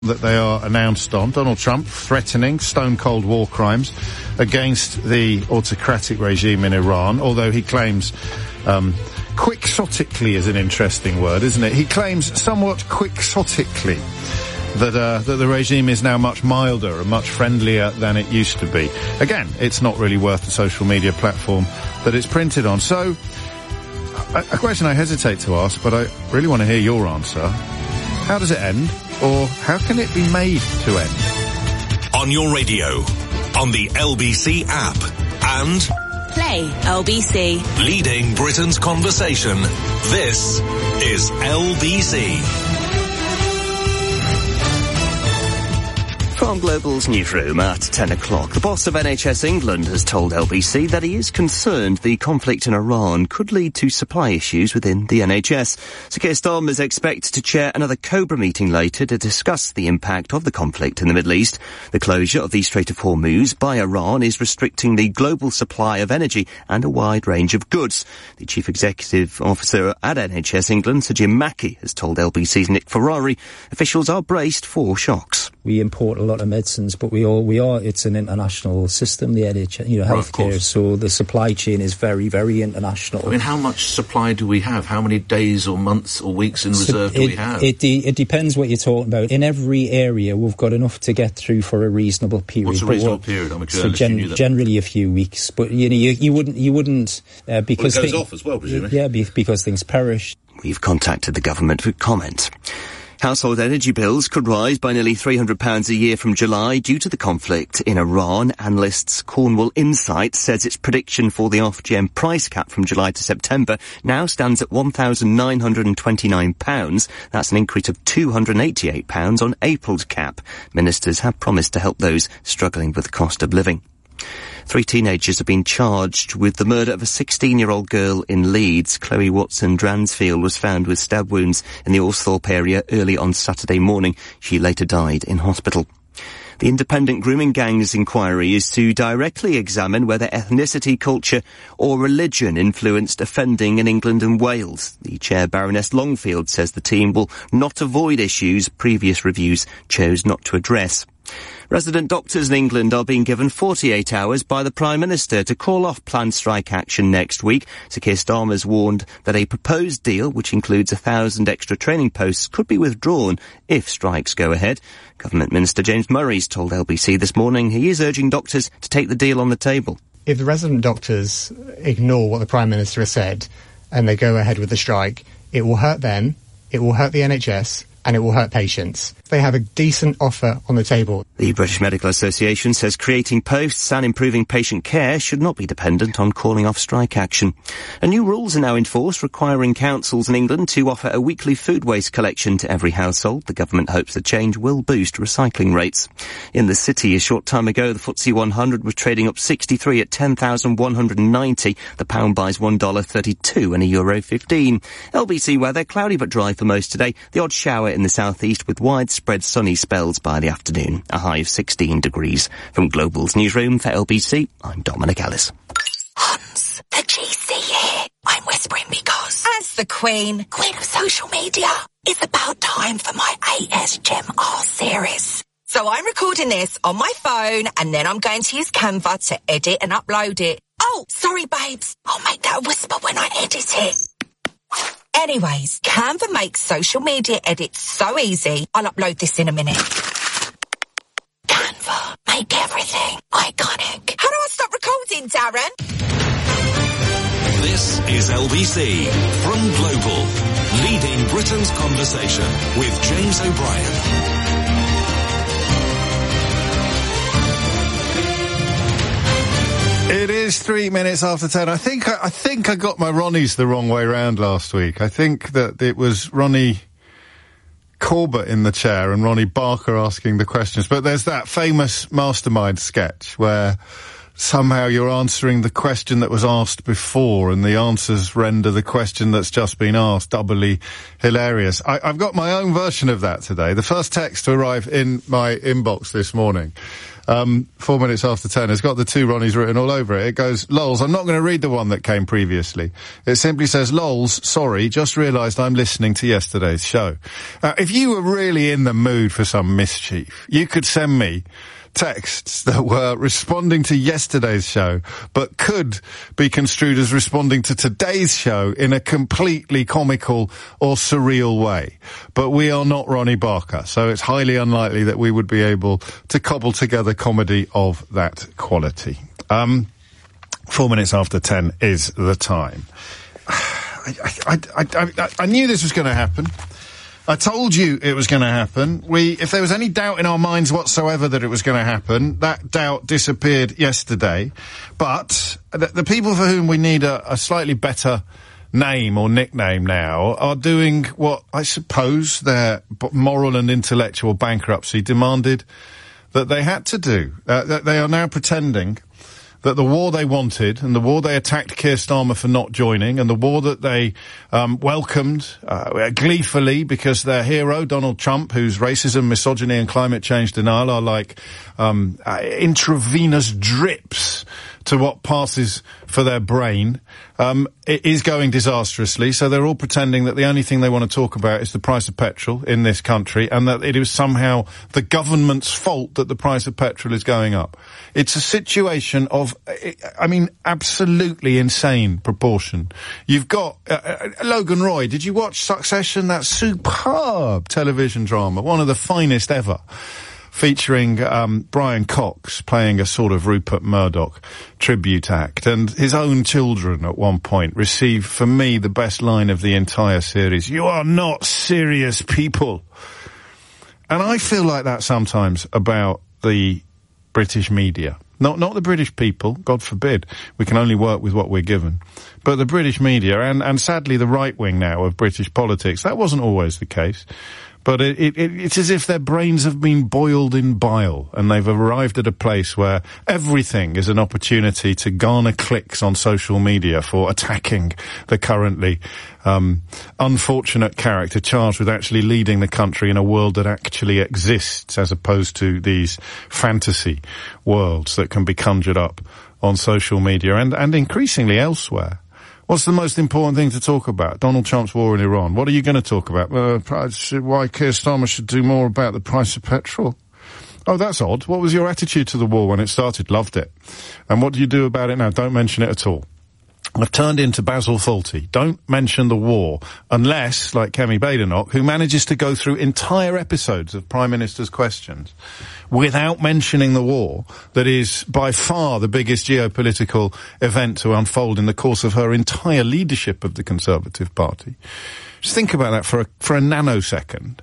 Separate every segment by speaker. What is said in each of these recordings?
Speaker 1: that they are announced on. Donald Trump threatening stone-cold war crimes against the autocratic regime in Iran, although he claims, quixotically is an interesting word, isn't it? He claims somewhat quixotically that the regime is now much milder and much friendlier than it used to be. Again, it's not really worth the social media platform that it's printed on. So, a question I hesitate to ask, but I really want to hear your answer. How does it end? Or how can it be made to end?
Speaker 2: On your radio, on the LBC app, and
Speaker 3: Play LBC.
Speaker 2: Leading Britain's conversation. This is LBC.
Speaker 4: From Global's newsroom at 10 o'clock, the boss of NHS England has told LBC that he is concerned the conflict in Iran could lead to supply issues within the NHS. Sir Keir Starmer is expected to chair another COBRA meeting later to discuss the impact of the conflict in the Middle East. The closure of the Strait of Hormuz by Iran is restricting the global supply of energy and a wide range of goods. The Chief Executive Officer at NHS England, Sir Jim Mackey, has told LBC's Nick Ferrari officials are braced for shocks.
Speaker 5: We import a lot of medicines, but we are, it's an international system, the NHS, healthcare, so the supply chain is very, very international.
Speaker 6: I mean, how much supply do we have? How many days or months or weeks in reserve do we have?
Speaker 5: It depends what you're talking about. In every area, we've got enough to get through for a reasonable period.
Speaker 6: What's a reasonable period?
Speaker 5: Generally a few weeks, but you wouldn't because
Speaker 6: it goes off as well, presumably.
Speaker 5: Yeah, because things perish.
Speaker 4: We've contacted the government for comment. Household energy bills could rise by nearly £300 a year from July due to the conflict in Iran. Analysts Cornwall Insight says its prediction for the Ofgem price cap from July to September now stands at £1,929. That's an increase of £288 on April's cap. Ministers have promised to help those struggling with the cost of living. 3 teenagers have been charged with the murder of a 16-year-old girl in Leeds. Chloe Watson Dransfield was found with stab wounds in the Althorpe area early on Saturday morning. She later died in hospital. The Independent Grooming Gangs inquiry is to directly examine whether ethnicity, culture or religion influenced offending in England and Wales. The chair, Baroness Longfield, says the team will not avoid issues previous reviews chose not to address. Resident doctors in England are being given 48 hours by the Prime Minister to call off planned strike action next week. Sir Keir Starmer has warned that a proposed deal, which includes 1,000 extra training posts, could be withdrawn if strikes go ahead. Government Minister James Murray's told LBC this morning he is urging doctors to take the deal on the table.
Speaker 7: If the resident doctors ignore what the Prime Minister has said and they go ahead with the strike, it will hurt them, it will hurt the NHS, and it will hurt patients. They have a decent offer on the table.
Speaker 4: The British Medical Association says creating posts and improving patient care should not be dependent on calling off strike action. And new rules are now in force requiring councils in England to offer a weekly food waste collection to every household. The government hopes the change will boost recycling rates. In the city, a short time ago, the FTSE 100 was trading up 63 at 10,190. The pound buys $1.32 and €1.15. LBC weather, cloudy but dry for most today. The odd shower in the southeast with widespread sunny spells by the afternoon. A high of 16 degrees. From Global's newsroom for LBC, I'm Dominic Ellis.
Speaker 8: Hans, the GC here. I'm whispering because, as the Queen of social media, it's about time for my ASMR series. So I'm recording this on my phone and then I'm going to use Canva to edit and upload it. Oh, sorry babes. I'll make that a whisper when I edit it. Anyways, Canva makes social media edits so easy. I'll upload this in a minute. Canva, make everything iconic. How do I stop recording, Darren?
Speaker 2: This is LBC from Global, leading Britain's conversation with James O'Brien.
Speaker 1: It is 3 minutes after 10. I think I got my Ronnies the wrong way round last week. I think that it was Ronnie Corbett in the chair and Ronnie Barker asking the questions. But there's that famous Mastermind sketch where somehow you're answering the question that was asked before, and the answers render the question that's just been asked doubly hilarious. I've got my own version of that today. The first text to arrive in my inbox this morning, 4 minutes after 10, has got the two Ronnies written all over it. It goes, lols, I'm not going to read the one that came previously. It simply says, lols, sorry, just realised I'm listening to yesterday's show. If you were really in the mood for some mischief, you could send me texts that were responding to yesterday's show, but could be construed as responding to today's show in a completely comical or surreal way. But we are not Ronnie Barker, so it's highly unlikely that we would be able to cobble together comedy of that quality. 4 minutes after 10 is the time. I knew this was going to happen. I told you it was going to happen. If there was any doubt in our minds whatsoever that it was going to happen, that doubt disappeared yesterday. But the people for whom we need a slightly better name or nickname now are doing what I suppose their moral and intellectual bankruptcy demanded that they had to do. They are now pretending that the war they wanted, and the war they attacked Keir Starmer for not joining, and the war that they welcomed gleefully because their hero, Donald Trump, whose racism, misogyny and climate change denial are like intravenous drips to what passes for their brain, it is going disastrously. So they're all pretending that the only thing they want to talk about is the price of petrol in this country, and that it is somehow the government's fault that the price of petrol is going up. It's a situation of, absolutely insane proportion. You've got Logan Roy. Did you watch Succession? That superb television drama, one of the finest ever, featuring Brian Cox playing a sort of Rupert Murdoch tribute act, and his own children at one point receive, for me, the best line of the entire series: "You are not serious people." And I feel like that sometimes about the British media. Not the British people, God forbid. We can only work with what we're given. But the British media, and sadly the right wing now of British politics, that wasn't always the case. But it's as if their brains have been boiled in bile, and they've arrived at a place where everything is an opportunity to garner clicks on social media for attacking the currently unfortunate character charged with actually leading the country in a world that actually exists, as opposed to these fantasy worlds that can be conjured up on social media and increasingly elsewhere. What's the most important thing to talk about? Donald Trump's war in Iran. What are you going to talk about? Why Keir Starmer should do more about the price of petrol. Oh, that's odd. What was your attitude to the war when it started? Loved it. And what do you do about it now? Don't mention it at all. I've turned into Basil Fawlty. Don't mention the war unless, like Kemi Badenoch, who manages to go through entire episodes of Prime Minister's Questions without mentioning the war, that is by far the biggest geopolitical event to unfold in the course of her entire leadership of the Conservative Party. Just think about that for a nanosecond.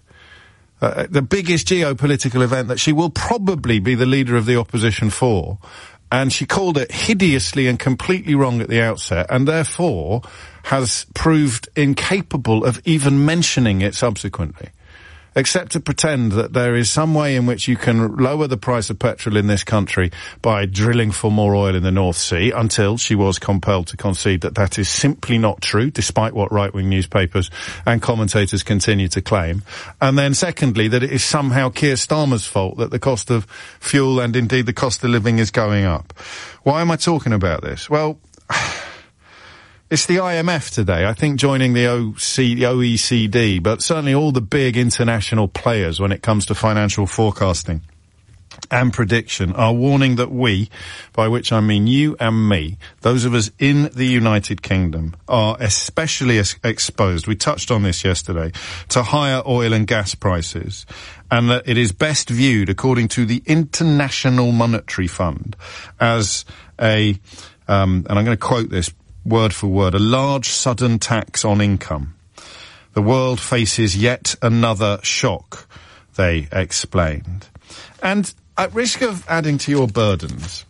Speaker 1: The biggest geopolitical event that she will probably be the leader of the opposition for, and she called it hideously and completely wrong at the outset, and therefore has proved incapable of even mentioning it subsequently, except to pretend that there is some way in which you can lower the price of petrol in this country by drilling for more oil in the North Sea, until she was compelled to concede that that is simply not true, despite what right-wing newspapers and commentators continue to claim. And then secondly, that it is somehow Keir Starmer's fault that the cost of fuel and indeed the cost of living is going up. Why am I talking about this? Well, it's the IMF today, I think, joining the OECD, but certainly all the big international players when it comes to financial forecasting and prediction are warning that we, by which I mean you and me, those of us in the United Kingdom, are especially exposed, we touched on this yesterday, to higher oil and gas prices, and that it is best viewed, according to the International Monetary Fund, as and I'm going to quote this word for word, a large sudden tax on income. The world faces yet another shock, they explained. And at risk of adding to your burdens,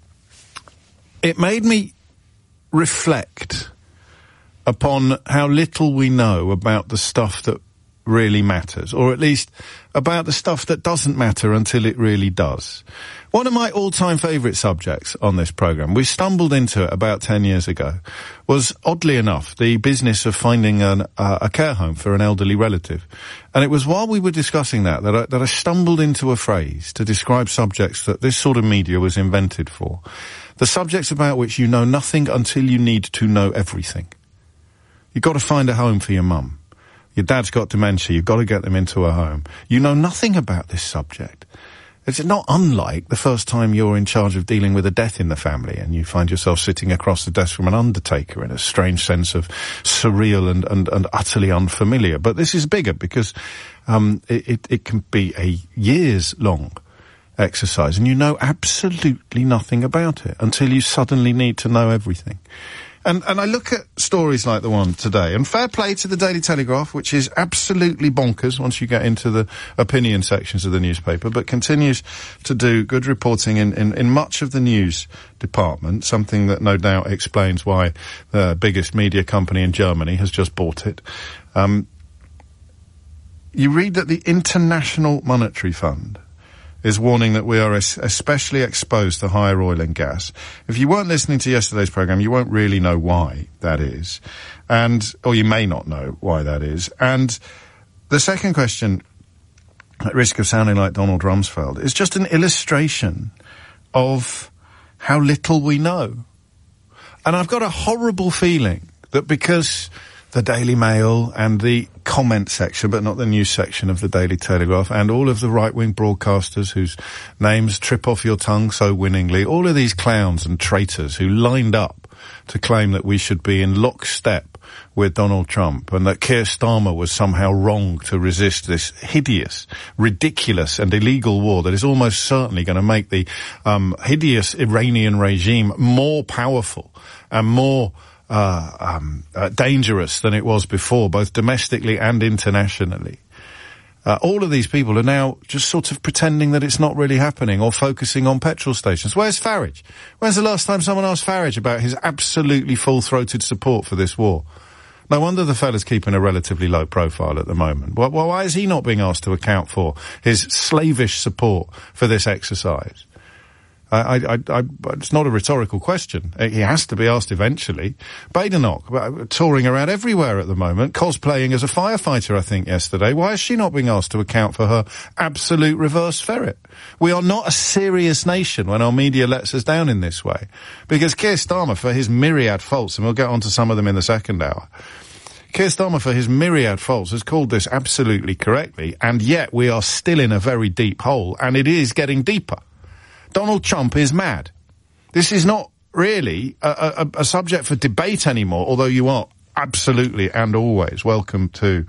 Speaker 1: it made me reflect upon how little we know about the stuff that really matters, or at least about the stuff that doesn't matter until it really does. One of my all-time favourite subjects on this programme, we stumbled into it about 10 years ago, was, oddly enough, the business of finding a care home for an elderly relative. And it was while we were discussing that I stumbled into a phrase to describe subjects that this sort of media was invented for. The subjects about which you know nothing until you need to know everything. You've got to find a home for your mum. Your dad's got dementia, you've got to get them into a home. You know nothing about this subject. It's not unlike the first time you're in charge of dealing with a death in the family and you find yourself sitting across the desk from an undertaker in a strange sense of surreal and utterly unfamiliar. But this is bigger because it can be a years-long exercise and you know absolutely nothing about it until you suddenly need to know everything. And I look at stories like the one today, and fair play to the Daily Telegraph, which is absolutely bonkers once you get into the opinion sections of the newspaper, but continues to do good reporting in much of the news department, something that no doubt explains why the biggest media company in Germany has just bought it. You read that the International Monetary Fund is warning that we are especially exposed to higher oil and gas. If you weren't listening to yesterday's programme, you won't really know why that is. Or you may not know why that is. And the second question, at risk of sounding like Donald Rumsfeld, is just an illustration of how little we know. And I've got a horrible feeling that because the Daily Mail and the comment section, but not the news section of the Daily Telegraph, and all of the right-wing broadcasters whose names trip off your tongue so winningly, all of these clowns and traitors who lined up to claim that we should be in lockstep with Donald Trump and that Keir Starmer was somehow wrong to resist this hideous, ridiculous and illegal war that is almost certainly going to make the hideous Iranian regime more powerful and more dangerous than it was before, both domestically and internationally. All of these people are now just sort of pretending that it's not really happening or focusing on petrol stations. Where's Farage? When's the last time someone asked Farage about his absolutely full-throated support for this war? No wonder the fella's keeping a relatively low profile at the moment. Well, why is he not being asked to account for his slavish support for this exercise? It's not a rhetorical question. He has to be asked eventually. Badenoch, touring around everywhere at the moment, cosplaying as a firefighter, I think, yesterday. Why is she not being asked to account for her absolute reverse ferret? We are not a serious nation when our media lets us down in this way. Because Keir Starmer, for his myriad faults, and we'll get on to some of them in the second hour, Keir Starmer, for his myriad faults, has called this absolutely correctly, and yet we are still in a very deep hole, and it is getting deeper. Donald Trump is mad. This is not really a subject for debate anymore, although you are absolutely and always welcome to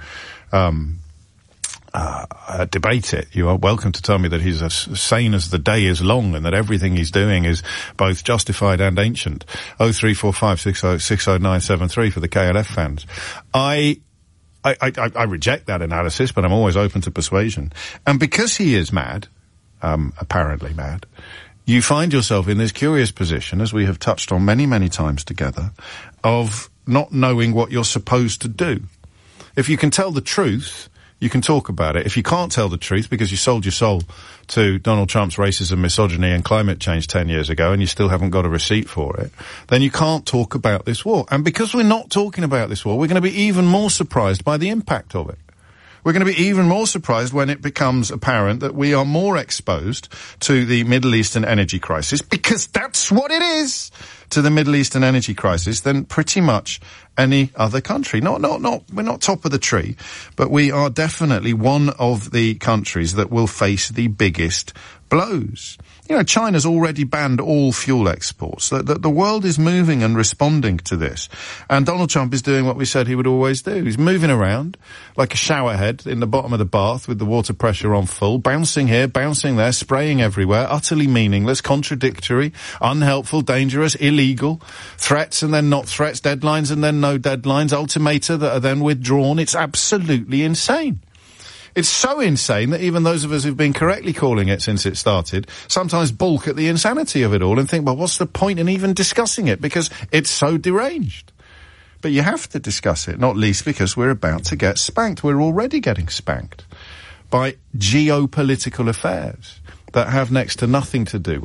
Speaker 1: debate it. You are welcome to tell me that he's as sane as the day is long and that everything he's doing is both justified and ancient. 03456060973 for the KLF fans. I reject that analysis, but I'm always open to persuasion. And because he is mad, apparently mad, you find yourself in this curious position, as we have touched on many, many times together, of not knowing what you're supposed to do. If you can tell the truth, you can talk about it. If you can't tell the truth because you sold your soul to Donald Trump's racism, misogyny and climate change 10 years ago and you still haven't got a receipt for it, then you can't talk about this war. And because we're not talking about this war, we're going to be even more surprised by the impact of it. We're going to be even more surprised when it becomes apparent that we are more exposed to the Middle Eastern energy crisis, because that's what it is, to the Middle Eastern energy crisis, than pretty much any other country. We're not top of the tree, but we are definitely one of the countries that will face the biggest blows. You know, China's already banned all fuel exports. The world is moving and responding to this. And Donald Trump is doing what we said he would always do. He's moving around like a showerhead in the bottom of the bath with the water pressure on full, bouncing here, bouncing there, spraying everywhere, utterly meaningless, contradictory, unhelpful, dangerous, illegal, threats and then not threats, deadlines and then no deadlines, ultimata that are then withdrawn. It's absolutely insane. It's so insane that even those of us who've been correctly calling it since it started sometimes balk at the insanity of it all and think, well, what's the point in even discussing it? Because it's so deranged. But you have to discuss it, not least because we're about to get spanked. We're already getting spanked by geopolitical affairs that have next to nothing to do,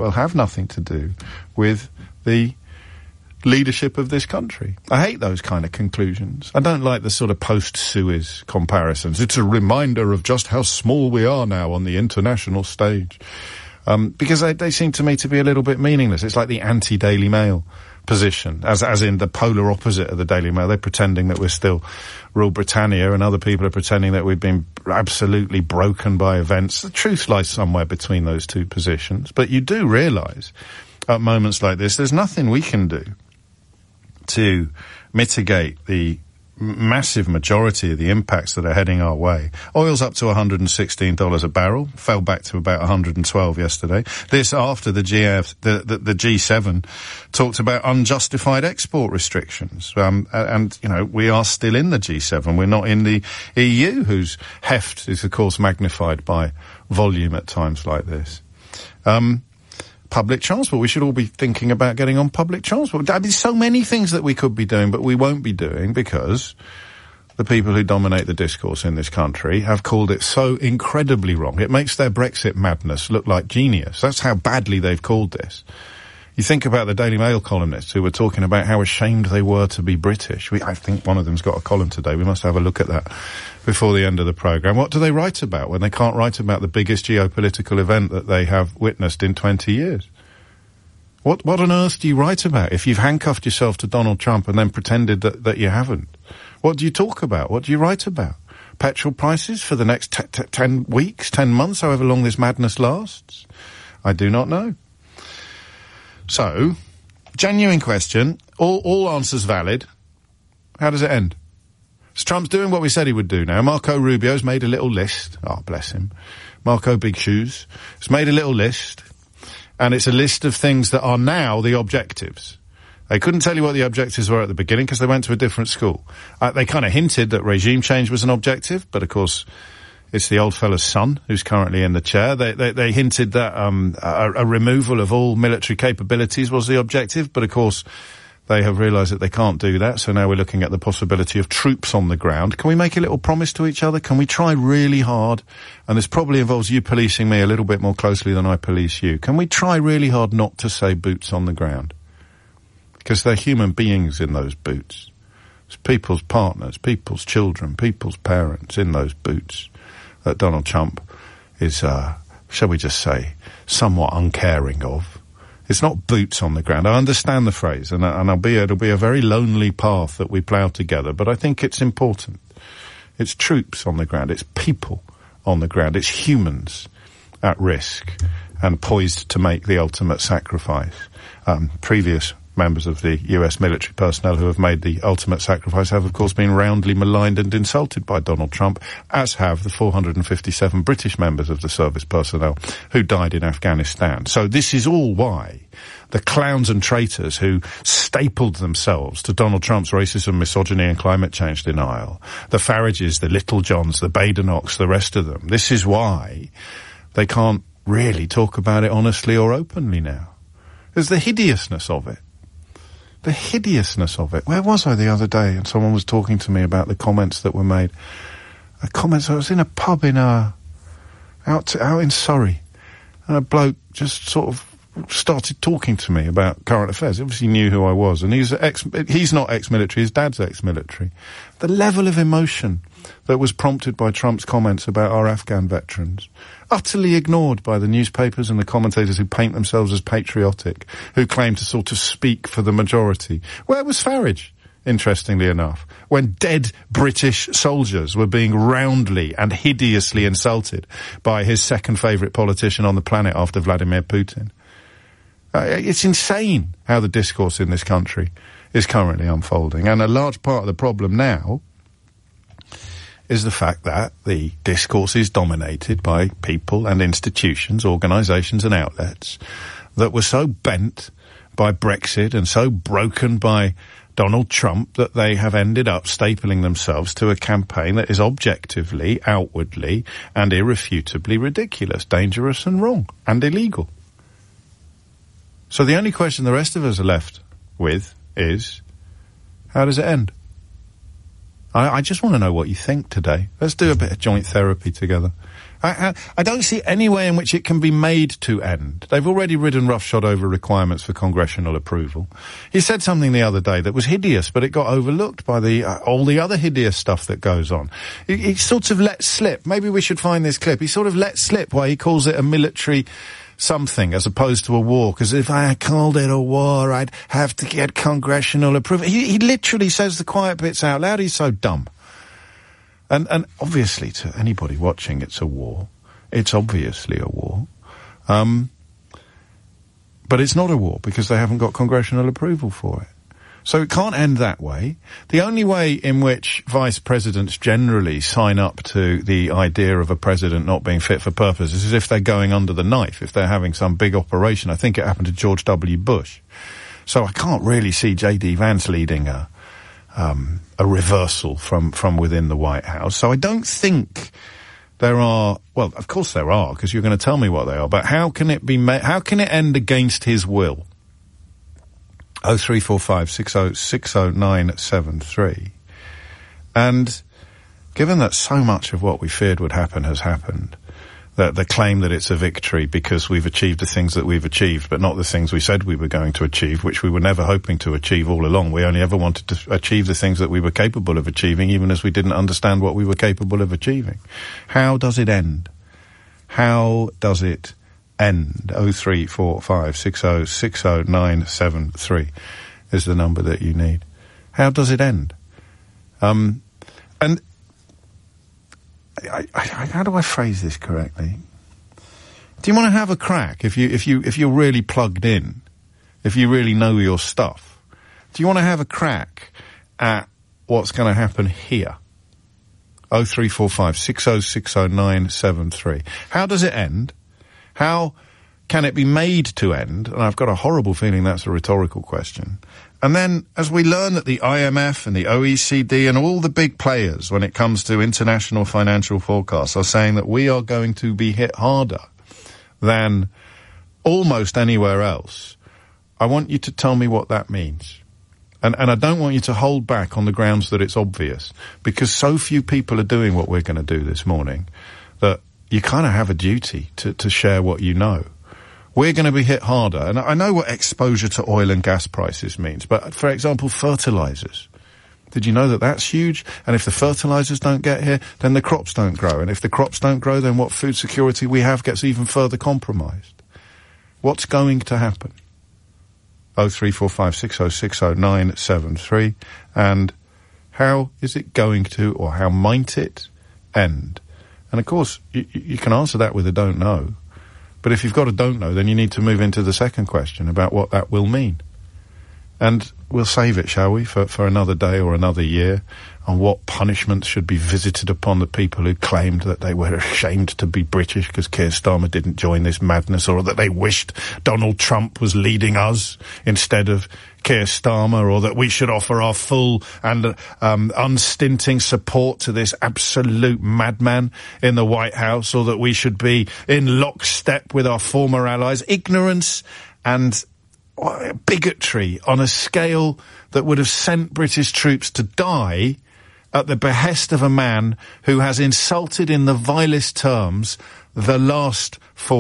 Speaker 1: with the leadership of this country. I hate those kind of conclusions. I don't like the sort of post-Suez comparisons. It's a reminder of just how small we are now on the international stage. Because they seem to me to be a little bit meaningless. It's like the anti-Daily Mail position, as in the polar opposite of the Daily Mail. They're pretending that we're still Rule Britannia, and other people are pretending that we've been absolutely broken by events. The truth lies somewhere between those two positions. But you do realise, at moments like this, there's nothing we can do to mitigate the massive majority of the impacts that are heading our way. Oil's up to $116 a barrel, fell back to about 112 yesterday. This after the G7 talked about unjustified export restrictions. And, you know, we are still in the G7. We're not in the EU, whose heft is, of course, magnified by volume at times like this. Public transport. We should all be thinking about getting on public transport. I mean, so many things that we could be doing, but we won't be doing because the people who dominate the discourse in this country have called it so incredibly wrong. It makes their Brexit madness look like genius. That's how badly they've called this. You think about the Daily Mail columnists who were talking about how ashamed they were to be British. I think one of them's got a column today. We must have a look at that before the end of the programme. What do they write about when they can't write about the biggest geopolitical event that they have witnessed in 20 years? What on earth do you write about if you've handcuffed yourself to Donald Trump and then pretended that you haven't? What do you talk about? What do you write about? Petrol prices for the next 10 weeks, 10 months, however long this madness lasts? I do not know. So, genuine question, all answers valid. How does it end? So Trump's doing what we said he would do now. Marco Rubio's made a little list. Oh, bless him. Marco Big Shoes has made a little list. And it's a list of things that are now the objectives. They couldn't tell you what the objectives were at the beginning because they went to a different school. They kind of hinted that regime change was an objective, but of course it's the old fella's son who's currently in the chair. They hinted that a removal of all military capabilities was the objective, but of course they have realised that they can't do that, so now we're looking at the possibility of troops on the ground. Can we make a little promise to each other? Can we try really hard? And this probably involves you policing me a little bit more closely than I police you. Can we try really hard not to say boots on the ground? Because they're human beings in those boots. It's people's partners, people's children, people's parents in those boots that Donald Trump is, shall we just say, somewhat uncaring of. It's not boots on the ground. I understand the phrase, and it'll be a very lonely path that we plough together, but I think it's important. It's troops on the ground. It's people on the ground. It's humans at risk and poised to make the ultimate sacrifice. Previous members of the US military personnel who have made the ultimate sacrifice have, of course, been roundly maligned and insulted by Donald Trump, as have the 457 British members of the service personnel who died in Afghanistan. So this is all why the clowns and traitors who stapled themselves to Donald Trump's racism, misogyny and climate change denial, the Farages, the Littlejohns, the Badenochs, the rest of them, this is why they can't really talk about it honestly or openly now. There's the hideousness of it. The hideousness of it. Where was I the other day? And someone was talking to me about the comments that were made. The comments, I was in a pub in out in Surrey, and a bloke just sort of started talking to me about current affairs. He obviously knew who I was, and he's not ex-military, his dad's ex-military. The level of emotion that was prompted by Trump's comments about our Afghan veterans, utterly ignored by the newspapers and the commentators who paint themselves as patriotic, who claim to sort of speak for the majority. Where was Farage, interestingly enough, when dead British soldiers were being roundly and hideously insulted by his second favourite politician on the planet after Vladimir Putin? It's insane how the discourse in this country is currently unfolding. And a large part of the problem now is the fact that the discourse is dominated by people and institutions, organisations and outlets that were so bent by Brexit and so broken by Donald Trump that they have ended up stapling themselves to a campaign that is objectively, outwardly and irrefutably ridiculous, dangerous and wrong and illegal. So the only question the rest of us are left with is, how does it end? I just want to know what you think today. Let's do a bit of joint therapy together. I don't see any way in which it can be made to end. They've already ridden roughshod over requirements for congressional approval. He said something the other day that was hideous, but it got overlooked by all the other hideous stuff that goes on. He sort of let slip. Maybe we should find this clip. He sort of let slip why he calls it a military something as opposed to a war, because if I called it a war, I'd have to get congressional approval. He literally says the quiet bits out loud. He's so dumb. And obviously to anybody watching, it's a war. It's obviously a war. But it's not a war because they haven't got congressional approval for it. So it can't end that way. The only way in which vice presidents generally sign up to the idea of a president not being fit for purpose is if they're going under the knife, if they're having some big operation. I think it happened to George W. Bush. So I can't really see J.D. Vance leading a reversal from within the White House. So I don't think there are, well, of course there are, because you're going to tell me what they are, but how can it be how can it end against his will? 0345 6060973. And given that so much of what we feared would happen has happened, that the claim that it's a victory because we've achieved the things that we've achieved, but not the things we said we were going to achieve, which we were never hoping to achieve all along. We only ever wanted to achieve the things that we were capable of achieving, even as we didn't understand what we were capable of achieving. How does it end? How does it end? 0345 6060973 is the number that you need. How does it end? And how do I phrase this correctly? Do you want to have a crack if you're really plugged in, if you really know your stuff? Do you want to have a crack at what's going to happen here? 0345 6060973. How does it end? How can it be made to end? And I've got a horrible feeling that's a rhetorical question. And then, as we learn that the IMF and the OECD and all the big players when it comes to international financial forecasts are saying that we are going to be hit harder than almost anywhere else, I want you to tell me what that means. And I don't want you to hold back on the grounds that it's obvious, because so few people are doing what we're going to do this morning that you kind of have a duty to share what you know. We're going to be hit harder. And I know what exposure to oil and gas prices means, but for example, fertilizers. Did you know that that's huge? And if the fertilizers don't get here, then the crops don't grow. And if the crops don't grow, then what food security we have gets even further compromised. What's going to happen? 0345 6060973. And how is it going to, or how might it end? And of course, you can answer that with a don't know. But if you've got a don't know, then you need to move into the second question about what that will mean. And we'll save it, shall we, for another day or another year, on what punishments should be visited upon the people who claimed that they were ashamed to be British because Keir Starmer didn't join this madness, or that they wished Donald Trump was leading us instead of Keir Starmer, or that we should offer our full and unstinting support to this absolute madman in the White House, or that we should be in lockstep with our former allies. Ignorance and bigotry on a scale that would have sent British troops to die at the behest of a man who has insulted in the vilest terms the last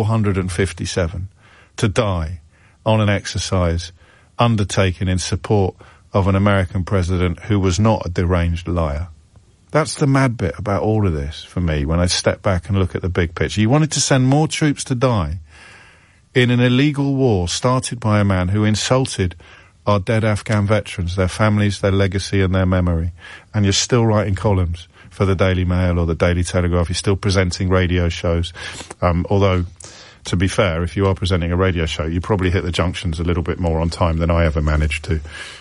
Speaker 1: 457 to die on an exercise undertaken in support of an American president who was not a deranged liar. That's the mad bit about all of this for me when I step back and look at the big picture. You wanted to send more troops to die in an illegal war started by a man who insulted our dead Afghan veterans, their families, their legacy and their memory. And you're still writing columns for the Daily Mail or the Daily Telegraph. You're still presenting radio shows. Although, to be fair, if you are presenting a radio show, you probably hit the junctions a little bit more on time than I ever managed to.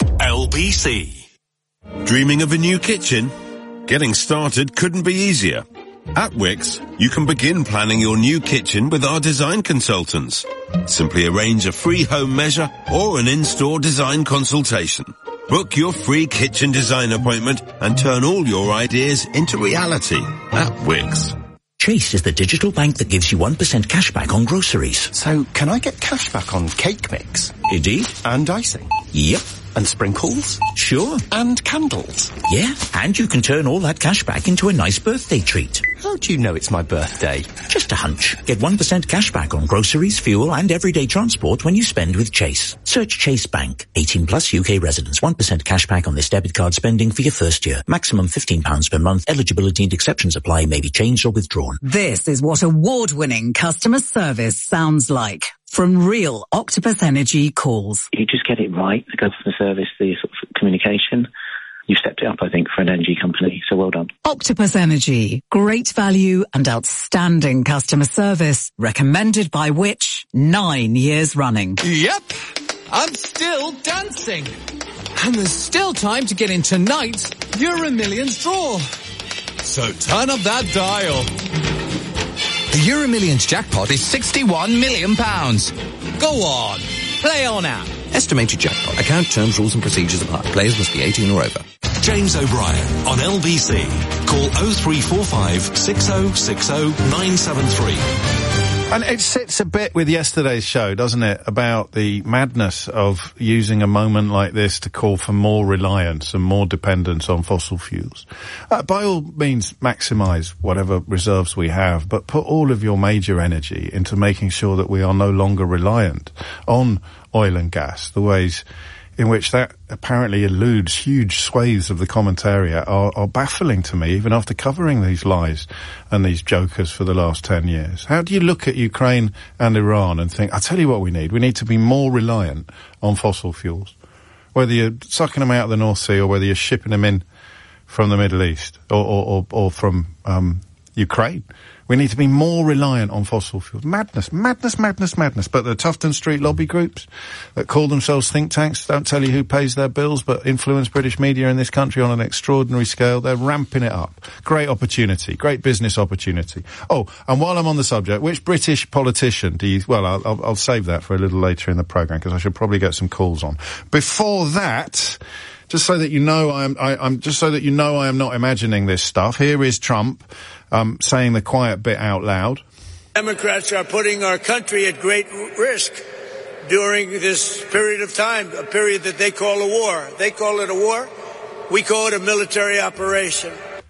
Speaker 2: LBC. Dreaming of a new kitchen? Getting started couldn't be easier. At Wickes, you can begin planning your new kitchen with our design consultants. Simply arrange a free home measure or an in-store design consultation. Book your free kitchen design appointment and turn all your ideas into reality at Wickes.
Speaker 9: Chase is the digital bank that gives you 1% cashback on groceries.
Speaker 10: So, can I get cashback on cake mix?
Speaker 9: Indeed.
Speaker 10: And icing?
Speaker 9: Yep.
Speaker 10: And sprinkles?
Speaker 9: Sure.
Speaker 10: And candles?
Speaker 9: Yeah, and you can turn all that cash back into a nice birthday treat.
Speaker 10: How do you know it's my birthday?
Speaker 9: Just a hunch. Get 1% cash back on groceries, fuel and everyday transport when you spend with Chase. Search Chase Bank. 18 plus UK residents. 1% cash back on this debit card spending for your first year. Maximum £15 per month. Eligibility and exceptions apply. May be changed or withdrawn.
Speaker 11: This is what award-winning customer service sounds like. From real Octopus Energy calls.
Speaker 12: You just get it right, the customer service, the sort of communication. You've stepped it up, I think, for an energy company, so well done.
Speaker 11: Octopus Energy. Great value and outstanding customer service. Recommended by Which? 9 years running.
Speaker 13: Yep, I'm still dancing. And there's still time to get in tonight's Euro Millions draw. So turn up that dial. The Euro Millions jackpot is £61 million. Go on, play on out.
Speaker 14: Estimated jackpot. Account terms, rules and procedures apply. Players must be 18 or over.
Speaker 15: James O'Brien on LBC. Call 0345 6060 973.
Speaker 1: And it sits a bit with yesterday's show, doesn't it, about the madness of using a moment like this to call for more reliance and more dependence on fossil fuels. By all means, maximise whatever reserves we have, but put all of your major energy into making sure that we are no longer reliant on oil and gas. The ways in which that apparently eludes huge swathes of the commentariat are baffling to me, even after covering these lies and these jokers for the last 10 years. How do you look at Ukraine and Iran and think, I'll tell you what we need to be more reliant on fossil fuels, whether you're sucking them out of the North Sea or whether you're shipping them in from the Middle East or from Ukraine. We need to be more reliant on fossil fuels. Madness. But the Tufton Street lobby groups that call themselves think tanks don't tell you who pays their bills, but influence British media in this country on an extraordinary scale. They're ramping it up. Great opportunity. Great business opportunity. Oh, and while I'm on the subject, which British politician do you... Well, I'll save that for a little later in the programme, because I should probably get some calls on. Before that... Just so that you know, I am not imagining this stuff. Here is Trump saying the quiet bit out loud.
Speaker 16: Democrats are putting our country at great risk during this period of time, a period that they call a war. They call it a war. We call it a military operation.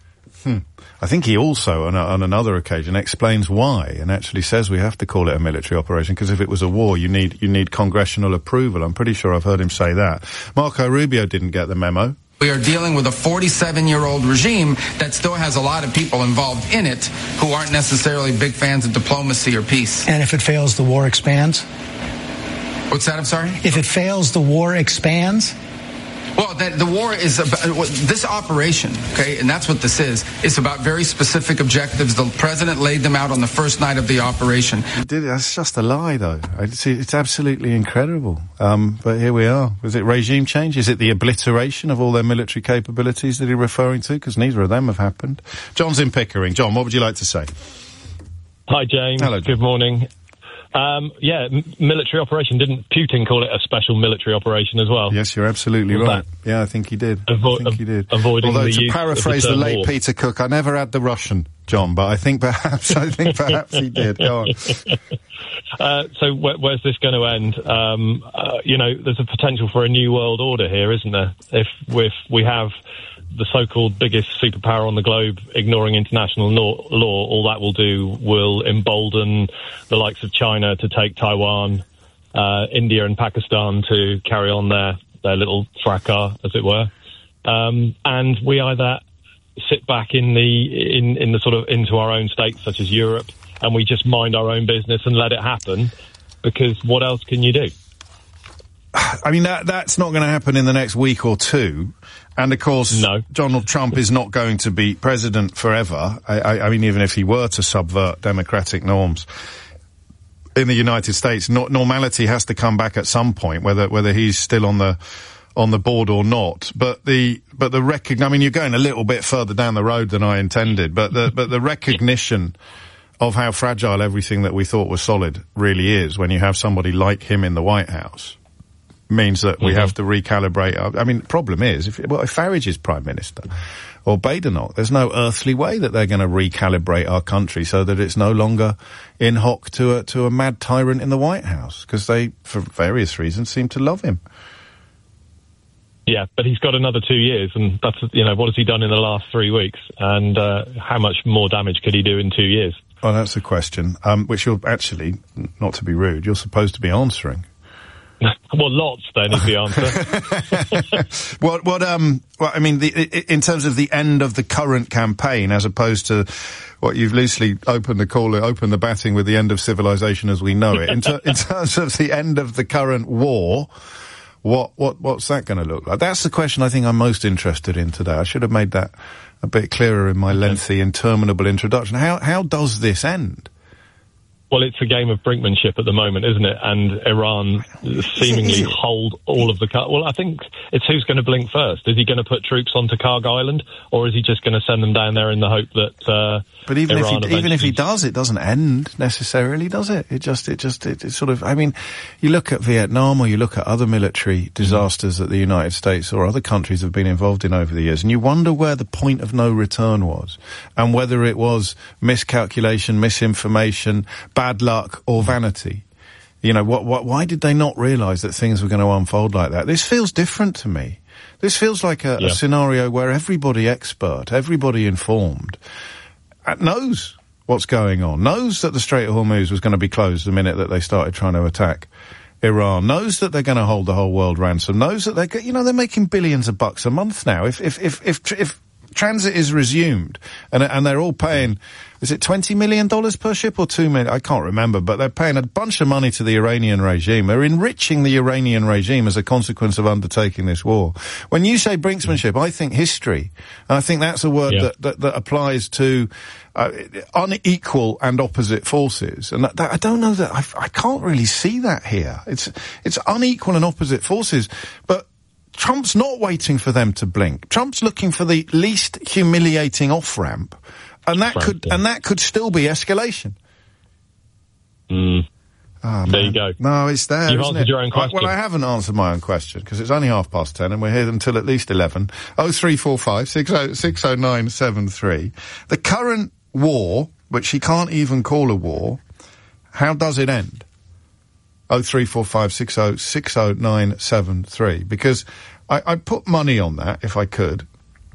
Speaker 1: I think he also, on another occasion, explains why, and actually says we have to call it a military operation, because if it was a war, you need congressional approval. I'm pretty sure I've heard him say that. Marco Rubio didn't get the memo.
Speaker 17: We are dealing with a 47-year-old regime that still has a lot of people involved in it who aren't necessarily big fans of diplomacy or peace.
Speaker 18: And if it fails, the war expands?
Speaker 17: What's that, I'm sorry?
Speaker 18: If it fails, the war expands?
Speaker 17: Well, the war is about this operation, okay, and that's what this is. It's about very specific objectives. The president laid them out on the first night of the operation.
Speaker 1: That's just a lie, though. It's absolutely incredible. But here we are. Was it regime change? Is it the obliteration of all their military capabilities that you're referring to? Because neither of them have happened. John's in Pickering. John, what would you like to say?
Speaker 19: Hi, James.
Speaker 1: Hello, John.
Speaker 19: Good morning. Military operation. Didn't Putin call it a special military operation as well?
Speaker 1: Yes, you're absolutely right. Yeah, I think he did.
Speaker 19: Avoiding
Speaker 1: Although,
Speaker 19: the
Speaker 1: to
Speaker 19: use
Speaker 1: paraphrase
Speaker 19: of
Speaker 1: the late
Speaker 19: war.
Speaker 1: Peter Cook, I never had the Russian, John, but I think perhaps he did. Go on.
Speaker 19: So where's this going to end? There's a potential for a new world order here, isn't there? If we have the so-called biggest superpower on the globe ignoring international law, all that will do will embolden the likes of China to take Taiwan, India and Pakistan to carry on their little fracas, as it were. And we either sit back in the sort of into our own states, such as Europe, and we just mind our own business and let it happen, because what else can you do?
Speaker 1: I mean, that's not going to happen in the next week or two. And, of course, no. Donald Trump is not going to be president forever. I mean, even if he were to subvert democratic norms in the United States, normality has to come back at some point, whether he's still on the board or not. But I mean, you're going a little bit further down the road than I intended. But the recognition of how fragile everything that we thought was solid really is when you have somebody like him in the White House means that we have to recalibrate. I mean, the problem is, if Farage is Prime Minister, or Badenoch, there's no earthly way that they're going to recalibrate our country so that it's no longer in hock to a mad tyrant in the White House, because they, for various reasons, seem to love him.
Speaker 19: Yeah, but he's got another 2 years, and that's, what has he done in the last 3 weeks? And how much more damage could he do in 2 years?
Speaker 1: Well, that's the question, which you're actually, not to be rude, you're supposed to be answering.
Speaker 19: Well, lots, then, is the answer.
Speaker 1: In terms of the end of the current campaign, as opposed to what you've loosely opened the batting with the end of civilization as we know it, in terms of the end of the current war, what's that going to look like? That's the question I think I'm most interested in today. I should have made that a bit clearer in my lengthy, interminable introduction. How does this end?
Speaker 19: Well, it's a game of brinkmanship at the moment, isn't it? And Iran seemingly hold all of the... Well, I think it's who's going to blink first. Is he going to put troops onto Karg Island, or is he just going to send them down there in the hope that...
Speaker 1: But even if he does, it doesn't end necessarily, does it? It sort of... I mean, you look at Vietnam, or you look at other military disasters that the United States or other countries have been involved in over the years, and you wonder where the point of no return was, and whether it was miscalculation, misinformation, bad luck, or vanity. Why did they not realise that things were going to unfold like that? This feels different to me. This feels like a scenario where everybody expert, everybody informed, knows what's going on, knows that the Strait of Hormuz was going to be closed the minute that they started trying to attack Iran, knows that they're going to hold the whole world ransom, knows that they're making billions of bucks a month now. If transit is resumed and they're all paying, is it $20 million per ship or $2 million? I can't remember, but they're paying a bunch of money to the Iranian regime. They're enriching the Iranian regime as a consequence of undertaking this war. When you say brinksmanship, I think history. And I think that's a word that applies to unequal and opposite forces. And I don't know that, I can't really see that here. It's unequal and opposite forces, but Trump's not waiting for them to blink. Trump's looking for the least humiliating off-ramp, and that could still be escalation.
Speaker 19: There you go.
Speaker 1: No, it's there.
Speaker 19: You've answered your own question.
Speaker 1: Well, I haven't answered my own question because it's only 10:30, and we're here until at least 11. 0345 60973. The current war, which he can't even call a war, how does it end? 0345 60973, because I'd put money on that if I could.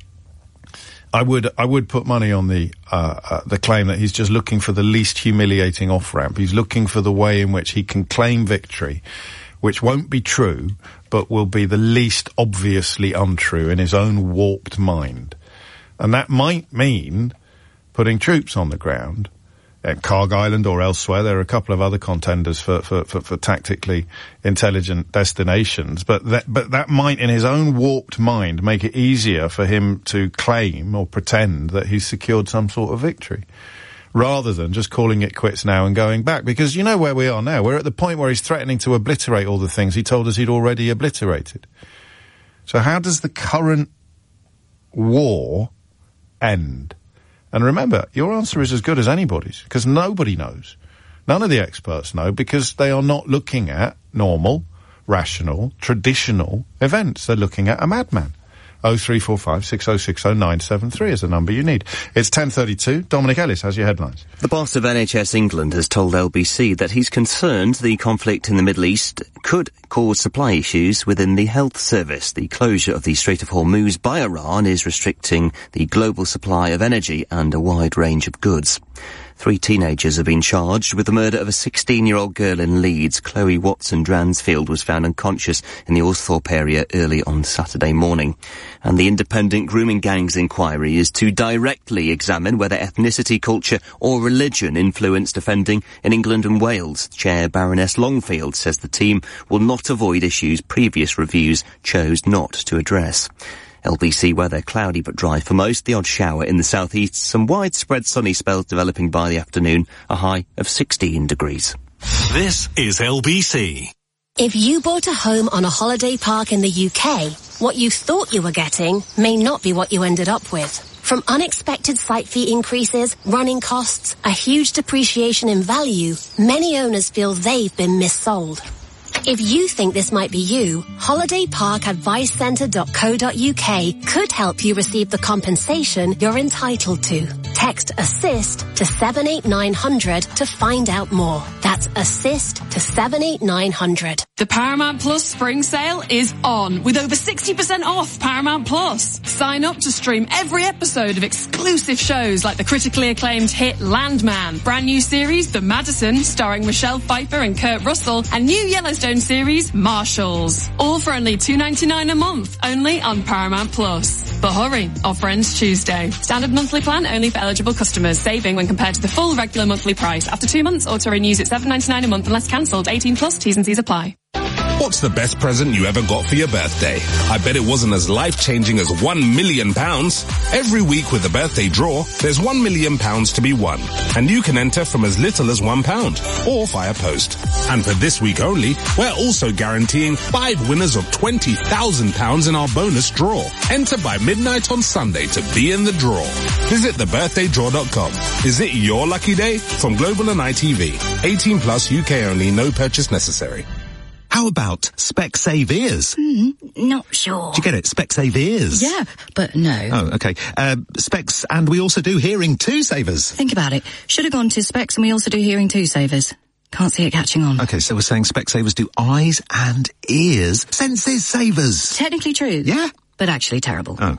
Speaker 1: I would put money on the claim that he's just looking for the least humiliating off-ramp. He's looking for the way in which he can claim victory, which won't be true, but will be the least obviously untrue in his own warped mind. And that might mean putting troops on the ground at Karg Island or elsewhere. There are a couple of other contenders for tactically intelligent destinations, but that might, in his own warped mind, make it easier for him to claim or pretend that he's secured some sort of victory, rather than just calling it quits now and going back. Because you know where we are now. We're at the point where he's threatening to obliterate all the things he told us he'd already obliterated. So how does the current war end? And remember, your answer is as good as anybody's, because nobody knows. None of the experts know, because they are not looking at normal, rational, traditional events. They're looking at a madman. 0345 6060 973 is the number you need. It's 10:32. Dominic Ellis has your headlines.
Speaker 4: The boss of NHS England has told LBC that he's concerned the conflict in the Middle East could cause supply issues within the health service. The closure of the Strait of Hormuz by Iran is restricting the global supply of energy and a wide range of goods. 3 teenagers have been charged with the murder of a 16-year-old girl in Leeds. Chloe Watson-Dransfield was found unconscious in the Alsthorpe area early on Saturday morning. And the Independent Grooming Gangs inquiry is to directly examine whether ethnicity, culture or religion influenced offending in England and Wales. Chair Baroness Longfield says the team will not avoid issues previous reviews chose not to address. LBC weather, cloudy but dry for most, the odd shower in the southeast, some widespread sunny spells developing by the afternoon, a high of 16 degrees.
Speaker 15: This is LBC.
Speaker 20: If you bought a home on a holiday park in the UK, what you thought you were getting may not be what you ended up with. From unexpected site fee increases, running costs, a huge depreciation in value, many owners feel they've been missold. If you think this might be you, holidayparkadvicecentre.co.uk could help you receive the compensation you're entitled to. Text ASSIST to 78900 to find out more. That's ASSIST to 78900.
Speaker 21: The Paramount Plus spring sale is on with over 60% off Paramount Plus. Sign up to stream every episode of exclusive shows like the critically acclaimed hit Landman, brand new series The Madison starring Michelle Pfeiffer and Kurt Russell, and new Yellowstone series Marshals. All for only $2.99 a month, only on Paramount Plus. But hurry, offer ends Tuesday. Standard monthly plan only for eligible customers. Saving when compared to the full regular monthly price. After 2 months, auto renews at $7.99 a month unless cancelled. 18 plus, T's and C's apply.
Speaker 22: What's the best present you ever got for your birthday? I bet it wasn't as life-changing as £1 million. Every week with the birthday draw, there's £1 million to be won. And you can enter from as little as £1 or via post. And for this week only, we're also guaranteeing 5 winners of £20,000 in our bonus draw. Enter by midnight on Sunday to be in the draw. Visit thebirthdaydraw.com. Is it your lucky day? From Global and ITV. 18 plus, UK only, no purchase necessary.
Speaker 23: How about Specsave Ears?
Speaker 24: Not sure.
Speaker 23: Do you get it? Specsave Ears?
Speaker 24: Yeah, but no.
Speaker 23: Oh, okay. Specs, and we also do Hearing 2 Savers.
Speaker 24: Think about it. Should have gone to Specs, and we also do Hearing 2 Savers. Can't see it catching on.
Speaker 23: Okay, so we're saying Specsavers do eyes and ears. Senses savers.
Speaker 24: Technically true.
Speaker 23: Yeah.
Speaker 24: But actually terrible.
Speaker 23: Oh.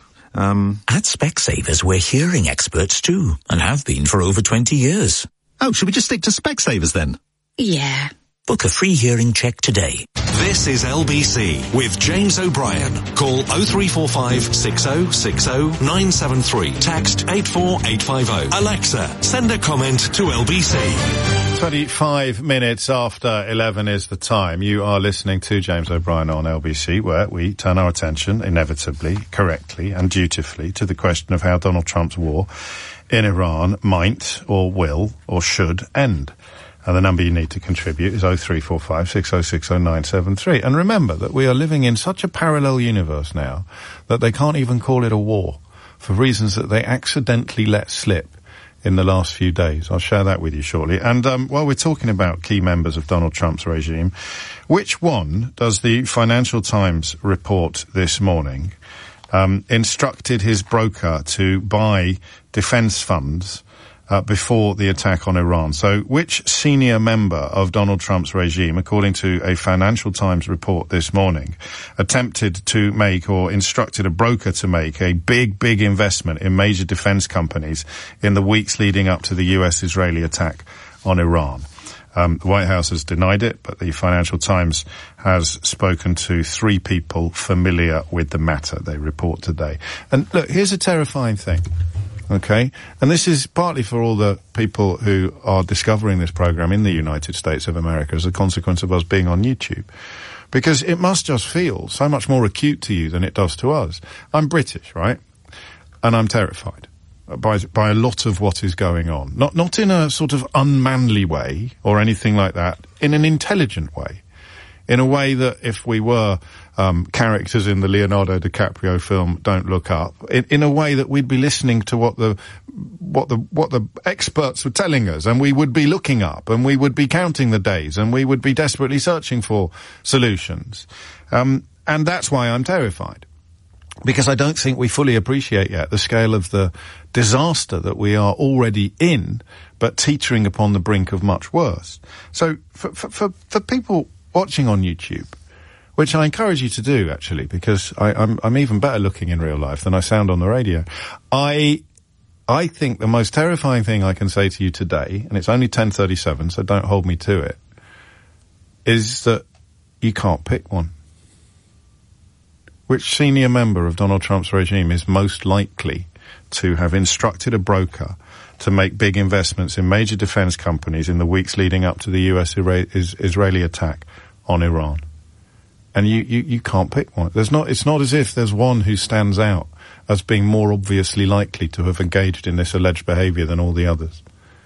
Speaker 9: At Specsavers, we're hearing experts too, and have been for over 20 years.
Speaker 23: Oh, should we just stick to Specsavers then?
Speaker 24: Yeah.
Speaker 9: Book a free hearing check today.
Speaker 15: This is LBC with James O'Brien. Call 0345 6060 973. Text 84850. Alexa, send a comment to LBC.
Speaker 1: 25 minutes after 11 is the time. You are listening to James O'Brien on LBC, where we turn our attention, inevitably, correctly and dutifully, to the question of how Donald Trump's war in Iran might or will or should end. And the number you need to contribute is 0345 6060 973. And remember that we are living in such a parallel universe now that they can't even call it a war for reasons that they accidentally let slip in the last few days. I'll share that with you shortly. And while we're talking about key members of Donald Trump's regime, which one does the Financial Times report this morning instructed his broker to buy defense funds before the attack on Iran? So which senior member of Donald Trump's regime, according to a Financial Times report this morning, attempted to make or instructed a broker to make a big investment in major defense companies in the weeks leading up to the US-Israeli attack on Iran? The White House has denied it, but the Financial Times has spoken to 3 people familiar with the matter, they report today. And look, here's a terrifying thing. Okay? And this is partly for all the people who are discovering this program in the United States of America as a consequence of us being on YouTube. Because it must just feel so much more acute to you than it does to us. I'm British, right? And I'm terrified by a lot of what is going on. Not in a sort of unmanly way or anything like that, in an intelligent way. In a way that if we were characters in the Leonardo DiCaprio film Don't Look Up, in a way that we'd be listening to what the experts were telling us, and we would be looking up, and we would be counting the days, and we would be desperately searching for solutions. And that's why I'm terrified. Because I don't think we fully appreciate yet the scale of the disaster that we are already in, but teetering upon the brink of much worse. So for people watching on YouTube, which I encourage you to do, actually, because I'm even better looking in real life than I sound on the radio. I think the most terrifying thing I can say to you today, and it's only 10:37, so don't hold me to it, is that you can't pick one. Which senior member of Donald Trump's regime is most likely to have instructed a broker to make big investments in major defense companies in the weeks leading up to the US-Israeli attack on Iran? And you can't pick one. It's not as if there's one who stands out as being more obviously likely to have engaged in this alleged behavior than all the others.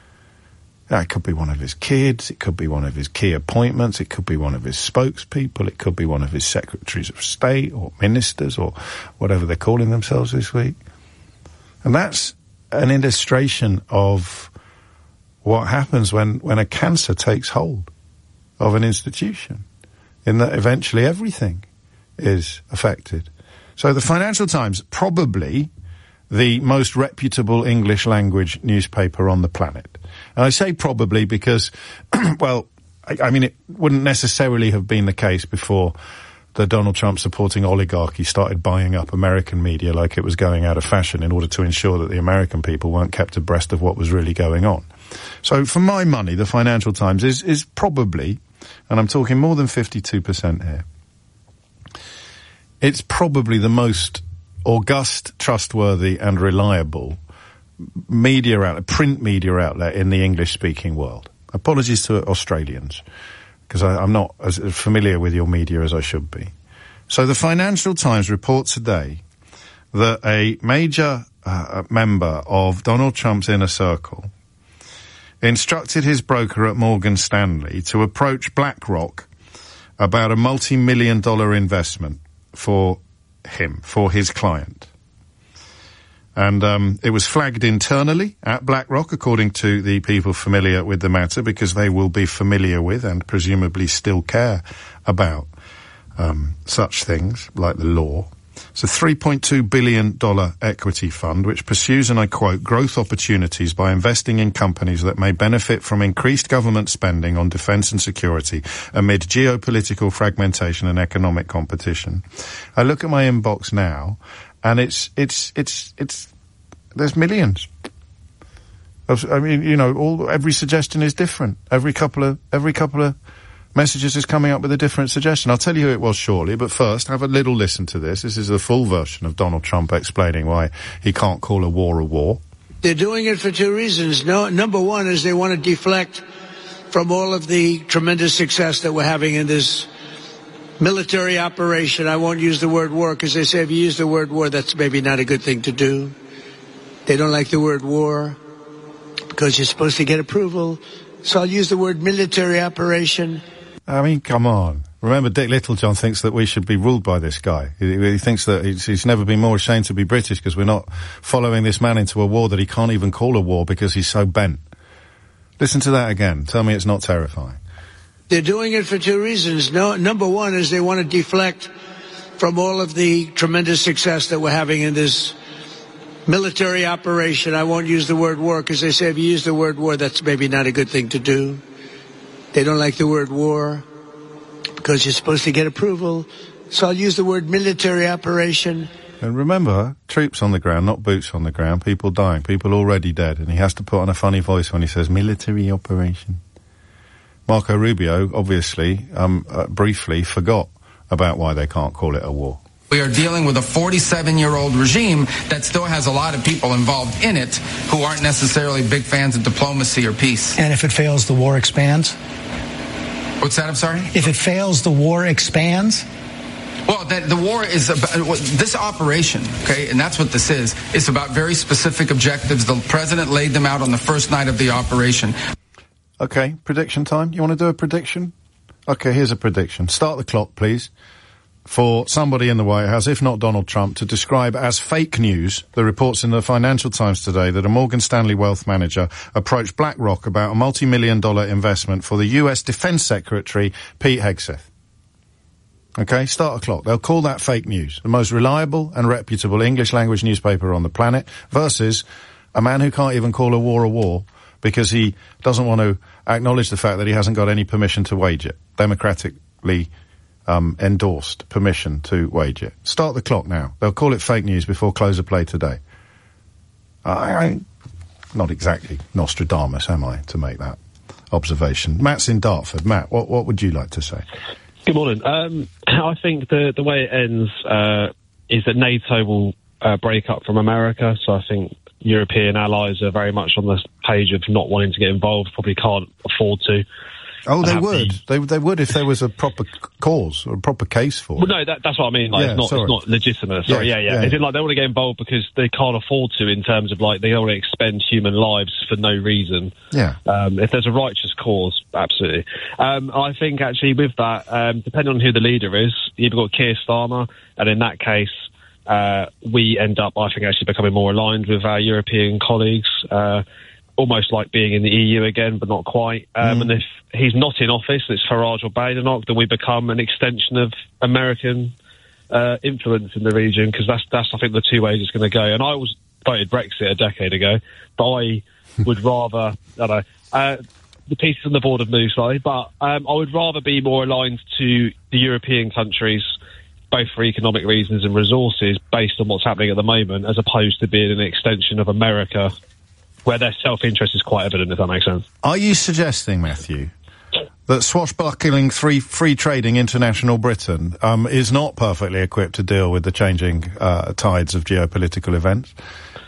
Speaker 1: It could be one of his kids, it could be one of his key appointments, it could be one of his spokespeople, it could be one of his secretaries of state or ministers or whatever they're calling themselves this week. And that's an illustration of what happens when a cancer takes hold of an institution, in that eventually everything is affected. So the Financial Times probably the most reputable English language newspaper on the planet. And I say probably because, well, I mean, it wouldn't necessarily have been the case before the Donald Trump supporting oligarchy started buying up American media like it was going out of fashion in order to ensure that the American people weren't kept abreast of what was really going on. So for my money, the Financial Times is probably, and I'm talking more than 52% here, it's probably the most august, trustworthy and reliable media outlet, print media outlet in the English-speaking world. Apologies to Australians, because I'm not as familiar with your media as I should be. So the Financial Times reports today that a major member of Donald Trump's inner circle instructed his broker at Morgan Stanley to approach BlackRock about a multi-million-dollar investment for him, for his client. And it was flagged internally at BlackRock, according to the people familiar with the matter, because they will be familiar with and presumably still care about such things like the law. It's a $3.2 billion equity fund which pursues, and I quote, growth opportunities by investing in companies that may benefit from increased government spending on defense and security amid geopolitical fragmentation and economic competition. I look at my inbox now, and it's there's millions. I mean, you know, every suggestion is different. Every couple of messages is coming up with a different suggestion. I'll tell you who it was shortly, but first, have a little listen to this. This is the full version of Donald Trump explaining why he can't call a war a war.
Speaker 16: They're doing it for two reasons. Number one is they want to deflect from all of the tremendous success that we're having in this military operation. I won't use the word war because they say if you use the word war, that's maybe not a good thing to do. They don't like the word war because you're supposed to get approval. So I'll use the word military operation.
Speaker 1: I mean, come on. Remember, Dick Littlejohn thinks that we should be ruled by this guy. He thinks that he's never been more ashamed to be British because we're not following this man into a war that he can't even call a war because he's so bent. Listen to that again. Tell me it's not terrifying.
Speaker 16: They're doing it for two reasons. Number one is they want to deflect from all of the tremendous success that we're having in this military operation. I won't use the word war because they say if you use the word war, that's maybe not a good thing to do. They don't like the word war because you're supposed to get approval. So I'll use the word military operation.
Speaker 1: And remember, troops on the ground, not boots on the ground, people dying, people already dead. And he has to put on a funny voice when he says military operation. Marco Rubio, obviously, briefly forgot about why they can't call it a war.
Speaker 17: We are dealing with a 47-year-old regime that still has a lot of people involved in it who aren't necessarily big fans of diplomacy or peace.
Speaker 18: And if it fails, the war expands?
Speaker 17: What's that, I'm sorry?
Speaker 18: If it fails, the war expands?
Speaker 17: Well, the war is about this operation, okay, and that's what this is. It's about very specific objectives. The president laid them out on the first night of the operation.
Speaker 1: Okay, prediction time. You want to do a prediction? Okay, here's a prediction. Start the clock, please, for somebody in the White House, if not Donald Trump, to describe as fake news the reports in the Financial Times today that a Morgan Stanley wealth manager approached BlackRock about a multi-million-dollar investment for the U.S. Defense Secretary, Pete Hegseth. Okay, start a clock. They'll call that fake news. The most reliable and reputable English-language newspaper on the planet versus a man who can't even call a war because he doesn't want to acknowledge the fact that he hasn't got any permission to wage it. Democratically endorsed permission to wage it. Start the clock now. They'll call it fake news before close of play today. I'm not exactly Nostradamus, am I, to make that observation. Matt's in Dartford. Matt, what would you like to say?
Speaker 19: Good morning. I think the way it ends is that NATO will break up from America, so I think European allies are very much on the page of not wanting to get involved, probably can't afford to.
Speaker 1: Oh, they would. They would if there was a proper cause or a proper case for it.
Speaker 19: Well, no, that's what I mean. Like, it's not legitimate. Sorry, yeah. Is it like they want to get involved because they can't afford to, in terms of like they don't want to expend human lives for no reason.
Speaker 1: Yeah.
Speaker 19: If there's a righteous cause, absolutely. I think actually with that, depending on who the leader is, you've got Keir Starmer, and in that case, we end up, I think, actually becoming more aligned with our European colleagues. Almost like being in the EU again, but not quite. And if he's not in office, it's Farage or Badenoch, then we become an extension of American influence in the region, because that's I think the two ways it's going to go. And I was voted Brexit a decade ago, but I would rather, I don't know, the pieces on the board have moved slightly, but I would rather be more aligned to the European countries, both for economic reasons and resources, based on what's happening at the moment, as opposed to being an extension of America, where their self-interest is quite evident, if that makes sense.
Speaker 1: Are you suggesting, Matthew, that swashbuckling free trading international Britain is not perfectly equipped to deal with the changing tides of geopolitical events?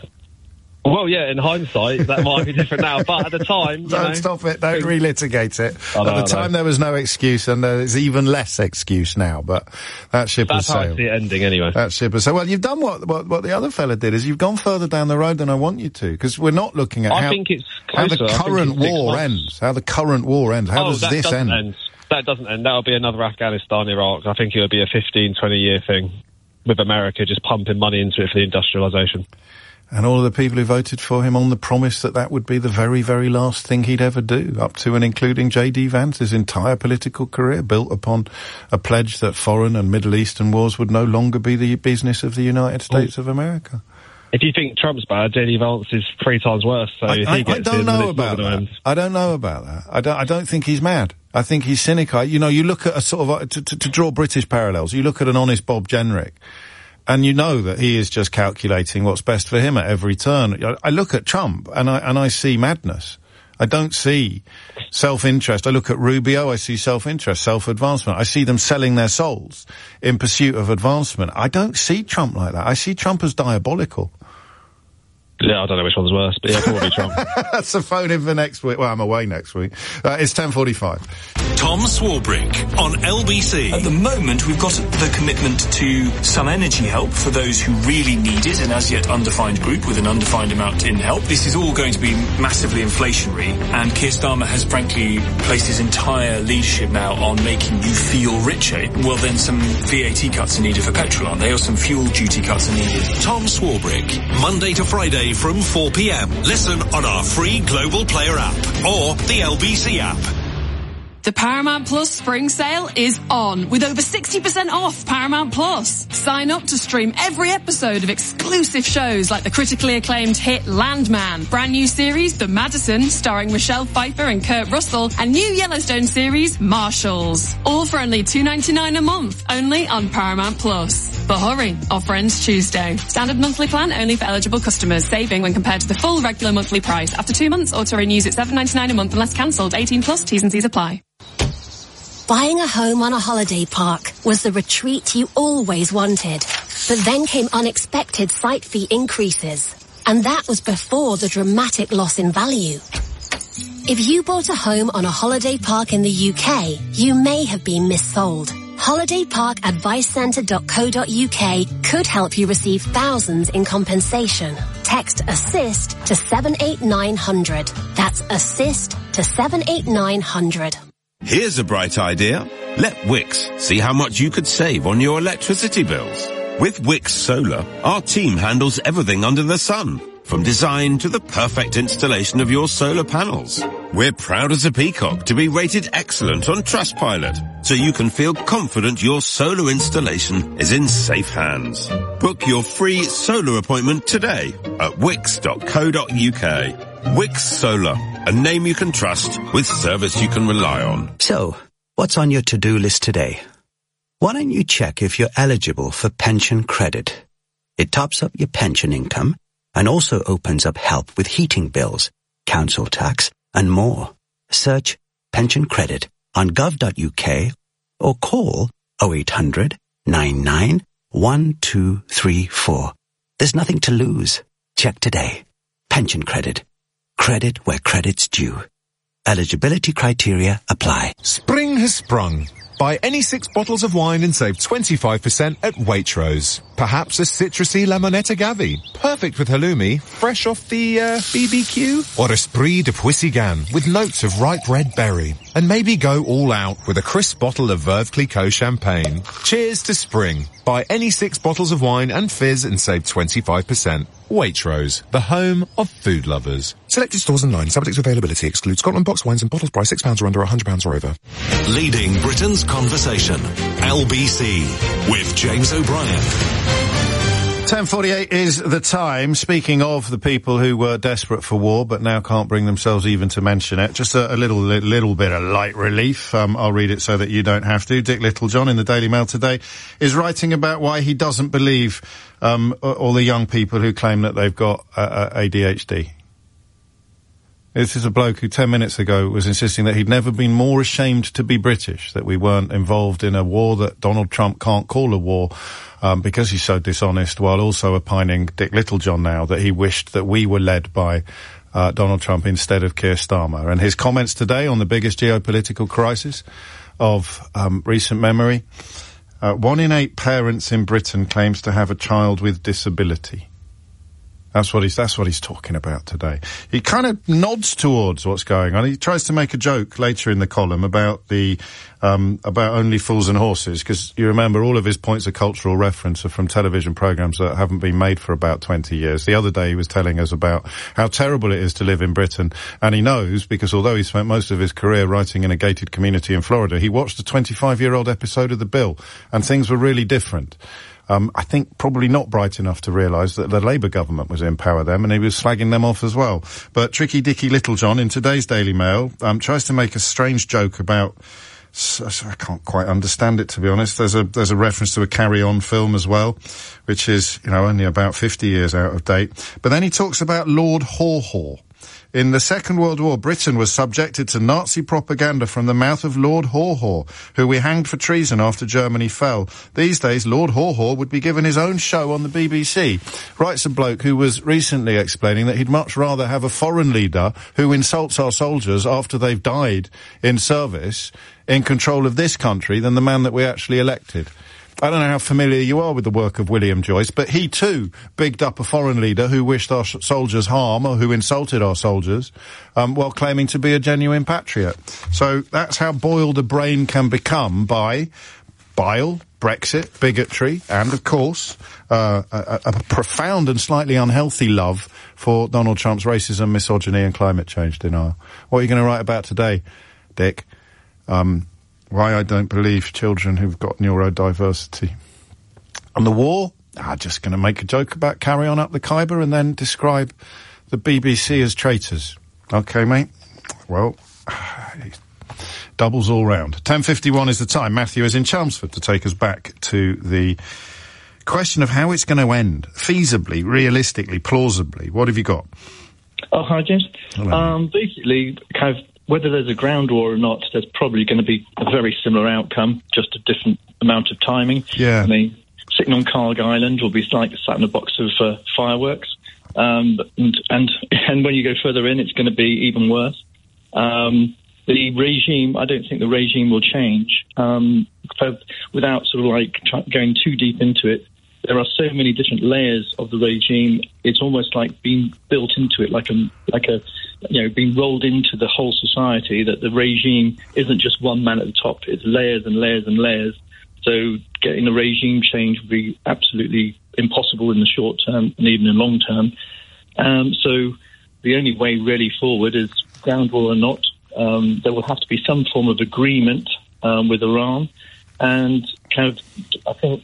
Speaker 19: Well, yeah, in hindsight, that might be different now, but at the time...
Speaker 1: Don't stop it, don't relitigate it. At the time there was no excuse, and there's even less excuse now, but that ship has sailed.
Speaker 19: That's how I see it ending, anyway.
Speaker 1: That ship has sailed. Well, you've done what the other fella did, is you've gone further down the road than I want you to, because we're not looking at how the current war ends. How the current war ends. How does this end?
Speaker 19: That doesn't end. That'll be another Afghanistan, Iraq. I think it'll be a 15, 20-year thing, with America just pumping money into it for the industrialisation.
Speaker 1: And all of the people who voted for him on the promise that would be the very, very last thing he'd ever do, up to and including J.D. Vance, his entire political career built upon a pledge that foreign and Middle Eastern wars would no longer be the business of the United States of America.
Speaker 19: If you think Trump's bad, J.D. Vance is 3 times worse, so
Speaker 1: I don't know about that. I don't know about that. I don't think he's mad. I think he's cynical. You know, you look at a sort of, to draw British parallels, you look at an honest Bob Jenrick, and you know that he is just calculating what's best for him at every turn. I look at Trump and I see madness. I don't see self-interest. I look at Rubio, I see self-interest, self-advancement. I see them selling their souls in pursuit of advancement. I don't see Trump like that. I see Trump as diabolical.
Speaker 19: Yeah, I don't know which one's worse, but yeah, probably Trump.
Speaker 1: That's a phone in for next week. Well, I'm away next week. It's 10:45.
Speaker 15: Tom Swarbrick on LBC.
Speaker 3: At the moment, we've got the commitment to some energy help for those who really need it, an as yet undefined group with an undefined amount in help. This is all going to be massively inflationary, and Keir Starmer has frankly placed his entire leadership now on making you feel richer. Well, then some VAT cuts are needed for petrol, aren't they? Or some fuel duty cuts are needed.
Speaker 15: Tom Swarbrick, Monday to Friday from 4 p.m. Listen on our free Global Player app or the LBC app.
Speaker 21: The Paramount Plus spring sale is on with over 60% off Paramount Plus. Sign up to stream every episode of exclusive shows like the critically acclaimed hit Landman, brand new series The Madison starring Michelle Pfeiffer and Kurt Russell, and new Yellowstone series Marshals. All for only $2.99 a month, only on Paramount Plus. But hurry, offer ends Tuesday. Standard monthly plan only for eligible customers. Saving when compared to the full regular monthly price. After 2 months, auto renews at $7.99 a month unless cancelled. 18 plus, T's and C's apply.
Speaker 20: Buying a home on a holiday park was the retreat you always wanted. But then came unexpected site fee increases. And that was before the dramatic loss in value. If you bought a home on a holiday park in the UK, you may have been missold. HolidayParkAdviceCentre.co.uk could help you receive thousands in compensation. Text ASSIST to 78900. That's ASSIST to 78900.
Speaker 2: Here's a bright idea. Let Wix see how much you could save on your electricity bills. With Wix Solar, our team handles everything under the sun, from design to the perfect installation of your solar panels. We're proud as a peacock to be rated excellent on Trustpilot, so you can feel confident your solar installation is in safe hands. Book your free solar appointment today at wix.co.uk. Wix Solar, a name you can trust with service you can rely on.
Speaker 5: So, what's on your to-do list today? Why don't you check if you're eligible for pension credit? It tops up your pension income and also opens up help with heating bills, council tax, and more. Search pension credit on gov.uk or call 0800 99 1234. There's nothing to lose. Check today. Pension credit. Credit where credit's due. Eligibility criteria apply.
Speaker 6: Spring has sprung. Buy any 6 bottles of wine and save 25% at Waitrose. Perhaps a citrusy Lamonette Agave, perfect with halloumi, fresh off the BBQ. Or Esprit de Puissigan with notes of ripe red berry. And maybe go all out with a crisp bottle of Veuve Clicquot champagne. Cheers to spring. Buy any 6 bottles of wine and fizz and save 25%. Waitrose, the home of food lovers. Selected stores online. Subject to availability. Excludes Scotland box wines and bottles price £6 or under, £100 or over.
Speaker 15: Leading Britain's conversation. LBC with James O'Brien.
Speaker 1: 10:48 is the time. Speaking of the people who were desperate for war but now can't bring themselves even to mention it, just a little bit of light relief. I'll read it so that you don't have to. Dick Littlejohn in the Daily Mail today is writing about why he doesn't believe all the young people who claim that they've got ADHD. This is a bloke who 10 minutes ago was insisting that he'd never been more ashamed to be British, that we weren't involved in a war that Donald Trump can't call a war because he's so dishonest, while also opining, Dick Littlejohn now, that he wished that we were led by Donald Trump instead of Keir Starmer. And his comments today on the biggest geopolitical crisis of recent memory, 1 in 8 parents in Britain claims to have a child with disability. That's what he's talking about today. He kind of nods towards what's going on. He tries to make a joke later in the column about about only fools and horses, because you remember all of his points of cultural reference are from television programs that haven't been made for about 20 years. The other day he was telling us about how terrible it is to live in Britain, and he knows, because although he spent most of his career writing in a gated community in Florida, he watched a 25-year-old episode of The Bill, and things were really different. I think probably not bright enough to realise that the Labour government was in power then, and he was slagging them off as well. But Tricky Dicky Littlejohn in today's Daily Mail tries to make a strange joke about, I can't quite understand it, to be honest. There's a reference to a Carry On film as well, which is, only about 50 years out of date. But then he talks about Lord Haw Haw. In the Second World War, Britain was subjected to Nazi propaganda from the mouth of Lord Haw Haw, who we hanged for treason after Germany fell. These days, Lord Haw Haw would be given his own show on the BBC. Writes a bloke who was recently explaining that he'd much rather have a foreign leader who insults our soldiers after they've died in service in control of this country than the man that we actually elected. I don't know how familiar you are with the work of William Joyce, but he too bigged up a foreign leader who wished our soldiers harm, or who insulted our soldiers, while claiming to be a genuine patriot. So that's how boiled a brain can become by bile, Brexit, bigotry, and of course, a profound and slightly unhealthy love for Donald Trump's racism, misogyny and climate change denial. What are you going to write about today, Dick? Why I don't believe children who've got neurodiversity. And the war? Just going to make a joke about Carry On Up the Khyber and then describe the BBC as traitors. Okay, mate? Well, doubles all round. 10:51 is the time. Matthew is in Chelmsford to take us back to the question of how it's going to end. Feasibly, realistically, plausibly. What have you got?
Speaker 7: Oh, hi, James. Basically, kind of, whether there's a ground war or not, there's probably going to be a very similar outcome, just a different amount of timing.
Speaker 1: Yeah.
Speaker 7: I mean, sitting on Carg Island will be like sat in a box of fireworks. And when you go further in, it's going to be even worse. The regime, I don't think the regime will change. Without sort of like going too deep into it, there are so many different layers of the regime. It's almost like being built into it, like a being rolled into the whole society, that the regime isn't just one man at the top. It's layers and layers and layers. So getting a regime change would be absolutely impossible in the short term and even in the long term. So the only way really forward is ground war or not. There will have to be some form of agreement with Iran, and kind of, I think,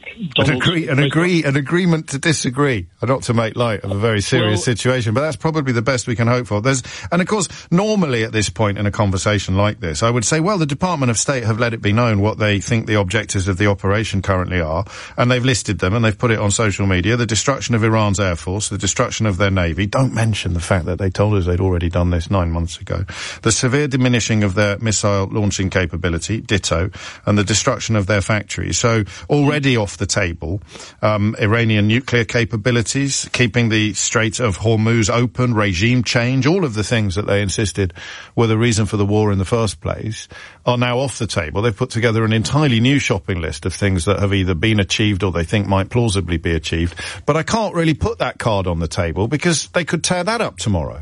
Speaker 1: an agreement to disagree, not to make light of a very serious situation, but that's probably the best we can hope for. And of course, normally at this point in a conversation like this, I would say, well, the Department of State have let it be known what they think the objectives of the operation currently are, and they've listed them and they've put it on social media: the destruction of Iran's air force, the destruction of their navy. Don't mention the fact that they told us they'd already done this 9 months ago. The severe diminishing of their missile launching capability, ditto, and the destruction of their factories. So already off the table, Iranian nuclear capabilities, keeping the Strait of Hormuz open, regime change, all of the things that they insisted were the reason for the war in the first place, are now off the table. They've put together an entirely new shopping list of things that have either been achieved or they think might plausibly be achieved. But I can't really put that card on the table because they could tear that up tomorrow.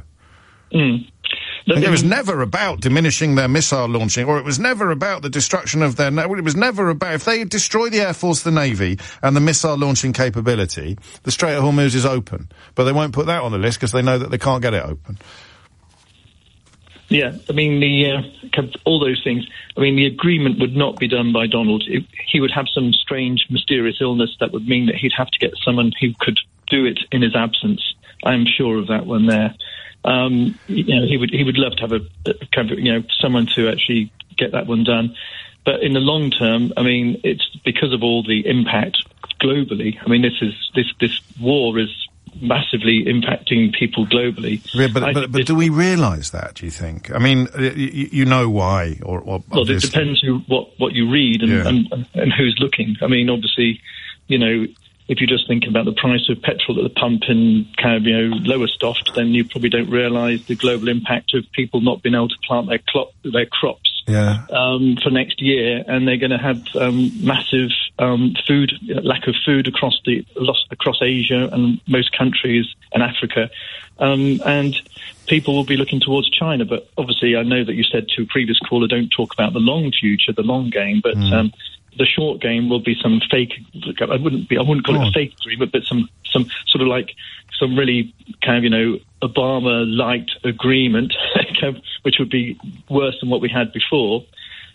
Speaker 1: It was never about diminishing their missile launching, or it was never about the destruction of their... It was never about... If they destroy the Air Force, the Navy, and the missile launching capability, the Strait of Hormuz is open. But they won't put that on the list because they know that they can't get it open.
Speaker 7: Yeah, I mean, all those things. I mean, the agreement would not be done by Donald. He would have some strange, mysterious illness that would mean that he'd have to get someone who could do it in his absence. I'm sure of that one there. He would love to have someone to actually get that one done. But in the long term, I mean, it's because of all the impact globally. I mean, this war is massively impacting people globally.
Speaker 1: Yeah, but do we realise that, do you think? I mean, you know why? Well,
Speaker 7: it depends what you read and who's looking. I mean, obviously, if you're just thinking about the price of petrol at the pump in kind of, Lowestoft, then you probably don't realise the global impact of people not being able to plant their crops for next year, and they're going to have massive lack of food across Asia and most countries and Africa, and people will be looking towards China. But obviously, I know that you said to a previous caller, don't talk about the long future, the long game, but the short game will be some fake. I wouldn't call it a fake agreement, but some sort of like some really kind of Obama-light agreement, which would be worse than what we had before,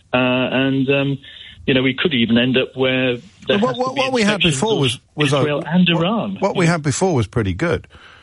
Speaker 7: we could even end up where
Speaker 1: what we had before was
Speaker 7: Israel and Iran.
Speaker 1: What we had before was pretty good.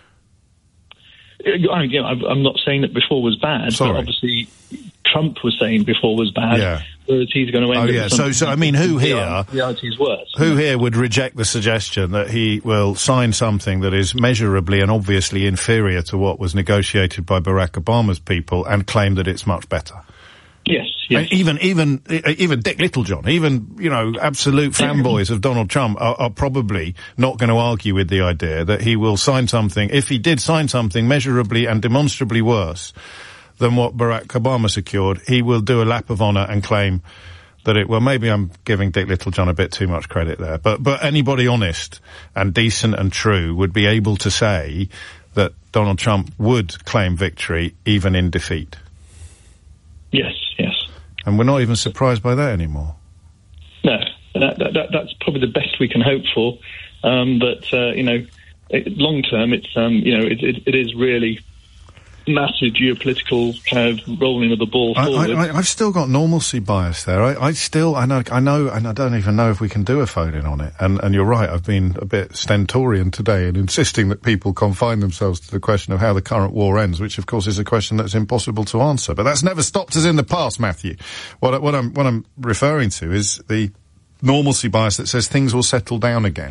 Speaker 7: I'm not saying that before was bad, but obviously Trump was saying before was bad. Whereas he's going to end up.
Speaker 1: So I mean, who here?
Speaker 7: Reality is worse.
Speaker 1: Who here would reject the suggestion that he will sign something that is measurably and obviously inferior to what was negotiated by Barack Obama's people and claim that it's much better?
Speaker 7: Yes.
Speaker 1: Even Dick Littlejohn, even absolute fanboys of Donald Trump are probably not going to argue with the idea that he will sign something, if he did sign something measurably and demonstrably worse than what Barack Obama secured, he will do a lap of honour and claim that maybe I'm giving Dick Littlejohn a bit too much credit there, but anybody honest and decent and true would be able to say that Donald Trump would claim victory even in defeat.
Speaker 7: Yes.
Speaker 1: And we're not even surprised by that anymore.
Speaker 7: No, that's probably the best we can hope for. But long term, it's it is really massive geopolitical kind of rolling of the ball forward.
Speaker 1: I've still got normalcy bias there. I know, and I don't even know if we can do a phone-in on it. And you're right, I've been a bit stentorian today in insisting that people confine themselves to the question of how the current war ends, which of course is a question that's impossible to answer. But that's never stopped us in the past, Matthew. What I'm referring to is the normalcy bias that says things will settle down again.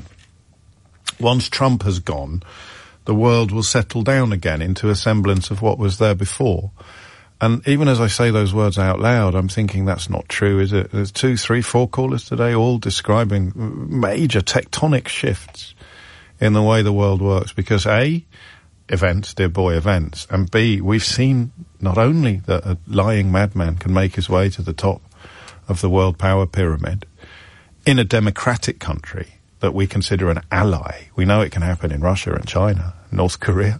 Speaker 1: Once Trump has gone, the world will settle down again into a semblance of what was there before. And even as I say those words out loud, I'm thinking that's not true, is it? There's 2, 3, 4 callers today all describing major tectonic shifts in the way the world works. Because A, events, dear boy, events. And B, we've seen not only that a lying madman can make his way to the top of the world power pyramid in a democratic country that we consider an ally. We know it can happen in Russia and China, North Korea.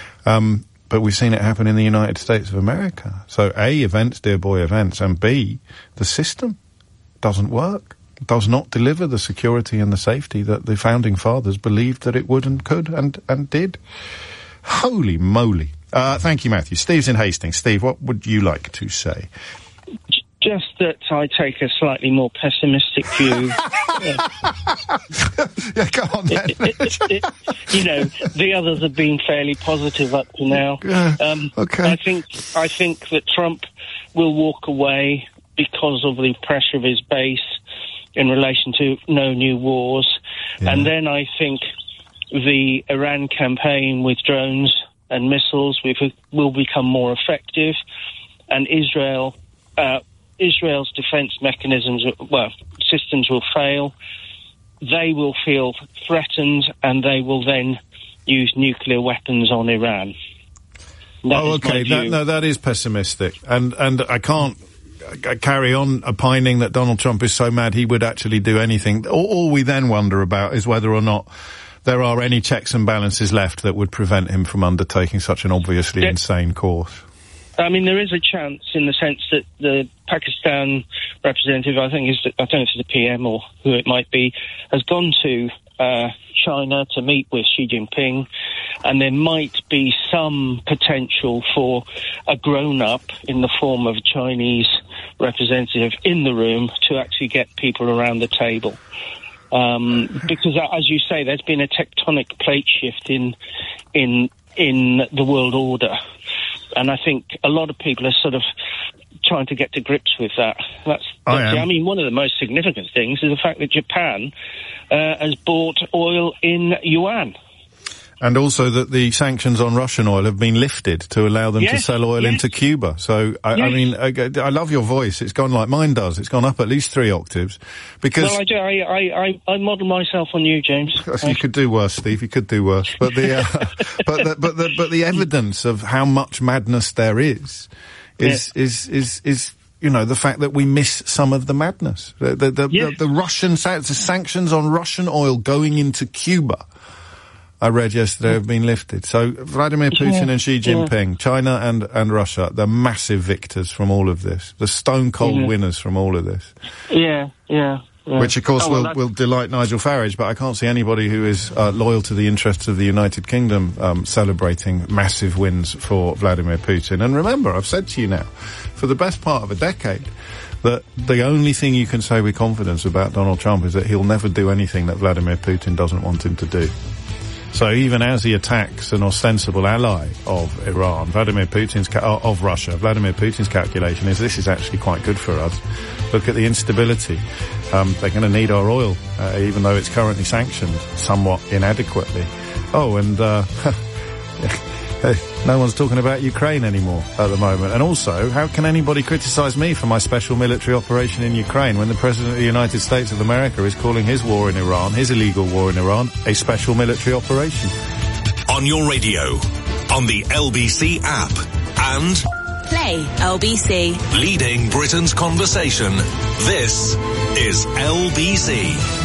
Speaker 1: But we've seen it happen in the United States of America. So A, events, dear boy, events, and B, the system doesn't work, does not deliver the security and the safety that the founding fathers believed that it would and could and did. Holy moly. Thank you, Matthew. Steve's in Hastings. Steve, what would you like to say?
Speaker 8: Just that I take a slightly more pessimistic view.
Speaker 1: Yeah, go on then.
Speaker 8: The others have been fairly positive up to now.
Speaker 1: Okay.
Speaker 8: I think that Trump will walk away because of the pressure of his base in relation to no new wars. Yeah. And then I think the Iran campaign with drones and missiles will become more effective, and Israel's defense systems will fail. They will feel threatened, and they will then use nuclear weapons on Iran.
Speaker 1: That is pessimistic, and I can't carry on opining that Donald Trump is so mad he would actually do anything. All we then wonder about is whether or not there are any checks and balances left that would prevent him from undertaking such an obviously insane course.
Speaker 8: I mean, there is a chance in the sense that the Pakistan representative, I don't know if it's the PM or who it might be, has gone to China to meet with Xi Jinping, and there might be some potential for a grown-up in the form of a Chinese representative in the room to actually get people around the table. Because, as you say, there's been a tectonic plate shift in the world order, and I think a lot of people are sort of trying to get to grips with that. I mean, one of the most significant things is the fact that Japan has bought oil in yuan.
Speaker 1: And also that the sanctions on Russian oil have been lifted to allow them to sell oil into Cuba. So, I mean, I love your voice. It's gone like mine does. It's gone up at least 3 octaves. Because...
Speaker 8: Well, I model myself on you, James.
Speaker 1: You could do worse, Steve. You could do worse. But but the evidence of how much madness there is, you know, the fact that we miss some of the madness. The Russian sanctions on Russian oil going into Cuba, I read yesterday, have been lifted. So Vladimir Putin and Xi Jinping, China and Russia, they're massive victors from all of this. The stone cold winners from all of this.
Speaker 8: Yeah.
Speaker 1: Which, of course, will delight Nigel Farage, but I can't see anybody who is loyal to the interests of the United Kingdom celebrating massive wins for Vladimir Putin. And remember, I've said to you now, for the best part of a decade, that the only thing you can say with confidence about Donald Trump is that he'll never do anything that Vladimir Putin doesn't want him to do. So even as he attacks an ostensible ally of Iran, of Russia, Vladimir Putin's calculation is this is actually quite good for us. Look at the instability. They're going to need our oil, even though it's currently sanctioned somewhat inadequately. Oh, and no one's talking about Ukraine anymore at the moment. And also, how can anybody criticise me for my special military operation in Ukraine when the President of the United States of America is calling his war in Iran, his illegal war in Iran, a special military operation?
Speaker 15: On your radio, on the LBC app, and...
Speaker 10: Play LBC.
Speaker 15: Leading Britain's conversation. This is LBC.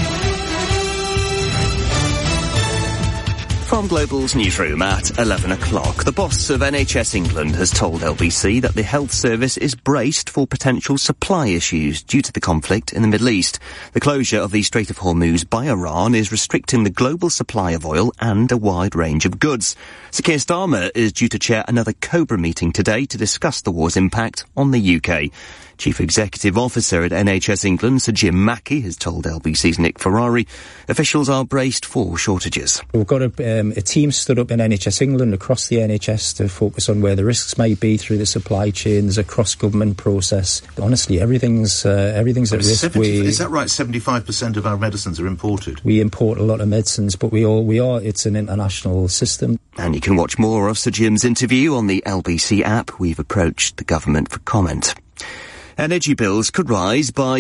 Speaker 4: From Global's newsroom at 11 o'clock, the boss of NHS England has told LBC that the health service is braced for potential supply issues due to the conflict in the Middle East. The closure of the Strait of Hormuz by Iran is restricting the global supply of oil and a wide range of goods. Sir Keir Starmer is due to chair another COBRA meeting today to discuss the war's impact on the UK. Chief Executive Officer at NHS England, Sir Jim Mackey, has told LBC's Nick Ferrari officials are braced for shortages.
Speaker 11: We've got a team stood up in NHS England across the NHS to focus on where the risks may be through the supply chain. There's a cross-government process. Honestly, everything's at risk.
Speaker 12: Is that right? 75% of our medicines are imported.
Speaker 11: We import a lot of medicines, but it's an international system.
Speaker 4: And you can watch more of Sir Jim's interview on the LBC app. We've approached the government for comment. Energy bills could rise by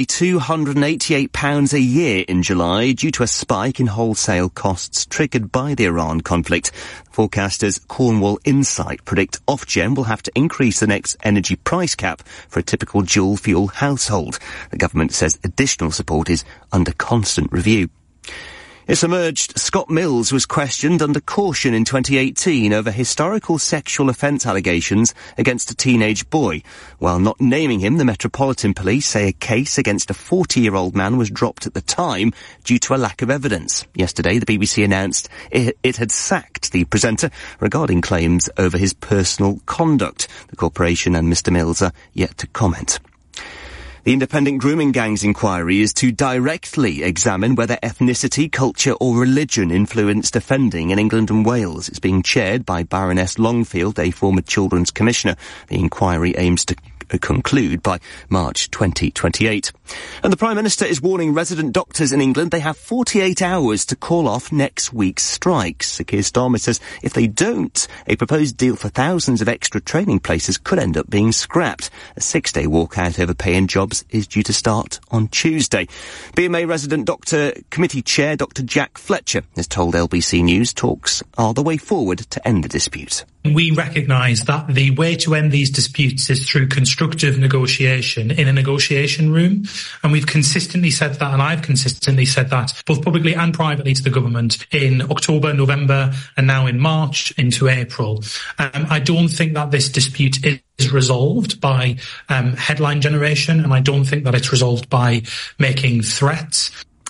Speaker 4: £288 a year in July due to a spike in wholesale costs triggered by the Iran conflict. Forecasters Cornwall Insight predict Ofgem will have to increase the next energy price cap for a typical dual-fuel household. The government says additional support is under constant review. It's emerged Scott Mills was questioned under caution in 2018 over historical sexual offence allegations against a teenage boy. While not naming him, the Metropolitan Police say a case against a 40-year-old man was dropped at the time due to a lack of evidence. Yesterday, the BBC announced it had sacked the presenter regarding claims over his personal conduct. The corporation and Mr Mills are yet to comment. The Independent Grooming Gangs inquiry is to directly examine whether ethnicity, culture or religion influenced offending in England and Wales. It's being chaired by Baroness Longfield, a former Children's Commissioner. The inquiry aims to conclude by March 2028. And the Prime Minister is warning resident doctors in England they have 48 hours to call off next week's strikes. Sir Keir Starmer says if they don't, a proposed deal for thousands of extra training places could end up being scrapped. A 6-day walkout over pay and jobs is due to start on Tuesday. BMA Resident Doctor Committee Chair Dr Jack Fletcher has told LBC News talks are the way forward to end the dispute.
Speaker 13: We recognise that the way to end these disputes is through constructive negotiation in a negotiation room. And we've consistently said that, and I've consistently said that, both publicly and privately to the government in October, November, and now in March into April. I don't think that this dispute is resolved by headline generation, and I don't think that it's resolved by making threats.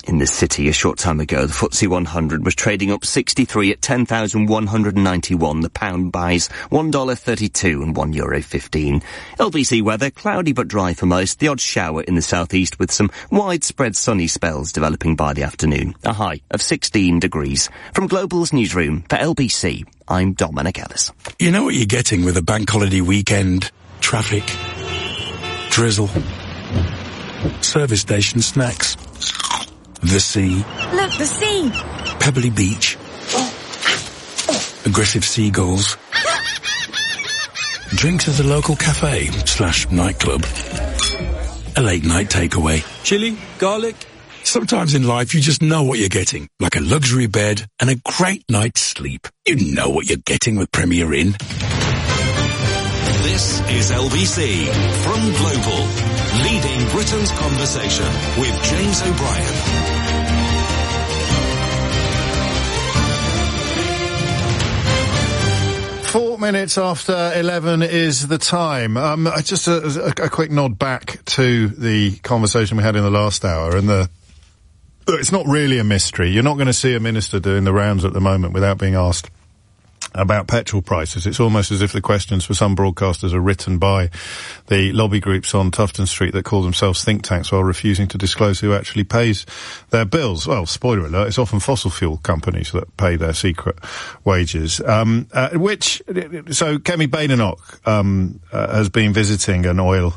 Speaker 4: In the city a short time ago, the FTSE 100 was trading up 63 at 10,191. The pound buys $1.32 and €1.15. LBC weather, cloudy but dry for most. The odd shower in the southeast with some widespread sunny spells developing by the afternoon. A high of 16 degrees. From Global's newsroom for LBC, I'm Dominic Ellis.
Speaker 14: You know what you're getting with a bank holiday weekend? Traffic, drizzle, service station snacks, the sea.
Speaker 22: Look, the sea.
Speaker 14: Pebbly beach. Aggressive seagulls. Drinks at the local cafe/nightclub. A late night takeaway. Chili, garlic. Sometimes in life you just know what you're getting. Like a luxury bed and a great night's sleep. You know what you're getting with Premier Inn.
Speaker 15: This is LBC from Global, leading Britain's conversation with James O'Brien.
Speaker 1: 4 minutes after 11 is the time. Just a quick nod back to the conversation we had in the last hour, and it's not really a mystery. You're not going to see a minister doing the rounds at the moment without being asked about petrol prices. It's almost as if the questions for some broadcasters are written by the lobby groups on Tufton Street that call themselves think tanks while refusing to disclose who actually pays their bills. Well, spoiler alert, it's often fossil fuel companies that pay their secret wages. So Kemi Badenoch has been visiting an oil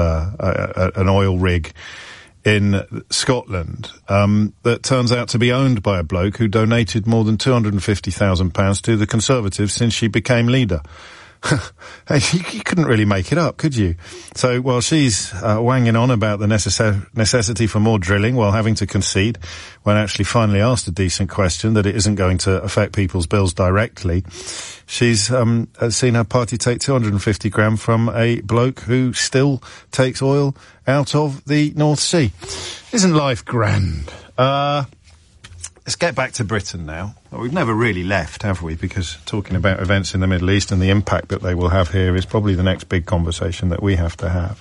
Speaker 1: rig in Scotland that turns out to be owned by a bloke who donated more than £250,000 to the Conservatives since she became leader. You couldn't really make it up, could you? So while she's wanging on about the necessity for more drilling while having to concede, when actually finally asked a decent question that it isn't going to affect people's bills directly, she's seen her party take 250 grand from a bloke who still takes oil out of the North Sea. Isn't life grand? Let's get back to Britain now. Well, we've never really left, have we? Because talking about events in the Middle East and the impact that they will have here is probably the next big conversation that we have to have.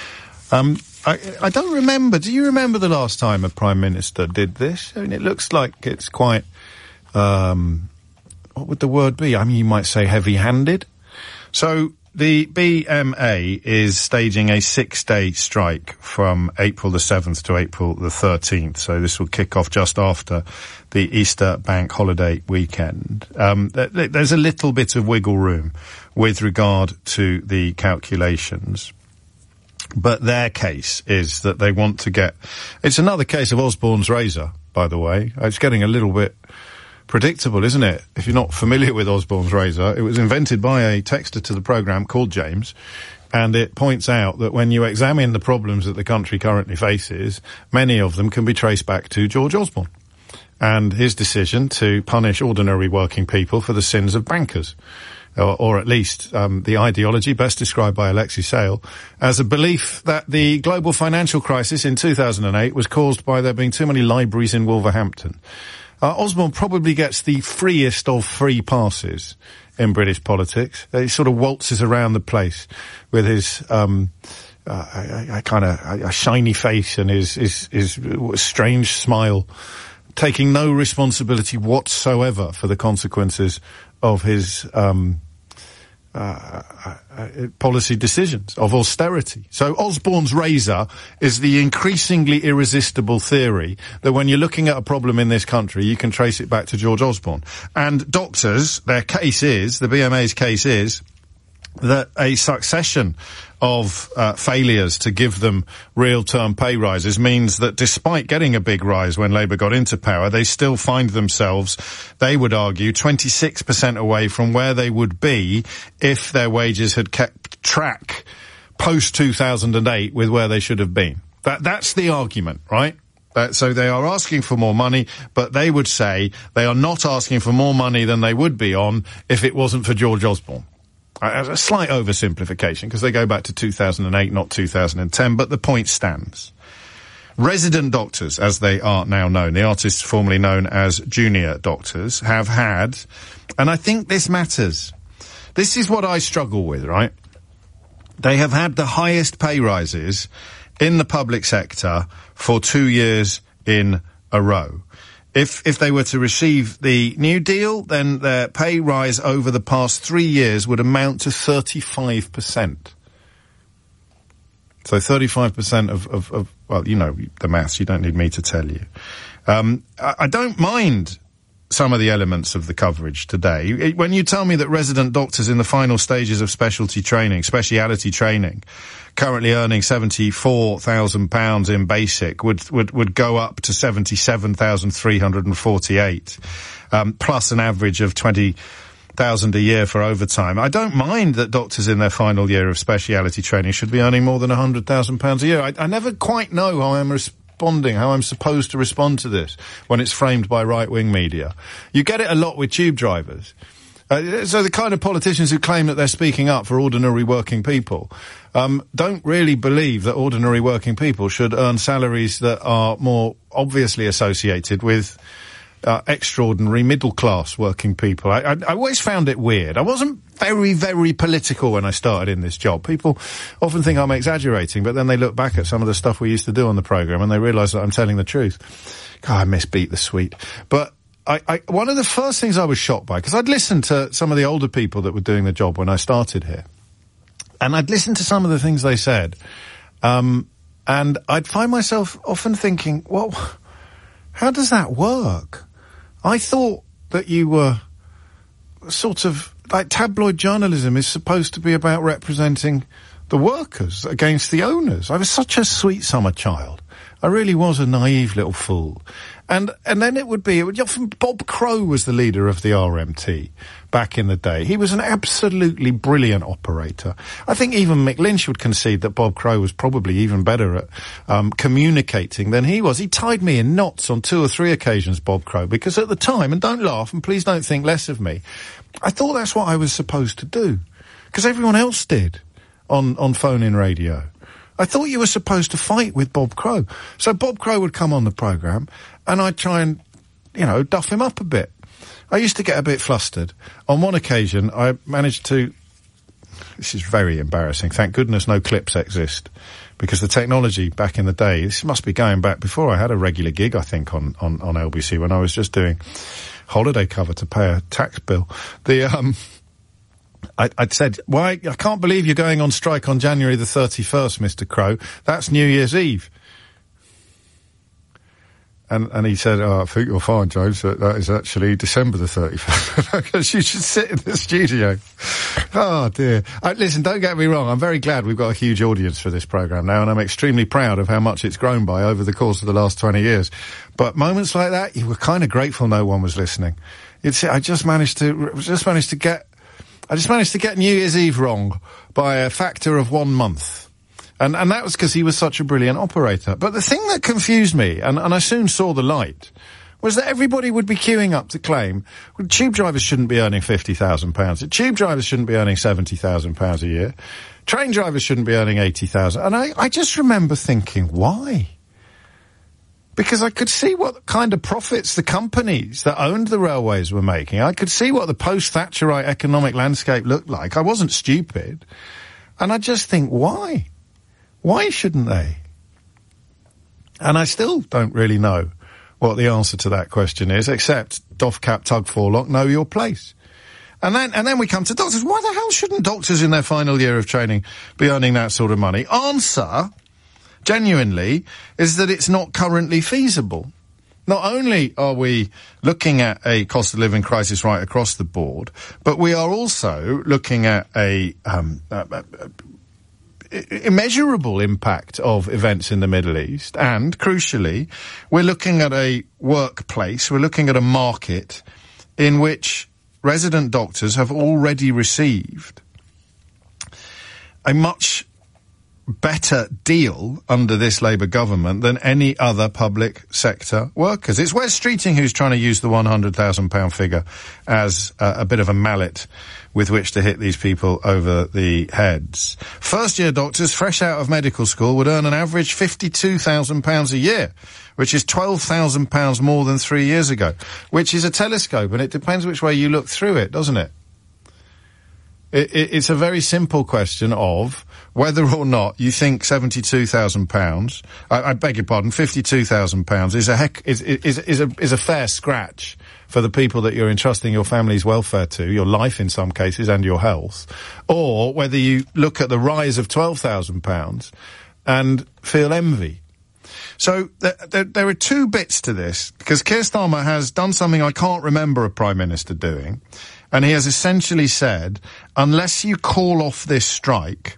Speaker 1: I don't remember. Do you remember the last time a Prime Minister did this? I mean, it looks like it's quite, what would the word be? I mean, you might say heavy-handed. So the BMA is staging a 6-day strike from April the 7th to April the 13th. So this will kick off just after the Easter bank holiday weekend. There's a little bit of wiggle room with regard to the calculations. But their case is that they want to get... It's another case of Osborne's razor, by the way. It's getting a little bit predictable, isn't it? If you're not familiar with Osborne's razor, it was invented by a texter to the programme called James, and it points out that when you examine the problems that the country currently faces, many of them can be traced back to George Osborne and his decision to punish ordinary working people for the sins of bankers. Or at least the ideology best described by Alexei Sayle as a belief that the global financial crisis in 2008 was caused by there being too many libraries in Wolverhampton. Osborne probably gets the freest of free passes in British politics. He sort of waltzes around the place with his a shiny face and his strange smile, taking no responsibility whatsoever for the consequences of his policy decisions, of austerity. So Osborne's razor is the increasingly irresistible theory that when you're looking at a problem in this country, you can trace it back to George Osborne. And doctors, their case is, the BMA's case is, that a succession of failures to give them real-term pay rises means that despite getting a big rise when Labour got into power, they still find themselves, they would argue, 26% away from where they would be if their wages had kept track post-2008 with where they should have been. That's the argument, right? So they are asking for more money, but they would say they are not asking for more money than they would be on if it wasn't for George Osborne. A slight oversimplification, because they go back to 2008, not 2010, but the point stands. Resident doctors, as they are now known, the artists formerly known as junior doctors, have had, and I think this matters, this is what I struggle with, right? They have had the highest pay rises in the public sector for 2 years in a row. If they were to receive the New Deal, then their pay rise over the past 3 years would amount to 35%. So 35% of well, you know the maths, you don't need me to tell you. I don't mind some of the elements of the coverage today. When you tell me that resident doctors in the final stages of specialty training, speciality training, currently earning £74,000 in basic, would go up to 77,348, plus an average of 20,000 a year for overtime. I don't mind that doctors in their final year of speciality training should be earning more than £100,000 a year. I never quite know how I'm supposed to respond to this when it's framed by right-wing media. You get it a lot with tube drivers. So the kind of politicians who claim that they're speaking up for ordinary working people don't really believe that ordinary working people should earn salaries that are more obviously associated with extraordinary middle-class working people. I always found it weird. I wasn't very, very political when I started in this job. People often think I'm exaggerating, but then they look back at some of the stuff we used to do on the programme and they realise that I'm telling the truth. God, I miss Beat the Sweet. But one of the first things I was shocked by, because I'd listened to some of the older people that were doing the job when I started here, and I'd listened to some of the things they said, and I'd find myself often thinking, well, how does that work? I thought that you were sort of, like, tabloid journalism is supposed to be about representing the workers against the owners. I was such a sweet summer child. I really was a naive little fool. And then it would often Bob Crow was the leader of the RMT back in the day. He was an absolutely brilliant operator. I think even Mick Lynch would concede that Bob Crow was probably even better at communicating than he was. He tied me in knots on 2 or 3 occasions, Bob Crow, because at the time, and don't laugh, and please don't think less of me, I thought that's what I was supposed to do, because everyone else did on phone-in radio. I thought you were supposed to fight with Bob Crow. So Bob Crow would come on the programme, and I'd try and, duff him up a bit. I used to get a bit flustered. On one occasion, I managed to... This is very embarrassing. Thank goodness no clips exist, because the technology back in the day, this must be going back before I had a regular gig, I think, on LBC, when I was just doing holiday cover to pay a tax bill. I'd said, "Why? I can't believe you're going on strike on January the 31st, Mr. Crow. That's New Year's Eve." And he said, "Oh, I think you'll find, James, that is actually December the 31st. Because you should sit in the studio." Oh, dear. Listen, don't get me wrong. I'm very glad we've got a huge audience for this programme now, and I'm extremely proud of how much it's grown by over the course of the last 20 years. But moments like that, you were kind of grateful no one was listening. I just managed to get New Year's Eve wrong by a factor of 1 month. And that was because he was such a brilliant operator. But the thing that confused me, and I soon saw the light, was that everybody would be queuing up to claim, well, tube drivers shouldn't be earning £50,000. Tube drivers shouldn't be earning £70,000 a year. Train drivers shouldn't be earning £80,000. And I just remember thinking, why? Because I could see what kind of profits the companies that owned the railways were making. I could see what the post-Thatcherite economic landscape looked like. I wasn't stupid. And I just think, why? Why shouldn't they? And I still don't really know what the answer to that question is, except doff cap, tug forelock, know your place. And then we come to doctors. Why the hell shouldn't doctors in their final year of training be earning that sort of money? Answer, genuinely, is that it's not currently feasible. Not only are we looking at a cost of living crisis right across the board, but we are also looking at a immeasurable impact of events in the Middle East, and crucially, we're looking at a workplace, we're looking at a market in which resident doctors have already received a much better deal under this Labour government than any other public sector workers. It's Wes Streeting who's trying to use the £100,000 figure as a bit of a mallet with which to hit these people over the heads. First-year doctors, fresh out of medical school, would earn an average £52,000 a year, which is £12,000 more than 3 years ago, which is a telescope, and it depends which way you look through it, doesn't it? It's a very simple question of whether or not you think £72,000, I beg your pardon, £52,000 is a fair scratch for the people that you're entrusting your family's welfare to, your life in some cases, and your health, or whether you look at the rise of £12,000 and feel envy. So there are two bits to this, because Keir Starmer has done something I can't remember a Prime Minister doing, and he has essentially said, unless you call off this strike,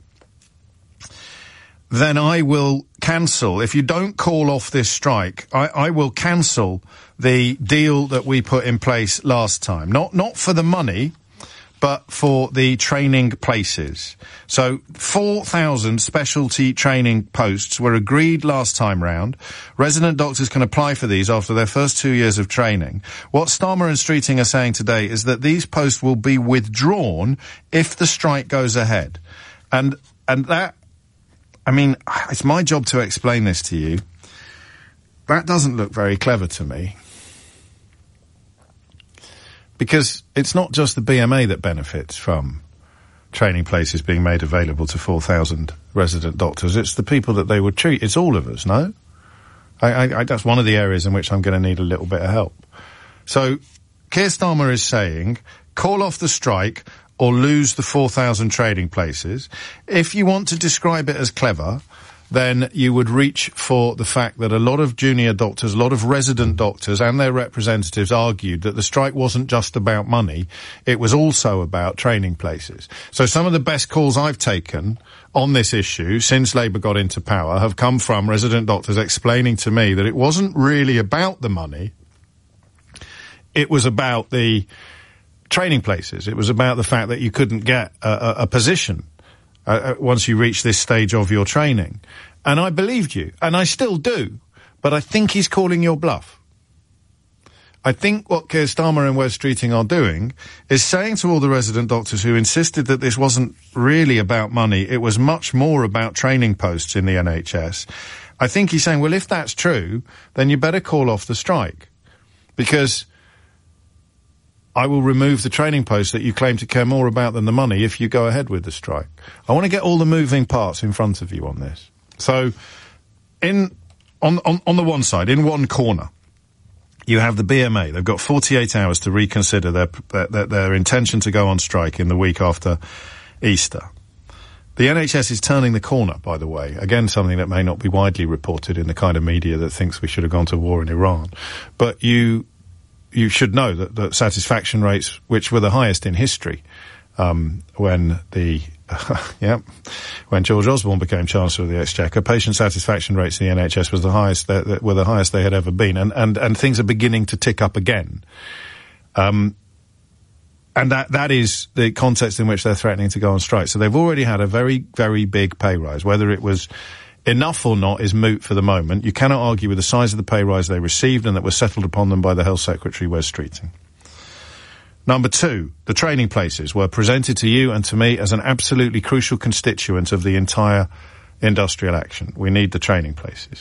Speaker 1: then I will cancel. If you don't call off this strike, I will cancel the deal that we put in place last time. Not for the money, but for the training places. So 4,000 specialty training posts were agreed last time round. Resident doctors can apply for these after their first 2 years of training. What Starmer and Streeting are saying today is that these posts will be withdrawn if the strike goes ahead. And that, I mean, it's my job to explain this to you. That doesn't look very clever to me. Because it's not just the BMA that benefits from training places being made available to 4,000 resident doctors. It's the people that they would treat. It's all of us, no? That's one of the areas in which I'm going to need a little bit of help. So, Keir Starmer is saying, call off the strike or lose the 4,000 training places. If you want to describe it as clever, then you would reach for the fact that a lot of junior doctors, a lot of resident doctors and their representatives argued that the strike wasn't just about money, it was also about training places. So some of the best calls I've taken on this issue since Labour got into power have come from resident doctors explaining to me that it wasn't really about the money, it was about the training places. It was about the fact that you couldn't get a position once you reach this stage of your training. And I believed you, and I still do, but I think he's calling your bluff. I think what Keir Starmer and Wes Streeting are doing is saying to all the resident doctors who insisted that this wasn't really about money, it was much more about training posts in the NHS. I think he's saying, well, if that's true, then you better call off the strike, because I will remove the training posts that you claim to care more about than the money if you go ahead with the strike. I want to get all the moving parts in front of you on this. So, on the one side, in one corner, you have the BMA. They've got 48 hours to reconsider their intention to go on strike in the week after Easter. The NHS is turning the corner, by the way. Again, something that may not be widely reported in the kind of media that thinks we should have gone to war in Iran. But you should know that satisfaction rates, which were the highest in history, when George Osborne became Chancellor of the Exchequer, patient satisfaction rates in the NHS was the highest, were the highest they had ever been, and things are beginning to tick up again. And that is the context in which they're threatening to go on strike. So they've already had a very, very big pay rise. Whether it was enough or not is moot for the moment. You cannot argue with the size of the pay rise they received and that was settled upon them by the Health Secretary, Wes Streeting. Number two, the training places were presented to you and to me as an absolutely crucial constituent of the entire industrial action. We need the training places.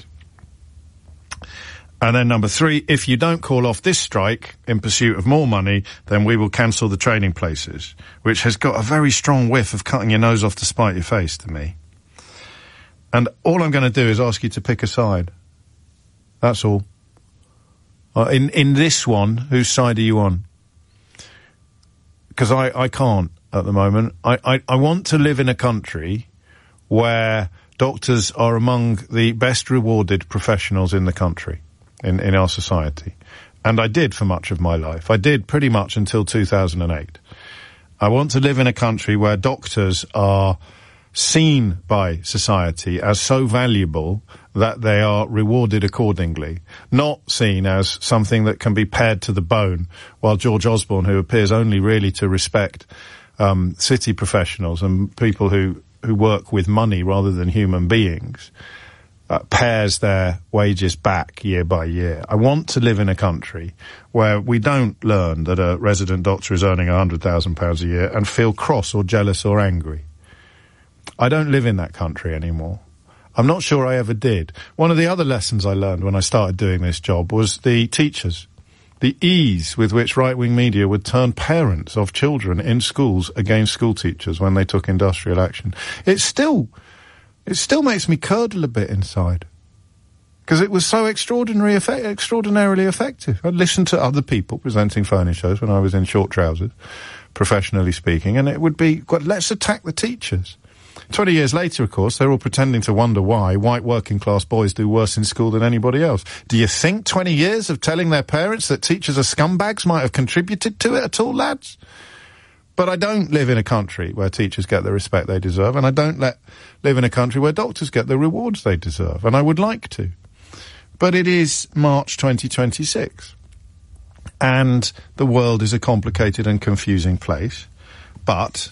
Speaker 1: And then number three, if you don't call off this strike in pursuit of more money, then we will cancel the training places, which has got a very strong whiff of cutting your nose off to spite your face to me. And all I'm going to do is ask you to pick a side. That's all. In this one, whose side are you on? Because I can't at the moment. I want to live in a country where doctors are among the best rewarded professionals in the country, in our society. And I did for much of my life. I did pretty much until 2008. I want to live in a country where doctors are seen by society as so valuable that they are rewarded accordingly, not seen as something that can be pared to the bone, while George Osborne, who appears only really to respect city professionals and people who work with money rather than human beings, pares their wages back year by year. I want to live in a country where we don't learn that a resident doctor is earning £100,000 a year and feel cross or jealous or angry. I don't live in that country anymore. I'm not sure I ever did. One of the other lessons I learned when I started doing this job was the teachers. The ease with which right-wing media would turn parents of children in schools against school teachers when they took industrial action. It's still it still makes me curdle a bit inside. Because it was so extraordinarily effective. I'd listened to other people presenting phone-in shows when I was in short trousers, professionally speaking, and it would be, let's attack the teachers. 20 years later, of course, they're all pretending to wonder why white working-class boys do worse in school than anybody else. Do you think 20 years of telling their parents that teachers are scumbags might have contributed to it at all, lads? But I don't live in a country where teachers get the respect they deserve, and I don't live in a country where doctors get the rewards they deserve, and I would like to. But it is March 2026, and the world is a complicated and confusing place. But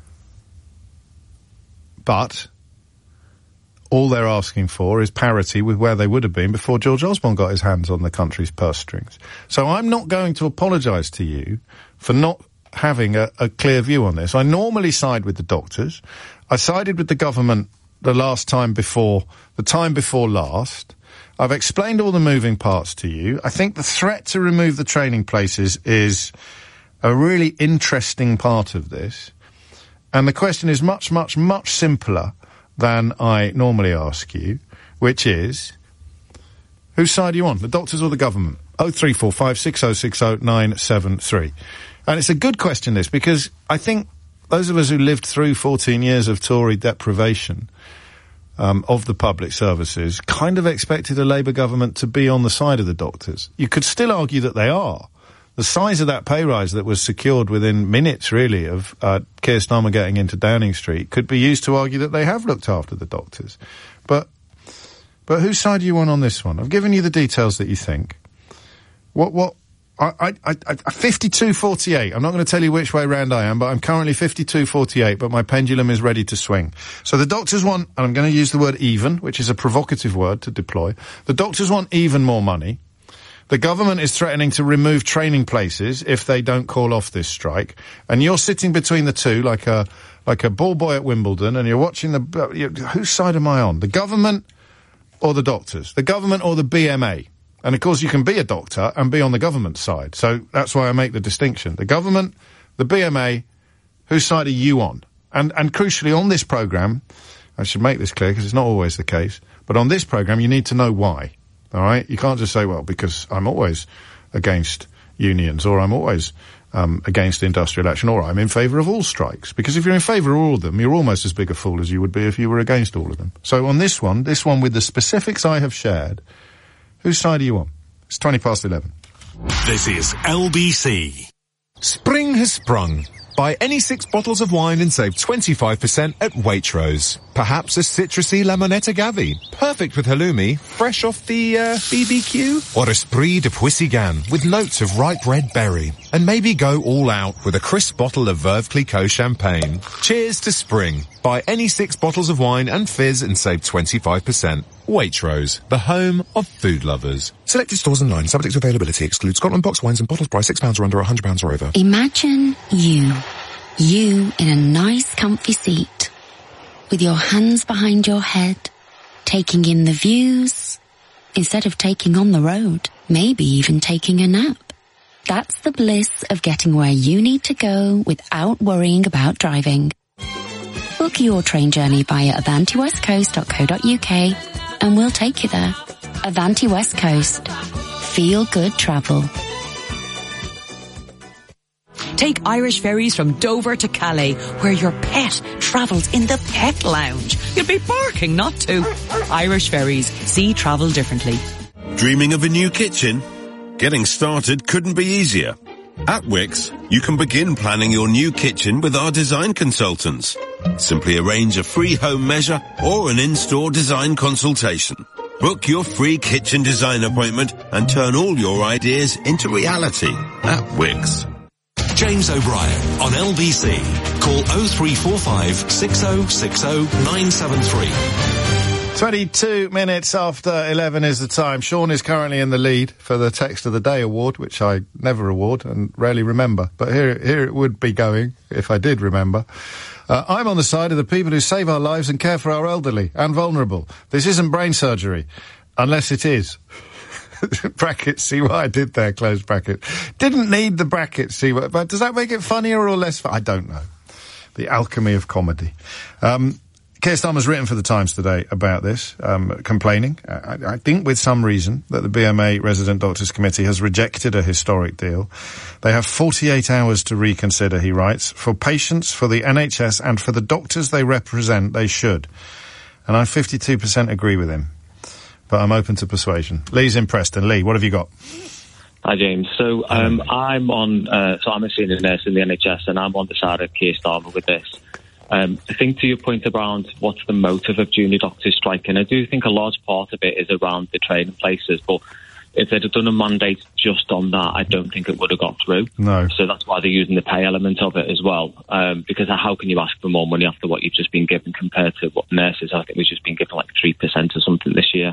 Speaker 1: all they're asking for is parity with where they would have been before George Osborne got his hands on the country's purse strings. So I'm not going to apologise to you for not having a clear view on this. I normally side with the doctors. I sided with the government the time before last. I've explained all the moving parts to you. I think the threat to remove the training places is a really interesting part of this. And the question is much, much, much simpler than I normally ask you, which is, whose side are you on, the doctors or the government? 0345 6060 973. And it's a good question, this, because I think those of us who lived through 14 years of Tory deprivation of the public services kind of expected a Labour government to be on the side of the doctors. You could still argue that they are. The size of that pay rise that was secured within minutes, really, of Keir Starmer getting into Downing Street could be used to argue that they have looked after the doctors. But whose side are you on this one? I've given you the details that you think. I 52-48. I'm not going to tell you which way round I am, but I'm currently 52-48, but my pendulum is ready to swing. So the doctors want, and I'm going to use the word even, which is a provocative word to deploy. The doctors want even more money. The government is threatening to remove training places if they don't call off this strike. And you're sitting between the two like a ball boy at Wimbledon, and you're watching whose side am I on? The government or the doctors? The government or the BMA? And of course you can be a doctor and be on the government side. So that's why I make the distinction. The government, the BMA, whose side are you on? And crucially on this programme, I should make this clear because it's not always the case, but on this programme you need to know why. All right? You can't just say, well, because I'm always against unions, or I'm always against industrial action, or I'm in favour of all strikes. Because if you're in favour of all of them, you're almost as big a fool as you would be if you were against all of them. So on this one with the specifics I have shared, whose side are you on? It's 11:20.
Speaker 15: This is LBC.
Speaker 6: Spring has sprung. Buy any 6 bottles of wine and save 25% at Waitrose. Perhaps a citrusy Lamonette Agave, perfect with halloumi, fresh off the BBQ? Or Esprit de Puissignan with notes of ripe red berry. And maybe go all out with a crisp bottle of Veuve Clicquot champagne. Cheers to spring. Buy any 6 bottles of wine and fizz and save 25%. Waitrose, the home of food lovers. Selected stores online, subject to availability, excludes Scotland box wines and bottles price £6 or under, £100 or over.
Speaker 9: Imagine you in a nice comfy seat, with your hands behind your head, taking in the views, instead of taking on the road, maybe even taking a nap. That's the bliss of getting where you need to go without worrying about driving. Book your train journey via avantiwestcoast.co.uk and we'll take you there. Avanti West Coast. Feel good travel.
Speaker 22: Take Irish ferries from Dover to Calais, where your pet travels in the pet lounge. You'll be barking not to. Irish ferries. See travel differently.
Speaker 2: Dreaming of a new kitchen? Getting started couldn't be easier. At Wix, you can begin planning your new kitchen with our design consultants. Simply arrange a free home measure or an in-store design consultation. Book your free kitchen design appointment and turn all your ideas into reality at Wix.
Speaker 15: James O'Brien on LBC. Call 0345 6060 973.
Speaker 1: 22 minutes after 11 is the time. Sean is currently in the lead for the Text of the Day award, which I never award and rarely remember. But here it would be going, if I did remember. I'm on the side of the people who save our lives and care for our elderly and vulnerable. This isn't brain surgery, unless it is. Brackets, see what I did there, close bracket. Didn't need the brackets, see what, but does that make it funnier or less I don't know. The alchemy of comedy. Keir Starmer's written for the Times today about this, complaining, I think with some reason, that the BMA Resident Doctors Committee has rejected a historic deal. They have 48 hours to reconsider, he writes. For patients, for the NHS and for the doctors they represent, they should. And I 52% agree with him. But I'm open to persuasion. Lee's in Preston. Lee, what have you got?
Speaker 16: Hi, James. So, I'm a senior nurse in the NHS, and I'm on the side of Keir Starmer with this. I think to your point around what's the motive of junior doctors striking, I do think a large part of it is around the training places, but if they'd have done a mandate just on that, I don't think it would have got through.
Speaker 1: No.
Speaker 16: So that's why they're using the pay element of it as well, because how can you ask for more money after what you've just been given compared to what nurses, I think we've just been given like 3% or something this year.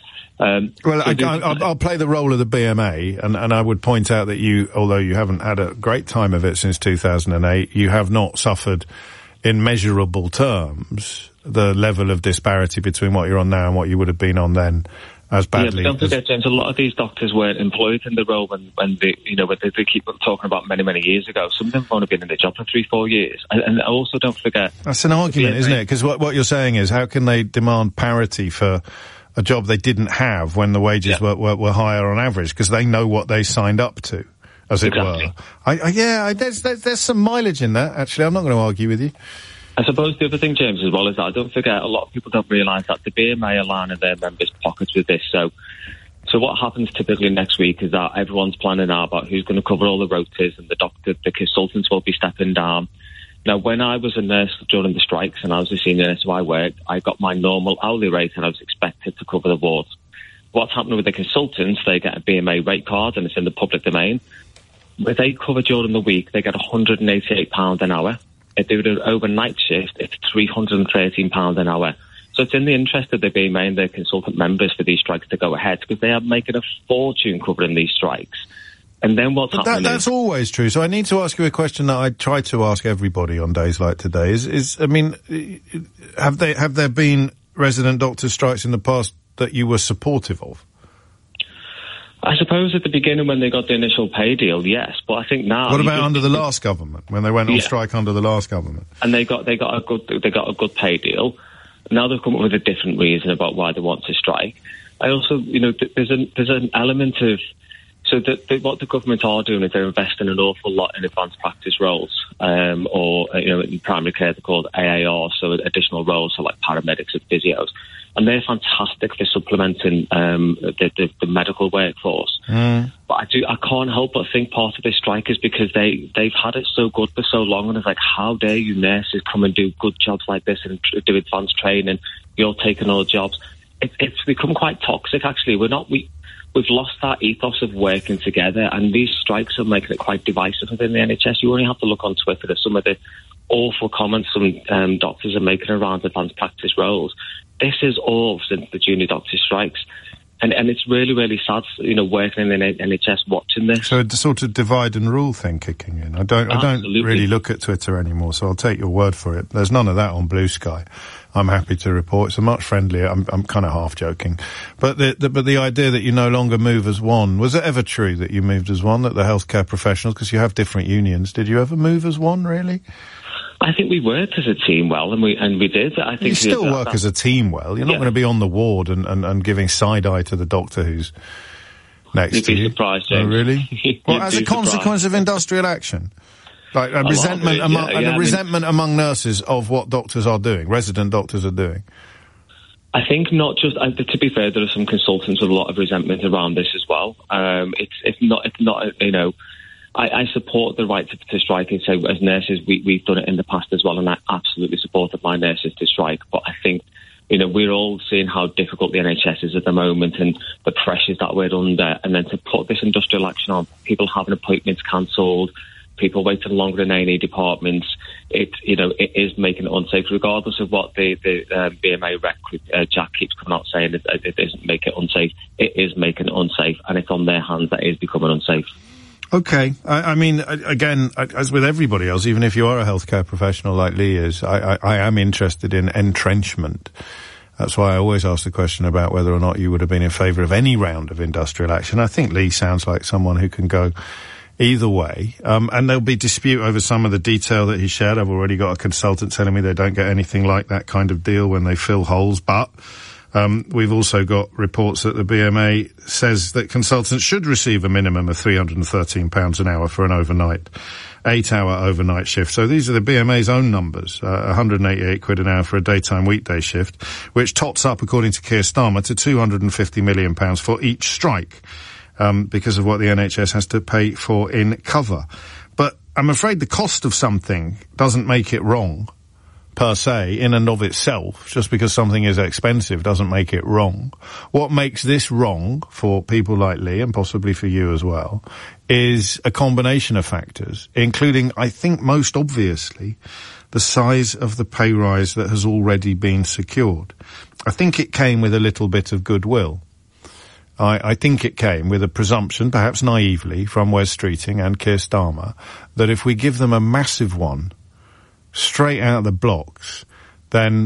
Speaker 1: I'll play the role of the BMA, and I would point out that you, although you haven't had a great time of it since 2008, you have not suffered in measurable terms the level of disparity between what you're on now and what you would have been on then as badly.
Speaker 16: Yeah, but don't forget, James, a lot of these doctors weren't employed in the role when they keep talking about many years ago. Some of them have only been in the job for 3-4 years. And also don't forget...
Speaker 1: That's an argument, isn't it? Because what you're saying is, how can they demand parity for a job they didn't have when the wages were higher on average, because they know what they signed up to, as it were. There's some mileage in that, actually. I'm not going to argue with you.
Speaker 16: I suppose the other thing, James, as well, is that I don't forget, a lot of people don't realise that the BMA are lining their members' pockets with this. So what happens typically next week is that everyone's planning out about who's going to cover all the rotas, and the consultants will be stepping down. Now, when I was a nurse during the strikes and I was a senior nurse where I worked, I got my normal hourly rate and I was expected to cover the wards. What's happening with the consultants, they get a BMA rate card and it's in the public domain. Where they cover during the week, they get £188 an hour. If they do an overnight shift, it's £313 an hour. So it's in the interest of the BMA and their consultant members for these strikes to go ahead, because they are making a fortune covering these strikes. And then what's happening
Speaker 1: that's always true. So I need to ask you a question that I try to ask everybody on days like today. Have there been resident doctor strikes in the past that you were supportive of?
Speaker 16: I suppose at the beginning when they got the initial pay deal, yes. But I think now...
Speaker 1: What about under the last government, when they went on strike under the last government?
Speaker 16: And they got a good pay deal. Now they've come up with a different reason about why they want to strike. I also, there's an element of... So what the government are doing is they're investing an awful lot in advanced practice roles, in primary care they're called AAR, so additional roles, so like paramedics and physios, and they're fantastic for supplementing the medical workforce. But I can't help but think part of this strike is because they've had it so good for so long, and it's like, how dare you nurses come and do good jobs like this and do advanced training? You're taking all the jobs. It's become quite toxic, actually. We've lost that ethos of working together, and these strikes are making it quite divisive within the NHS. You only have to look on Twitter at some of the awful comments some doctors are making around advanced practice roles. This is all since the junior doctor strikes. And it's really, really sad, working in the NHS watching this.
Speaker 1: So the sort of divide and rule thing kicking in. I don't really look at Twitter anymore, so I'll take your word for it. There's none of that on Blue Sky. I'm happy to report. It's a much friendlier. I'm kind of half joking, but the idea that you no longer move as one, was it ever true that you moved as one? That the healthcare professionals, because you have different unions, did you ever move as one? Really?
Speaker 16: I think we worked as a team well, and we did. I think
Speaker 1: you still work as a team well. You're not going to be on the ward and giving side eye to the doctor who's next to you.
Speaker 16: You'd be surprised, James.
Speaker 1: Oh, really? Well, as a consequence of industrial action. Like a resentment among nurses of what doctors are doing, resident doctors are doing.
Speaker 16: I think not just. To be fair, there are some consultants with a lot of resentment around this as well. It's not. I support the right to strike, and say as nurses we've done it in the past as well, and I absolutely supported my nurses to strike. But I think we're all seeing how difficult the NHS is at the moment and the pressures that we're under, and then to put this industrial action on, people having appointments cancelled, people waiting longer in A&E departments, it is making it unsafe, regardless of what the BMA rep Jack keeps coming out saying. It doesn't make it unsafe. It is making it unsafe, and it's on their hands that it is becoming unsafe.
Speaker 1: Okay. I mean, again, as with everybody else, even if you are a healthcare professional like Lee is, I am interested in entrenchment. That's why I always ask the question about whether or not you would have been in favour of any round of industrial action. I think Lee sounds like someone who can go either way. And there'll be dispute over some of the detail that he shared. I've already got a consultant telling me they don't get anything like that kind of deal when they fill holes, but we've also got reports that the BMA says that consultants should receive a minimum of £313 an hour for an overnight, 8-hour overnight shift. So these are the BMA's own numbers, 188 quid an hour for a daytime weekday shift, which tots up, according to Keir Starmer, to £250 million for each strike, because of what the NHS has to pay for in cover. But I'm afraid the cost of something doesn't make it wrong, per se, in and of itself. Just because something is expensive doesn't make it wrong. What makes this wrong for people like Lee, and possibly for you as well, is a combination of factors, including, I think most obviously, the size of the pay rise that has already been secured. I think it came with a little bit of goodwill. I think it came with a presumption, perhaps naively, from Wes Streeting and Keir Starmer, that if we give them a massive one straight out of the blocks, then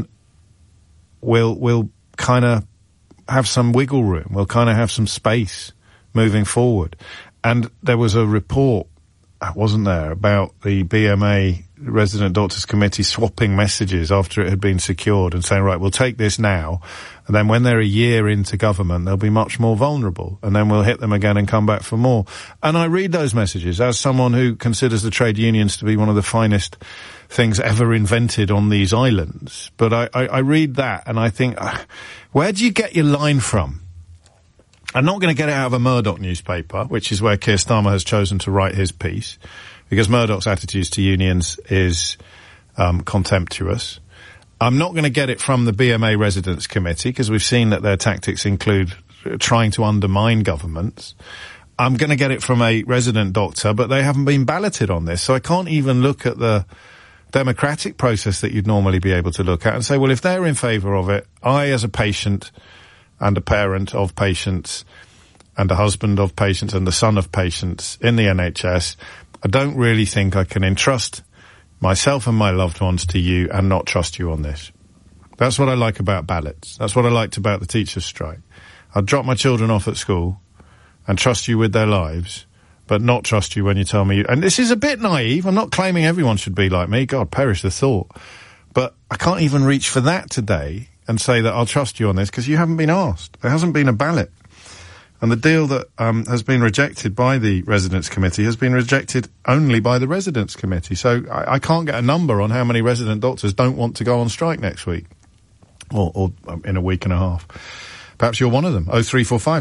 Speaker 1: we'll kind of have some wiggle room. We'll kind of have some space moving forward. And there was a report, wasn't there, about the BMA Resident Doctors Committee swapping messages after it had been secured and saying, right, we'll take this now, and then when they're a year into government, they'll be much more vulnerable, and then we'll hit them again and come back for more. And I read those messages as someone who considers the trade unions to be one of the finest things ever invented on these islands. But I read that and I think, where do you get your line from? I'm not going to get it out of a Murdoch newspaper, which is where Keir Starmer has chosen to write his piece, because Murdoch's attitudes to unions is contemptuous. I'm not going to get it from the BMA Residents Committee, because we've seen that their tactics include trying to undermine governments. I'm going to get it from a resident doctor, but they haven't been balloted on this, so I can't even look at the democratic process that you'd normally be able to look at and say, well, if they're in favour of it, I, as a patient and a parent of patients and a husband of patients and the son of patients in the NHS, I don't really think I can entrust myself and my loved ones to you and not trust you on this. That's what I like about ballots. That's what I liked about the teachers' strike. I'd drop my children off at school and trust you with their lives, but not trust you when you tell me. And this is a bit naive. I'm not claiming everyone should be like me. God, perish the thought. But I can't even reach for that today and say that I'll trust you on this, because you haven't been asked. There hasn't been a ballot. And the deal that has been rejected by the Residents' Committee has been rejected only by the Residents' Committee. So I can't get a number on how many resident doctors don't want to go on strike next week, or in a week and a half. Perhaps you're one of them. 0345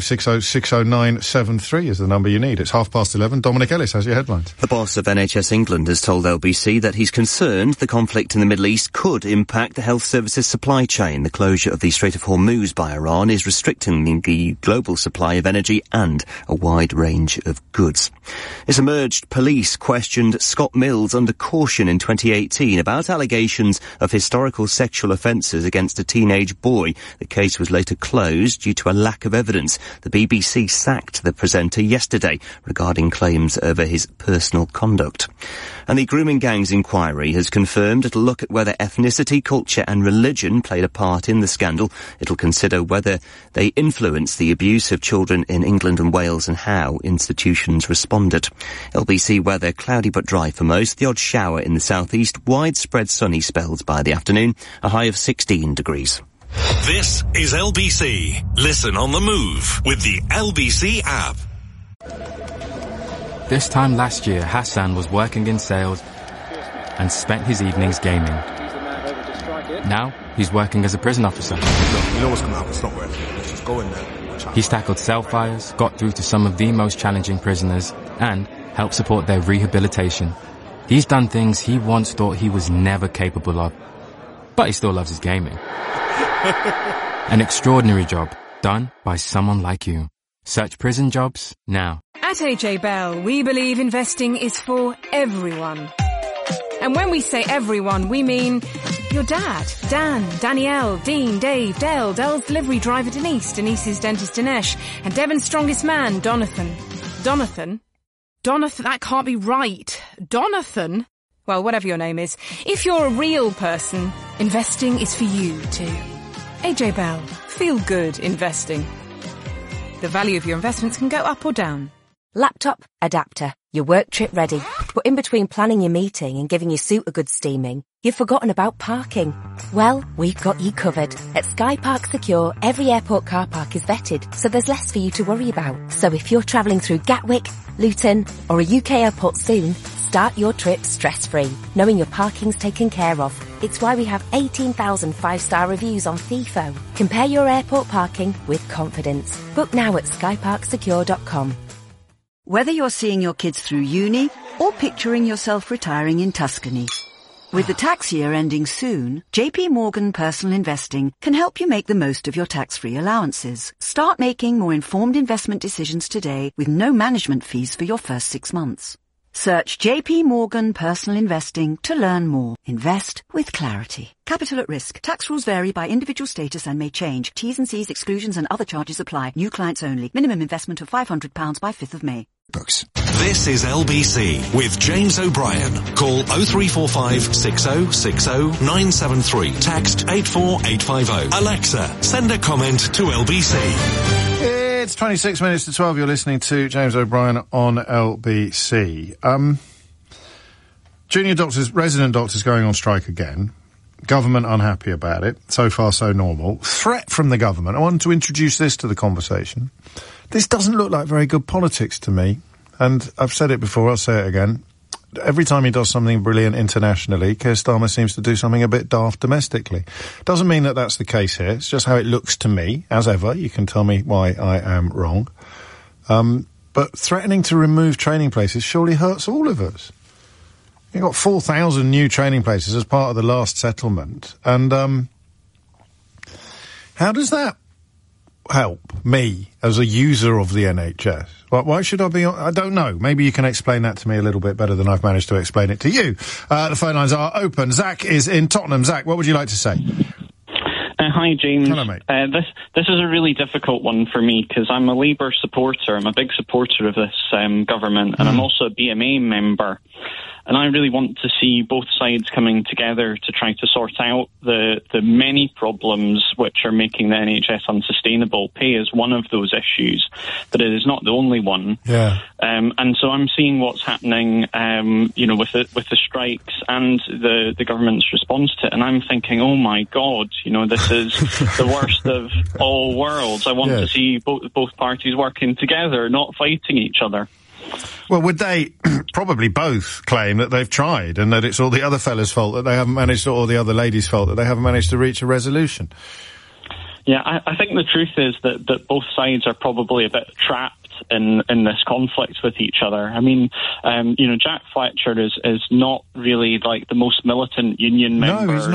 Speaker 1: 6060973 is the number you need. It's 11:30. Dominic Ellis has your headlines.
Speaker 4: The boss of NHS England has told LBC that he's concerned the conflict in the Middle East could impact the health services supply chain. The closure of the Strait of Hormuz by Iran is restricting the global supply of energy and a wide range of goods. It's emerged police questioned Scott Mills under caution in 2018 about allegations of historical sexual offences against a teenage boy. The case was later closed due to a lack of evidence. The BBC sacked the presenter yesterday regarding claims over his personal conduct. And the grooming gangs inquiry has confirmed it'll look at whether ethnicity, culture and religion played a part in the scandal. It'll consider whether they influenced the abuse of children in England and Wales and how institutions responded. LBC weather, cloudy but dry for most, the odd shower in the southeast, widespread sunny spells by the afternoon, a high of 16 degrees.
Speaker 15: This is LBC. Listen on the move with the LBC app.
Speaker 17: This time last year, Hassan was working in sales and spent his evenings gaming. Now, he's working as a prison officer.
Speaker 18: You know what's going to happen, it's not worth it. Let's just go in there.
Speaker 17: He's tackled cell fires, got through to some of the most challenging prisoners, and helped support their rehabilitation. He's done things he once thought he was never capable of. But he still loves his gaming. An extraordinary job done by someone like you. Search prison jobs now.
Speaker 23: At AJ Bell, we believe investing is for everyone. And when we say everyone, we mean your dad, Dan, Danielle, Dean, Dave, Dale, Dell's delivery driver Denise, Denise's dentist Dinesh, and Devon's strongest man, Donathan. Donathan? That can't be right. Donathan? Well, whatever your name is. If you're a real person, investing is for you too. AJ Bell. Feel good investing. The value of your investments can go up or down.
Speaker 3: Laptop, adapter, your work trip ready. But in between planning your meeting and giving your suit a good steaming, you've forgotten about parking. Well, we've got you covered. At Sky Park Secure, every airport car park is vetted, so there's less for you to worry about. So if you're travelling through Gatwick, Luton, or a UK airport soon, start your trip stress-free, knowing your parking's taken care of. It's why we have 18,000 five-star reviews on FIFO. Compare your airport parking with confidence. Book now at skyparksecure.com.
Speaker 19: Whether you're seeing your kids through uni or picturing yourself retiring in Tuscany. With the tax year ending soon, JP Morgan Personal Investing can help you make the most of your tax-free allowances. Start making more informed investment decisions today with no management fees for your first 6 months. Search JP Morgan Personal Investing to learn more. Invest with clarity. Capital at risk. Tax rules vary by individual status and may change. T's and C's, exclusions and other charges apply. New clients only. Minimum investment of £500 by 5th of May.
Speaker 15: Books. This is LBC with James O'Brien. Call 0345 6060 973. Text 84850. Alexa, send a comment to LBC.
Speaker 1: It's 26 minutes to 12. You're listening to James O'Brien on LBC. Junior doctors, resident doctors going on strike again. Government unhappy about it. So far, so normal. Threat from the government. I want to introduce this to the conversation. This doesn't look like very good politics to me. And I've said it before, I'll say it again. Every time he does something brilliant internationally, Keir Starmer seems to do something a bit daft domestically. Doesn't mean that that's the case here. It's just how it looks to me. As ever, you can tell me why I am wrong. But threatening to remove training places surely hurts all of us. You've got 4,000 new training places as part of the last settlement. And how does that help me as a user of the NHS? Why should I be on? I don't know. Maybe you can explain that to me a little bit better than I've managed to explain it to you. The phone lines are open. Zach is in Tottenham. Zach, what would you like to say?
Speaker 21: Hi, James.
Speaker 1: Hello, mate.
Speaker 21: This is a really difficult one for me because I'm a Labour supporter. I'm a big supporter of this government, and I'm also a BMA member. And I really want to see both sides coming together to try to sort out the many problems which are making the NHS unsustainable. Pay is one of those issues, but it is not the only one.
Speaker 1: Yeah.
Speaker 21: And so I'm seeing what's happening, with the strikes and the government's response to it. And I'm thinking, oh my God, this is the worst of all worlds. I want to see both parties working together, not fighting each other.
Speaker 1: Well, would they probably both claim that they've tried and that it's all the other fella's fault that they haven't managed, or the other lady's fault that they haven't managed to reach a resolution?
Speaker 21: Yeah, I think the truth is that both sides are probably a bit trapped in this conflict with each other. I mean, Jack Fletcher is not really like the most militant union member.
Speaker 1: No, he's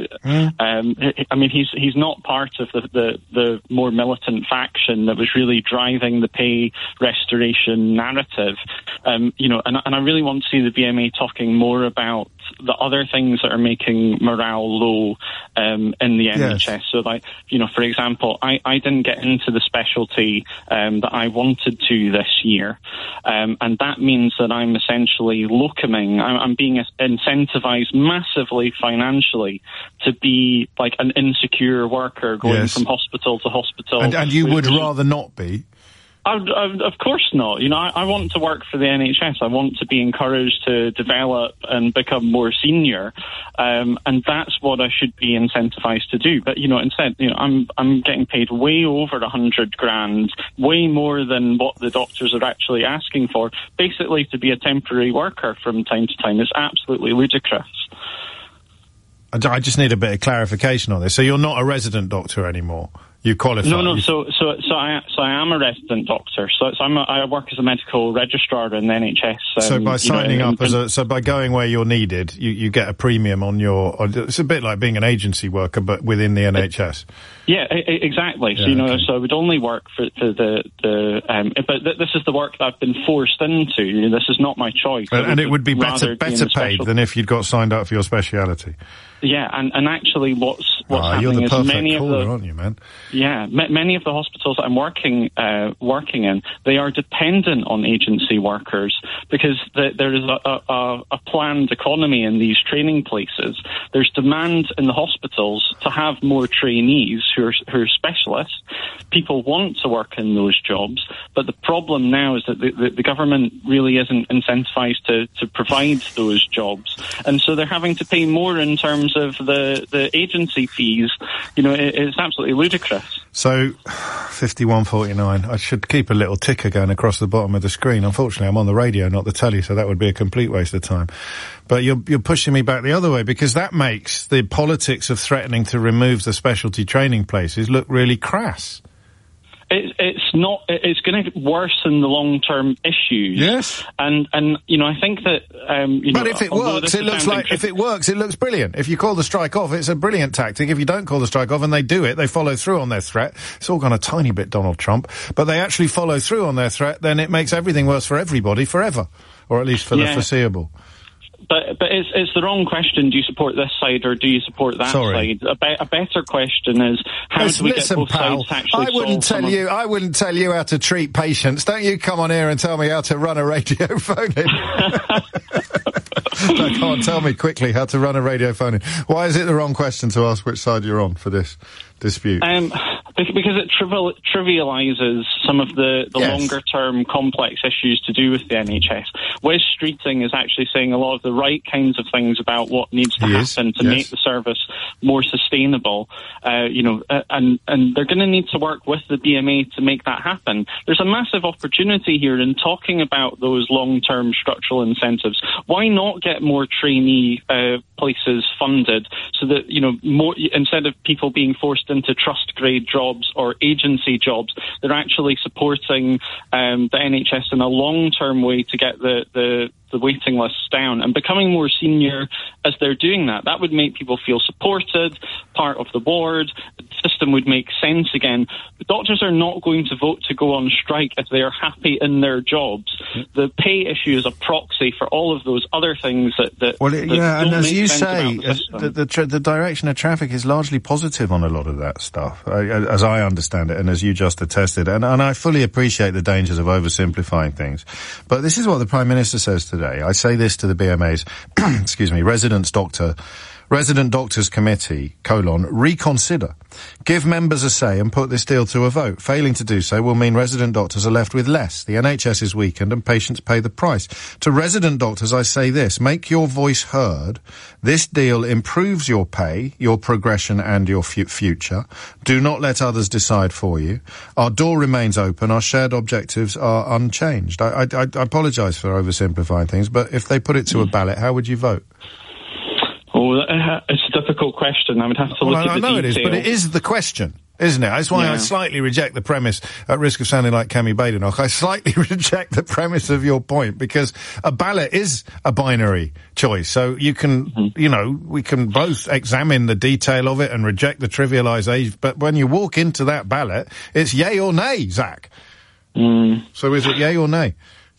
Speaker 1: not.
Speaker 21: I mean, he's not part of the more militant faction that was really driving the pay restoration narrative. And I really want to see the BMA talking more about the other things that are making morale low in the NHS. Yes. So, for example, I didn't get into the specialty that I wanted to this year, and that means that I'm essentially locuming. I'm being incentivized massively financially to be like an insecure worker going from hospital to hospital.
Speaker 1: And you would rather not be?
Speaker 21: Of course not. I want to work for the NHS. I want to be encouraged to develop and become more senior, and that's what I should be incentivized to do. But instead, I'm getting paid way over 100 grand, way more than what the doctors are actually asking for, basically to be a temporary worker from time to time. It's absolutely ludicrous.
Speaker 1: I just need a bit of clarification on this. So you're not a resident doctor anymore? You qualify?
Speaker 21: No. So I am a resident doctor. So I work as a medical registrar in the NHS.
Speaker 1: So by signing up by going where you're needed, you get a premium on your. It's a bit like being an agency worker, but within the NHS.
Speaker 21: Yeah, exactly. So so I would only work for the but this is the work that I've been forced into. This is not my choice.
Speaker 1: And it would be better paid than if you'd got signed up for your speciality.
Speaker 21: Yeah, and actually what's happening
Speaker 1: you're the
Speaker 21: is
Speaker 1: perfect
Speaker 21: many of
Speaker 1: caller,
Speaker 21: the...
Speaker 1: aren't you, man?
Speaker 21: Yeah, many of the hospitals that I'm working in, they are dependent on agency workers because there is a planned economy in these training places. There's demand in the hospitals to have more trainees who are specialists. People want to work in those jobs, but the problem now is that the government really isn't incentivized to provide those jobs, and so they're having to pay more in terms of the agency fees. You know, it's absolutely ludicrous.
Speaker 1: So, 5149. I should keep a little ticker going across the bottom of the screen. Unfortunately, I'm on the radio, not the telly, so that would be a complete waste of time. But you're pushing me back the other way, because that makes the politics of threatening to remove the specialty training places look really crass.
Speaker 21: It's not. It's going to worsen the long-term issues.
Speaker 1: Yes,
Speaker 21: and you know, I think that.
Speaker 1: But if it works, it looks like if it works, it looks brilliant. If you call the strike off, it's a brilliant tactic. If you don't call the strike off and they do it, they follow through on their threat. It's all gone a tiny bit Donald Trump, but they actually follow through on their threat. Then it makes everything worse for everybody forever, or at least for the foreseeable.
Speaker 21: But it's the wrong question. Do you support this side or do you support that side? A better question is how do we get both sides to actually
Speaker 1: I wouldn't tell you how to treat patients. Don't you come on here and tell me how to run a radio phone in. No, come on, tell me quickly how to run a radio phone in. Why is it the wrong question to ask which side you're on for this dispute?
Speaker 21: Because it trivialises some of the longer-term complex issues to do with the NHS. Wes Streeting is actually saying a lot of the right kinds of things about what needs to happen to make the service more sustainable. And they're going to need to work with the BMA to make that happen. There's a massive opportunity here in talking about those long-term structural incentives. Why not get more trainee places funded so that, you know, more instead of people being forced into trust-grade jobs or agency jobs, they're actually supporting the NHS in a long-term way to get the waiting lists down and becoming more senior as they're doing that. That would make people feel supported, part of the board. The system would make sense again. The doctors are not going to vote to go on strike if they are happy in their jobs. The pay issue is a proxy for all of those other things
Speaker 1: and as you say, the direction of traffic is largely positive on a lot of that stuff, as I understand it, and as you just attested. And I fully appreciate the dangers of oversimplifying things. But this is what the Prime Minister says today. I say this to the BMA's, Resident Doctors Committee, reconsider. Give members a say and put this deal to a vote. Failing to do so will mean resident doctors are left with less. The NHS is weakened and patients pay the price. To resident doctors, I say this. Make your voice heard. This deal improves your pay, your progression and your future. Do not let others decide for you. Our door remains open. Our shared objectives are unchanged. I apologise for oversimplifying things, but if they put it to a ballot, how would you vote?
Speaker 21: Oh, it's a difficult question. I would have to look at the detail.
Speaker 1: I know it is, but it is the question, isn't it? That's why I slightly reject the premise, at risk of sounding like Cammy Badenoch, I slightly reject the premise of your point, because a ballot is a binary choice. So you can, we can both examine the detail of it and reject the trivialisation, but when you walk into that ballot, it's yay or nay, Zach. So is it yay or nay?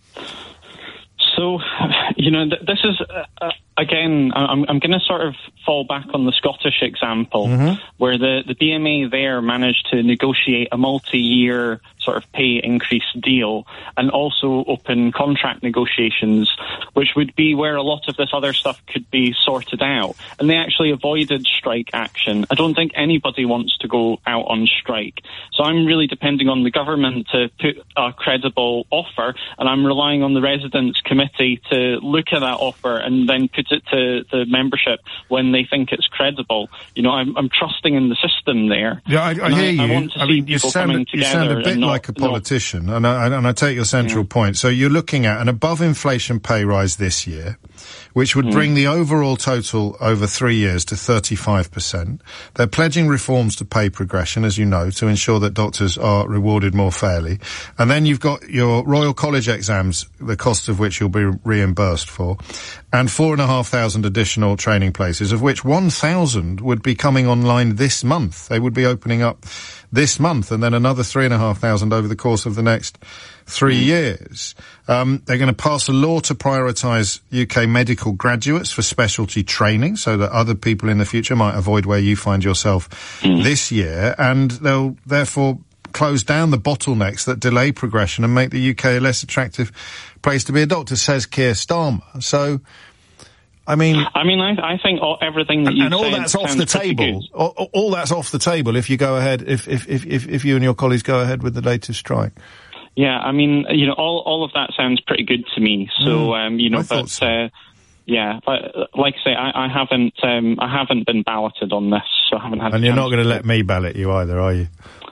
Speaker 21: So, this is, again, I'm going to sort of fall back on the Scottish example, where the BMA there managed to negotiate a multi-year sort of pay increase deal and also open contract negotiations, which would be where a lot of this other stuff could be sorted out. And they actually avoided strike action. I don't think anybody wants to go out on strike. So I'm really depending on the government to put a credible offer, and I'm relying on the Residents' Committee to look at that offer and then put it to the membership when they think it's credible. I'm trusting in the system there.
Speaker 1: Yeah, I hear you.
Speaker 21: I want to see people coming together.
Speaker 1: You sound a bit like a politician, and I take your central point. So you're looking at an above-inflation pay rise this year, which would bring the overall total over 3 years to 35%. They're pledging reforms to pay progression, as you know, to ensure that doctors are rewarded more fairly. And then you've got your Royal College exams, the cost of which you'll be reimbursed for, and 4,500 additional training places, of which 1,000 would be coming online this month. They would be opening up this month, and then another 3,500 over the course of the next 3 years. They're going to pass a law to prioritise UK medical graduates for specialty training so that other people in the future might avoid where you find yourself this year, and they'll therefore close down the bottlenecks that delay progression and make the UK a less attractive place to be a doctor, says Keir Starmer. So, I think everything that you've said, all that's off the table. All that's off the table if you go ahead, if you and your colleagues go ahead with the latest strike.
Speaker 21: Yeah, all of that sounds pretty good to me. So, yeah, but like I say, I haven't been balloted on this, so I haven't had.
Speaker 1: And you're not going to let me ballot you either, are you?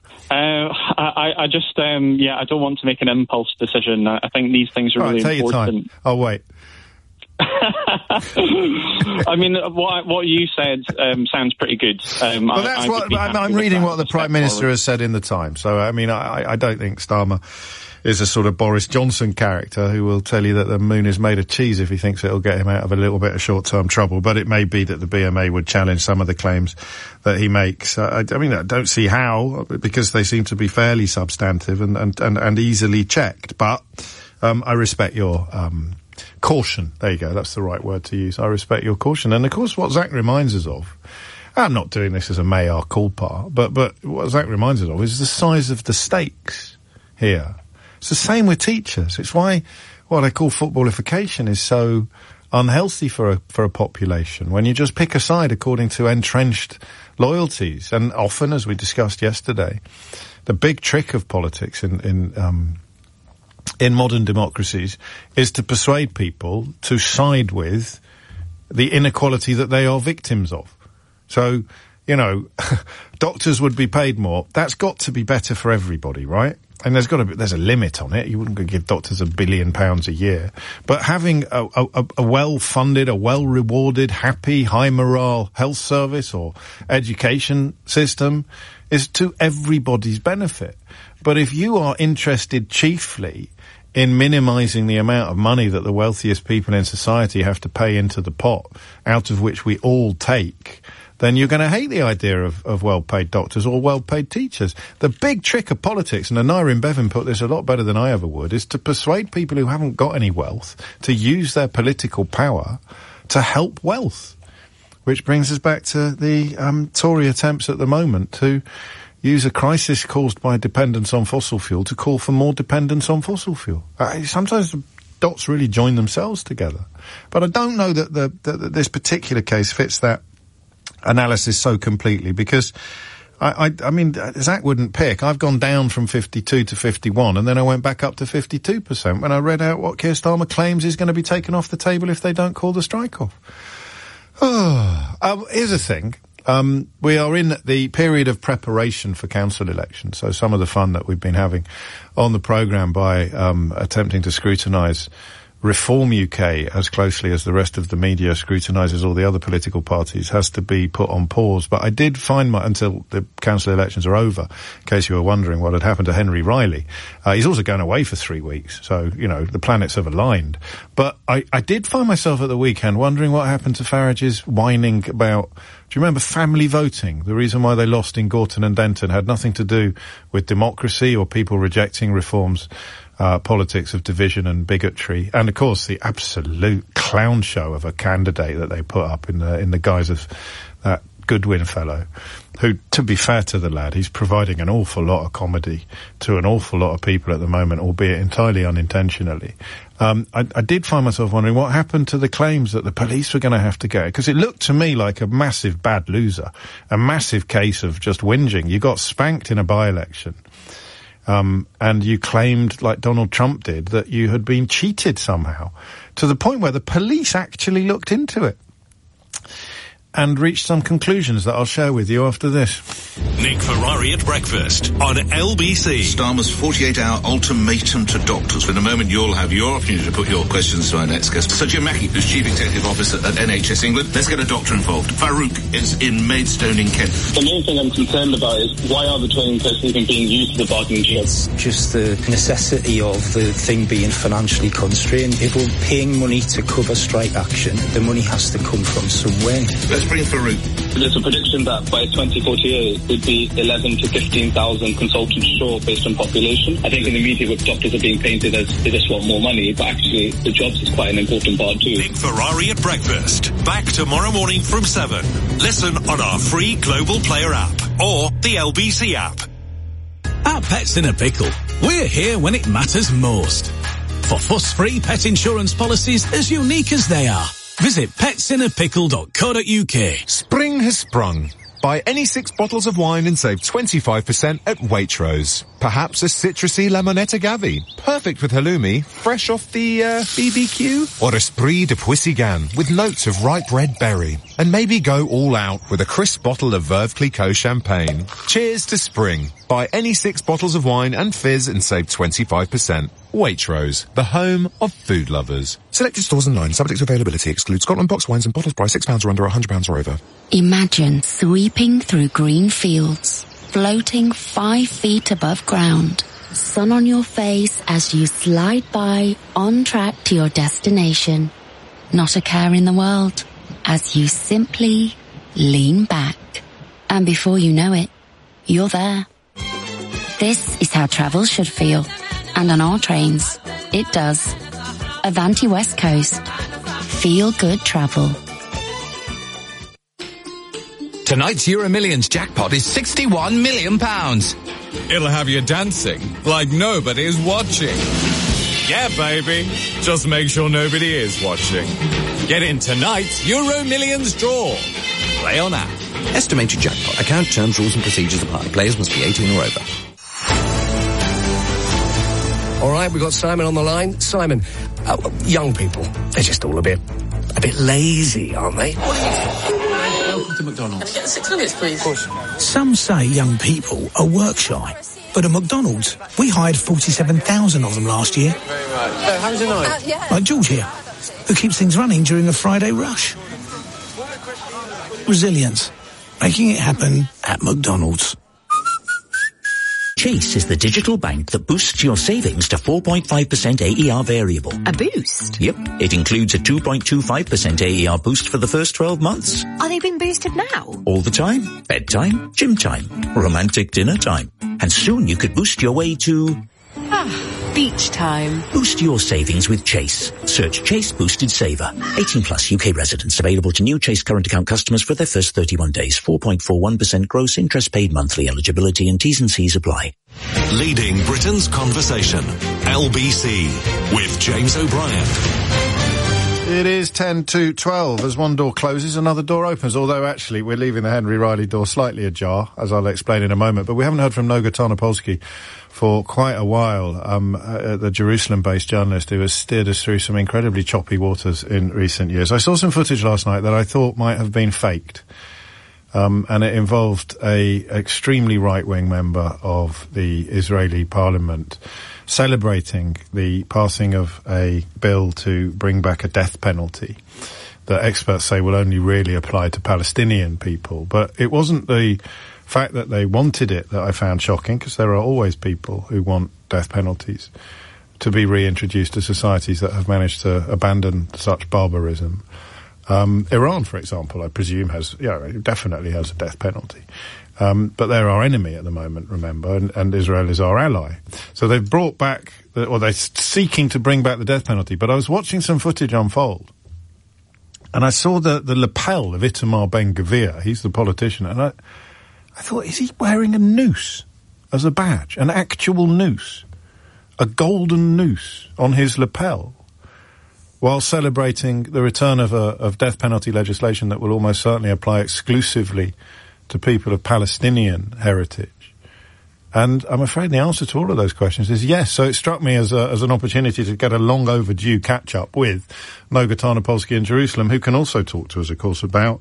Speaker 21: I don't want to make an impulse decision. I think these things are really important. Take your time.
Speaker 1: I'll wait.
Speaker 21: What you said sounds pretty good.
Speaker 1: Well, that's I'm reading what the Prime Minister has said in the Times. So, I don't think Starmer is a sort of Boris Johnson character who will tell you that the moon is made of cheese if he thinks it'll get him out of a little bit of short-term trouble. But it may be that the BMA would challenge some of the claims that he makes. I don't see how, because they seem to be fairly substantive and easily checked. But I respect your caution. There you go. That's the right word to use. I respect your caution. And, of course, what Zach reminds us of, I'm not doing this as a mea culpa, but what Zach reminds us of is the size of the stakes here. It's the same with teachers. It's why what I call footballification is so unhealthy for a population, when you just pick a side according to entrenched loyalties. And often, as we discussed yesterday, the big trick of politics in modern democracies is to persuade people to side with the inequality that they are victims of. So, doctors would be paid more. That's got to be better for everybody, right? And there's a limit on it. You wouldn't give doctors £1 billion a year. But having a well-funded, a well-rewarded, happy, high morale health service or education system is to everybody's benefit. But if you are interested chiefly in minimising the amount of money that the wealthiest people in society have to pay into the pot, out of which we all take, then you're going to hate the idea of well-paid doctors or well-paid teachers. The big trick of politics, and Aneurin Bevan put this a lot better than I ever would, is to persuade people who haven't got any wealth to use their political power to help wealth. Which brings us back to the Tory attempts at the moment to use a crisis caused by dependence on fossil fuel to call for more dependence on fossil fuel. Sometimes the dots really join themselves together. But I don't know that this particular case fits that analysis so completely, because Zach wouldn't pick. I've gone down from 52 to 51, and then I went back up to 52% when I read out what Keir Starmer claims is going to be taken off the table if they don't call the strike off. Here's the thing. We are in the period of preparation for council elections, so some of the fun that we've been having on the programme by attempting to scrutinise Reform UK as closely as the rest of the media scrutinises all the other political parties has to be put on pause. But I did find until the council elections are over, in case you were wondering what had happened to Henry Riley. He's also going away for 3 weeks, so, the planets have aligned. But I did find myself at the weekend wondering what happened to Farage's whining about, do you remember family voting? The reason why they lost in Gorton and Denton had nothing to do with democracy or people rejecting reforms. Politics of division and bigotry, and of course the absolute clown show of a candidate that they put up in the guise of that Goodwin fellow, who, to be fair to the lad, he's providing an awful lot of comedy to an awful lot of people at the moment, albeit entirely unintentionally. I did find myself wondering what happened to the claims that the police were going to have to get, because it looked to me like a massive bad loser, a massive case of just whinging. You got spanked in a by-election. And you claimed, like Donald Trump did, that you had been cheated somehow, to the point where the police actually looked into it and reached some conclusions that I'll share with you after this.
Speaker 15: Nick Ferrari at breakfast on LBC.
Speaker 12: Starmer's 48-hour ultimatum to doctors. In a moment, you'll have your opportunity to put your questions to our next guest, Sir Jim Mackey, who's Chief Executive Officer at NHS England. Let's get a doctor involved. Farouk is in Maidstone in Kent.
Speaker 5: The main thing I'm concerned about is why are the training tests even being used for the bargaining chips?
Speaker 11: Just the necessity of the thing being financially constrained. If we're paying money to cover strike action, the money has to come from somewhere.
Speaker 12: Let's Let's bring Farouk.
Speaker 5: There's a prediction that by 2048 it'd be 11 to 15,000 consultants short based on population. I think in the media with doctors are being painted as they just want more money, but actually the jobs is quite an important part too.
Speaker 15: Big Ferrari at breakfast. Back tomorrow morning from 7. Listen on our free Global Player app or the LBC app.
Speaker 7: At Pets in a Pickle, we're here when it matters most. For fuss-free pet insurance policies as unique as they are. Visit petsinnerpickle.co.uk.
Speaker 6: Spring has sprung. Buy any 6 bottles of wine and save 25% at Waitrose. Perhaps a citrusy Lemonette Agave, perfect with halloumi, fresh off the BBQ? Or Esprit de Puissignan, with notes of ripe red berry. And maybe go all out with a crisp bottle of Veuve Clicquot champagne. Cheers to spring. Buy any 6 bottles of wine and fizz and save 25%. Waitrose, the home of food lovers.
Speaker 18: Selected stores online, subject to availability, excludes Scotland box wines and bottles price £6 or under, £100 or over.
Speaker 9: Imagine sweeping through green fields, floating 5 feet above ground, sun on your face as you slide by on track to your destination. Not a care in the world as you simply lean back. And before you know it, you're there. This is how travel should feel. And on our trains, it does. Avanti West Coast. Feel good travel.
Speaker 8: Tonight's Euro Millions jackpot is £61 million.
Speaker 20: It'll have you dancing like nobody's watching. Yeah, baby. Just make sure nobody is watching. Get in tonight's Euro Millions draw. Play on app.
Speaker 24: Estimated jackpot. Account terms, rules and procedures apply. Players must be 18 or over.
Speaker 25: All right, we've got Simon on the line. Simon, young people, they're just all a bit lazy, aren't they?
Speaker 26: Welcome to McDonald's. Can I get 6 nuggets, please? Of course.
Speaker 27: Some say young people are work shy, but at McDonald's, we hired 47,000 of them last year.
Speaker 26: Very much. How was your night?
Speaker 27: Yeah. Like George here, who keeps things running during a Friday rush. Resilience, making it happen at McDonald's.
Speaker 28: Chase is the digital bank that boosts your savings to 4.5% AER variable.
Speaker 29: A boost?
Speaker 28: Yep. It includes a 2.25% AER boost for the first 12 months.
Speaker 29: Are they being boosted now?
Speaker 28: All the time. Bedtime, gym time, romantic dinner time. And soon you could boost your way to...
Speaker 29: beach time.
Speaker 28: Boost your savings with Chase. Search Chase Boosted Saver. 18 plus UK residents. Available to new Chase current account customers for their first 31 days. 4.41% gross interest paid monthly. Eligibility and T's and C's apply.
Speaker 15: Leading Britain's conversation. LBC with James O'Brien.
Speaker 1: It is 10 to 12. As one door closes, another door opens. Although, actually, we're leaving the Henry Riley door slightly ajar, as I'll explain in a moment. But we haven't heard from Noga Tarnopolsky for quite a while, the Jerusalem-based journalist who has steered us through some incredibly choppy waters in recent years. I saw some footage last night that I thought might have been faked. And it involved a extremely right-wing member of the Israeli parliament celebrating the passing of a bill to bring back a death penalty that experts say will only really apply to Palestinian people. But it wasn't the fact that they wanted it that I found shocking, because there are always people who want death penalties to be reintroduced to societies that have managed to abandon such barbarism. Iran, for example, I presume definitely has a death penalty. But they're our enemy at the moment, remember, and Israel is our ally. So they've brought back, they're seeking to bring back the death penalty. But I was watching some footage unfold, and I saw the lapel of Itamar Ben-Gvir. He's the politician, and I thought, is he wearing a noose as a badge? An actual noose? A golden noose on his lapel? While celebrating the return of death penalty legislation that will almost certainly apply exclusively to people of Palestinian heritage. And I'm afraid the answer to all of those questions is yes. So it struck me as an opportunity to get a long overdue catch up with Noga Tarnopolsky in Jerusalem, who can also talk to us, of course, about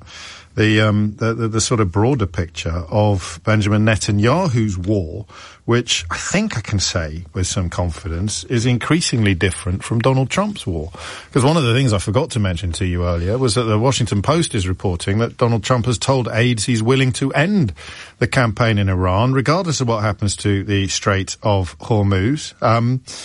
Speaker 1: the sort of broader picture of Benjamin Netanyahu's war, which I think I can say with some confidence is increasingly different from Donald Trump's war. Because one of the things I forgot to mention to you earlier was that the Washington Post is reporting that Donald Trump has told aides he's willing to end the campaign in Iran, regardless of what happens to the Strait of Hormuz.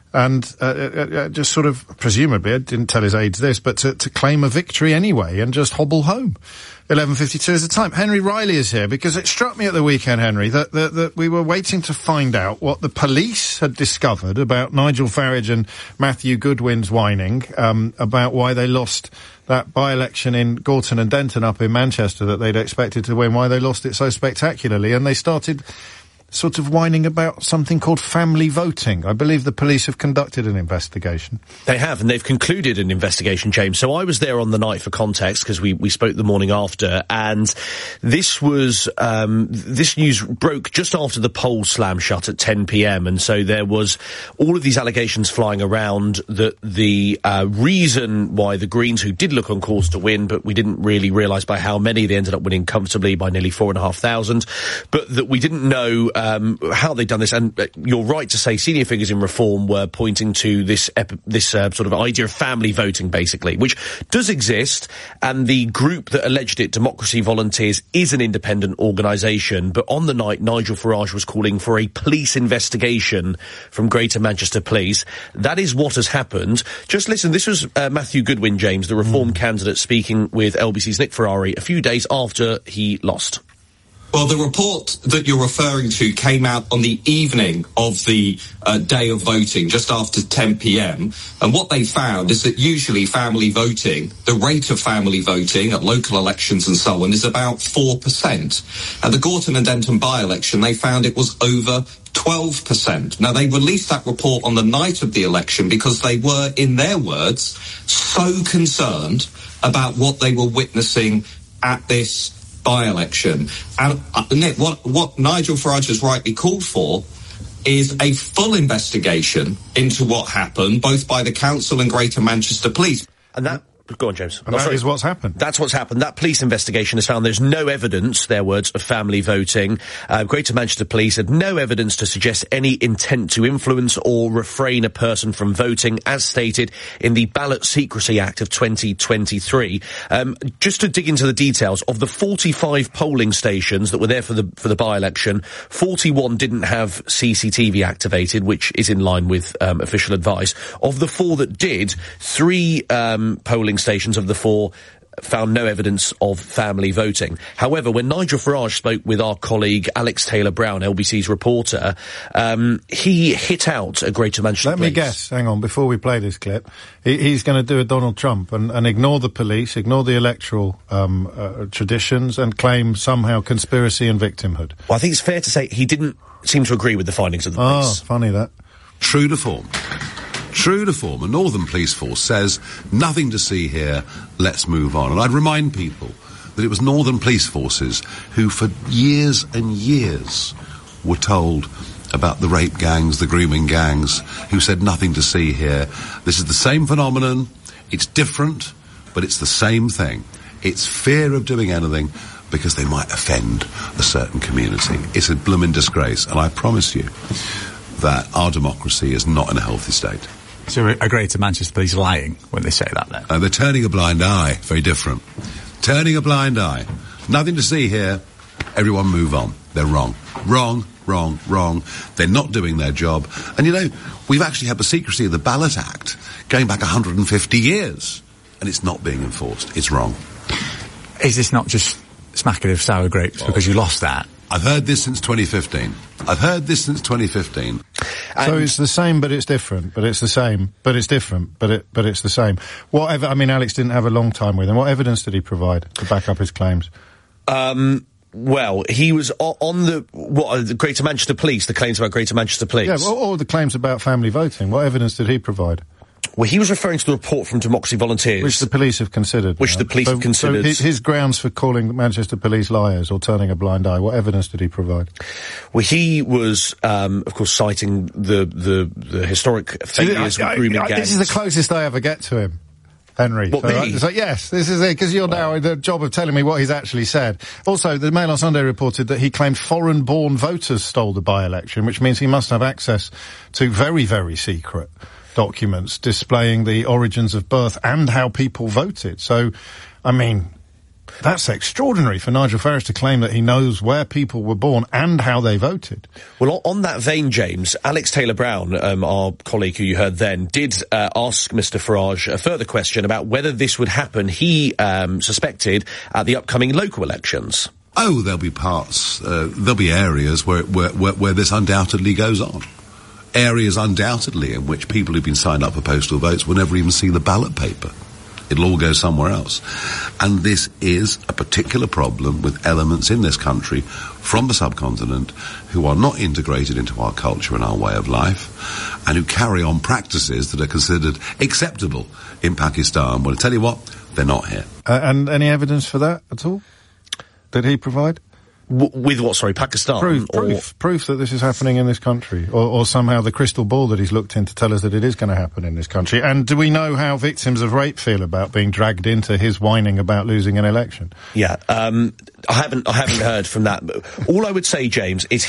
Speaker 1: and just sort of, presumably, I didn't tell his aides this, but to claim a victory anyway and just hobble home. 11:52 is the time. Henry Riley is here because it struck me at the weekend, Henry, that we were waiting to find out what the police had discovered about Nigel Farage and Matthew Goodwin's whining about why they lost that by-election in Gorton and Denton up in Manchester that they'd expected to win, why they lost it so spectacularly, and they started sort of whining about something called family voting. I believe the police have conducted an investigation.
Speaker 2: They have, and they've concluded an investigation, James. So I was there on the night for context, because we spoke the morning after, and this was, this news broke just after the polls slammed shut at 10 p.m, and so there was all of these allegations flying around that the reason why the Greens, who did look on course to win, but we didn't really realise by how many, they ended up winning comfortably by nearly 4,500, but that we didn't know how they'd done this, and you're right to say senior figures in Reform were pointing to this sort of idea of family voting, basically, which does exist, and the group that alleged it, Democracy Volunteers, is an independent organisation, but on the night, Nigel Farage was calling for a police investigation from Greater Manchester Police. That is what has happened. Just listen, this was Matthew Goodwin, James, the Reform candidate, speaking with LBC's Nick Ferrari a few days after he lost.
Speaker 4: Well, the report that you're referring to came out on the evening of the day of voting, just after 10 p.m. And what they found is that usually family voting, the rate of family voting at local elections and so on, is about 4%. At the Gorton and Denton by-election, they found it was over 12%. Now, they released that report on the night of the election because they were, in their words, so concerned about what they were witnessing at this by-election. And Nick, what Nigel Farage has rightly called for is a full investigation into what happened, both by the council and Greater Manchester Police.
Speaker 2: And that... Go on, James.
Speaker 1: And that is what's happened.
Speaker 2: That's what's happened. That police investigation has found there's no evidence, their words, of family voting. Greater Manchester Police had no evidence to suggest any intent to influence or refrain a person from voting, as stated in the Ballot Secrecy Act of 2023. Just to dig into the details, of the 45 polling stations that were there for the by-election, 41 didn't have CCTV activated, which is in line with official advice. Of the 4 that did, 3 polling stations of the 4 found no evidence of family voting. However, when Nigel Farage spoke with our colleague Alex Taylor-Brown, LBC's reporter, he hit out a Greater Manchester Police.
Speaker 1: Let me guess, hang on, before we play this clip, he's going to do a Donald Trump and ignore the police, ignore the electoral traditions, and claim somehow conspiracy and victimhood.
Speaker 2: Well, I think it's fair to say he didn't seem to agree with the findings of the police.
Speaker 1: Oh, funny that.
Speaker 10: True to form. True to form, a Northern Police Force says, nothing to see here, let's move on. And I'd remind people that it was Northern Police Forces who for years and years were told about the rape gangs, the grooming gangs, who said nothing to see here. This is the same phenomenon, it's different, but it's the same thing. It's fear of doing anything because they might offend a certain community. It's a blooming disgrace, and I promise you that our democracy is not in a healthy state.
Speaker 13: So are Greater Manchester Police lying when they say that then?
Speaker 10: They're turning a blind eye. Very different. Turning a blind eye. Nothing to see here. Everyone move on. They're wrong. Wrong, wrong, wrong. They're not doing their job. And you know, we've actually had the secrecy of the Ballot Act going back 150 years. And it's not being enforced. It's wrong.
Speaker 13: Is this not just smacking of sour grapes because you lost that?
Speaker 10: I've heard this since 2015.
Speaker 1: So it's the same, but it's different. But it's the same, but it's different. But it's the same. Whatever. I mean, Alex didn't have a long time with him. What evidence did he provide to back up his claims?
Speaker 2: Well, he was on the Greater Manchester Police, the claims about Greater Manchester Police.
Speaker 1: Yeah, or the claims about family voting. What evidence did he provide?
Speaker 2: Well, he was referring to the report from Democracy Volunteers.
Speaker 1: Which the police have considered. So his grounds for calling Manchester Police liars or turning a blind eye, what evidence did he provide?
Speaker 2: Well, he was, of course, citing the historic failures with grooming gangs.
Speaker 1: This is the closest I ever get to him, Henry.
Speaker 2: What, me?
Speaker 1: So yes, this is it, because you're now in the job of telling me what he's actually said. Also, the Mail on Sunday reported that he claimed foreign-born voters stole the by-election, which means he must have access to very, very secret documents displaying the origins of birth and how people voted. So, I mean, That's extraordinary for Nigel Farage to claim that he knows where people were born and how they voted.
Speaker 2: Well, on that vein, James, Alex Taylor-Brown, our colleague who you heard then, did ask Mr Farage a further question about whether this would happen, he suspected, at the upcoming local elections.
Speaker 10: Oh, there'll be there'll be areas where this undoubtedly goes on. Areas undoubtedly in which people who've been signed up for postal votes will never even see the ballot paper. It'll all go somewhere else. And this is a particular problem with elements in this country from the subcontinent who are not integrated into our culture and our way of life and who carry on practices that are considered acceptable in Pakistan. Well, I tell you what, they're not here.
Speaker 1: And any evidence for that at all? Did he provide?
Speaker 2: With what, sorry, Pakistan?
Speaker 1: Proof that this is happening in this country, or somehow the crystal ball that he's looked in to tell us that it is going to happen in this country. And do we know how victims of rape feel about being dragged into his whining about losing an election?
Speaker 2: Yeah, I haven't heard from that. All I would say, James, is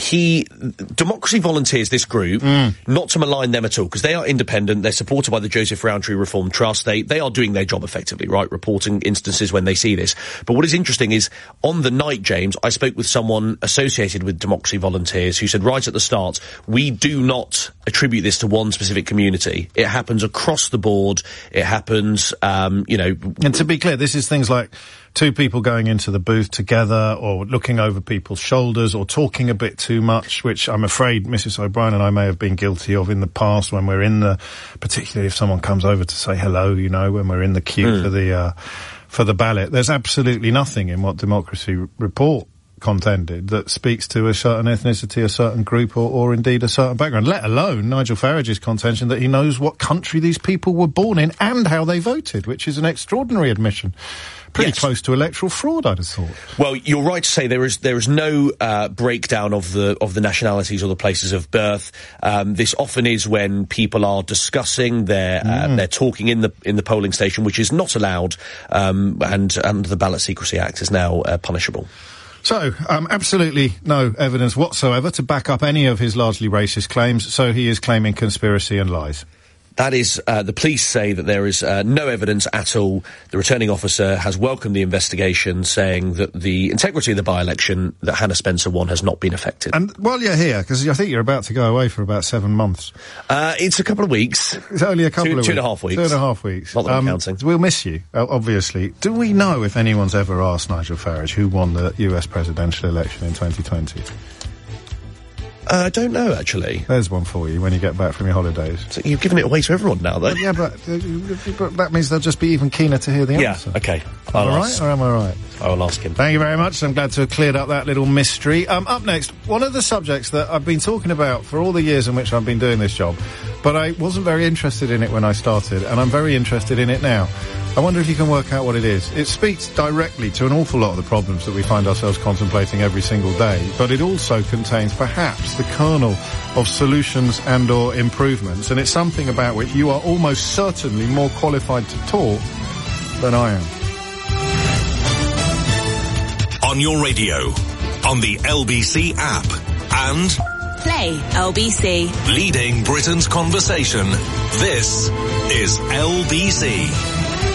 Speaker 2: Democracy Volunteers, this group, not to malign them at all, because they are independent, they're supported by the Joseph Rowntree Reform Trust, they are doing their job effectively, right, reporting instances when they see this. But what is interesting is, on the night, James, I spoke with someone associated with Democracy Volunteers who said right at the start, we do not attribute this to one specific community. It happens across the board. It happens, And
Speaker 1: to be clear, this is things like two people going into the booth together or looking over people's shoulders or talking a bit too much, which I'm afraid Mrs O'Brien and I may have been guilty of in the past when we're particularly if someone comes over to say hello, when we're in the queue for the ballot. There's absolutely nothing in what Democracy Report contended that speaks to a certain ethnicity, a certain group, or indeed a certain background, let alone Nigel Farage's contention that he knows what country these people were born in and how they voted, which is an extraordinary admission. Pretty close to electoral fraud, I'd have thought.
Speaker 2: Well, you're right to say there is no breakdown of the nationalities or the places of birth. This often is when people are discussing, they're talking in the polling station, which is not allowed, and the Ballot Secrecy Act is now punishable.
Speaker 1: So, absolutely no evidence whatsoever to back up any of his largely racist claims, so he is claiming conspiracy and lies.
Speaker 2: That is, the police say that there is no evidence at all. The returning officer has welcomed the investigation, saying that the integrity of the by-election that Hannah Spencer won has not been affected.
Speaker 1: And while you're here, because I think you're about to go away for about 7 months.
Speaker 2: It's a couple of weeks.
Speaker 1: It's only a couple of weeks.
Speaker 2: 2.5 weeks.
Speaker 1: 2.5 weeks.
Speaker 2: Not that I'm counting.
Speaker 1: We'll miss you, obviously. Do we know if anyone's ever asked Nigel Farage who won the US presidential election in 2020?
Speaker 2: I don't know, actually.
Speaker 1: There's one for you when you get back from your holidays.
Speaker 2: So you've given it away to everyone now, though.
Speaker 1: Yeah, but that means they'll just be even keener to hear the answer.
Speaker 2: Yeah, okay.
Speaker 1: Am I right or am I right?
Speaker 2: I'll ask him.
Speaker 1: Thank you very much. I'm glad to have cleared up that little mystery. Up next, one of the subjects that I've been talking about for all the years in which I've been doing this job, but I wasn't very interested in it when I started, and I'm very interested in it now. I wonder if you can work out what it is. It speaks directly to an awful lot of the problems that we find ourselves contemplating every single day, but it also contains perhaps the kernel of solutions and or improvements, and it's something about which you are almost certainly more qualified to talk than I am.
Speaker 15: On your radio, on the LBC app, and
Speaker 29: Play LBC.
Speaker 15: Leading Britain's conversation. This is LBC.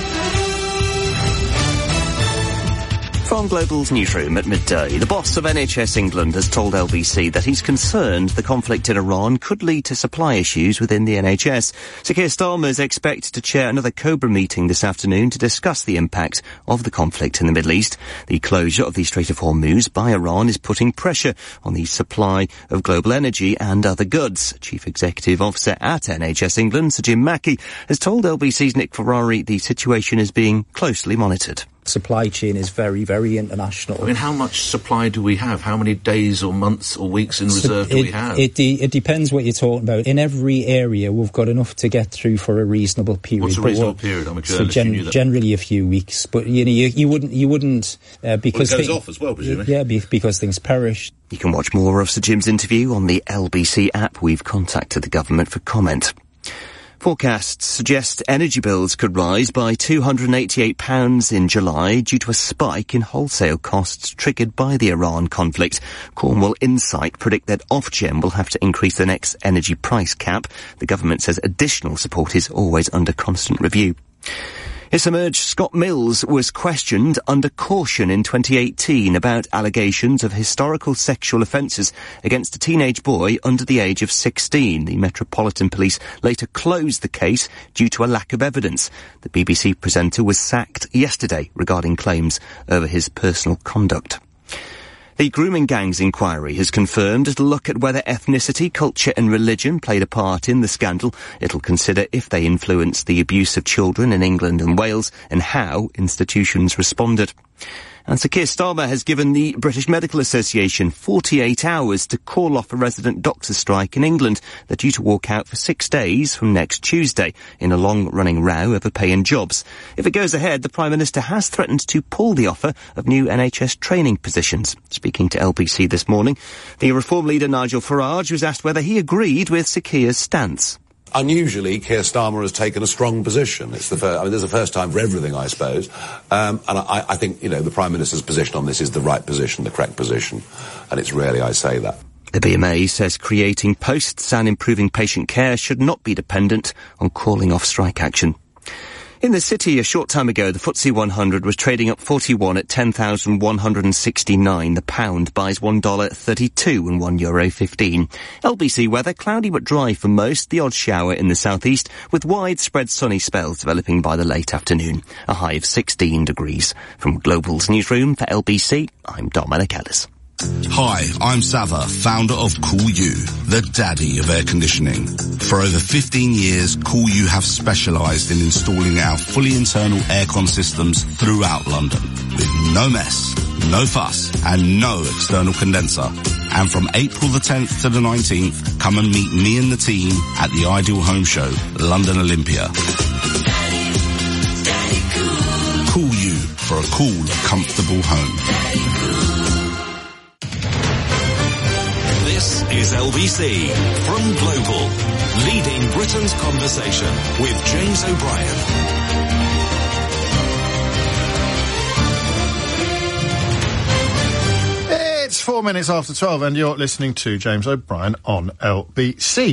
Speaker 3: From Global's newsroom at midday, the boss of NHS England has told LBC that he's concerned the conflict in Iran could lead to supply issues within the NHS. Sir Keir Starmer is expected to chair another COBRA meeting this afternoon to discuss the impact of the conflict in the Middle East. The closure of the Strait of Hormuz by Iran is putting pressure on the supply of global energy and other goods. Chief Executive Officer at NHS England, Sir Jim Mackey, has told LBC's Nick Ferrari the situation is being closely monitored.
Speaker 11: Supply chain is very, very international.
Speaker 12: I mean, how much supply do we have? How many days or months or weeks in reserve do we have?
Speaker 11: It depends what you're talking about. In every area, we've got enough to get through for a reasonable period.
Speaker 12: What's a reasonable period? I'm a journalist. So
Speaker 11: generally a few weeks, but you wouldn't because
Speaker 12: it goes off as well, presumably.
Speaker 11: Yeah, because things perish.
Speaker 3: You can watch more of Sir Jim's interview on the LBC app. We've contacted the government for comment. Forecasts suggest energy bills could rise by £288 in July due to a spike in wholesale costs triggered by the Iran conflict. Cornwall Insight predict that Ofgem will have to increase the next energy price cap. The government says additional support is always under constant review. Emerged Scott Mills was questioned under caution in 2018 about allegations of historical sexual offences against a teenage boy under the age of 16. The Metropolitan Police later closed the case due to a lack of evidence. The BBC presenter was sacked yesterday regarding claims over his personal conduct. The Grooming Gangs inquiry has confirmed it'll look at whether ethnicity, culture and religion played a part in the scandal. It'll consider if they influenced the abuse of children in England and Wales and how institutions responded. And Sir Keir Starmer has given the British Medical Association 48 hours to call off a resident doctor strike in England. They're due to walk out for 6 days from next Tuesday in a long-running row over pay and jobs. If it goes ahead, the Prime Minister has threatened to pull the offer of new NHS training positions. Speaking to LBC this morning, the Reform leader Nigel Farage was asked whether he agreed with Sir Keir's stance.
Speaker 10: Unusually, Keir Starmer has taken a strong position. It's there's a first time for everything, I suppose. And I think, the Prime Minister's position on this is the right position, the correct position. And it's rarely I say that.
Speaker 3: The BMA says creating posts and improving patient care should not be dependent on calling off strike action. In the city a short time ago, the FTSE 100 was trading up 41 at 10,169. The pound buys $1.32 and €1.15. LBC weather, cloudy but dry for most, the odd shower in the southeast, with widespread sunny spells developing by the late afternoon. A high of 16 degrees. From Global's newsroom for LBC, I'm Dominic Ellis.
Speaker 5: Hi, I'm Sava, founder of Cool U, the daddy of air conditioning. For over 15 years, Cool U have specialised in installing our fully internal aircon systems throughout London, with no mess, no fuss, and no external condenser. And from April the 10th to the 19th, come and meet me and the team at the Ideal Home Show, London Olympia. Cool U, for a cool, comfortable home.
Speaker 15: This is LBC from Global, leading Britain's conversation with James O'Brien.
Speaker 1: It's 4 minutes after 12 and you're listening to James O'Brien on LBC.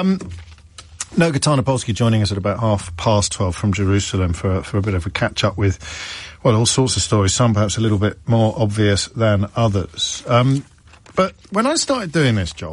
Speaker 1: Noga Tarnopolsky joining us at about 12:30 from Jerusalem for a bit of a catch-up with, well, all sorts of stories, some perhaps a little bit more obvious than others. But when I started doing this job,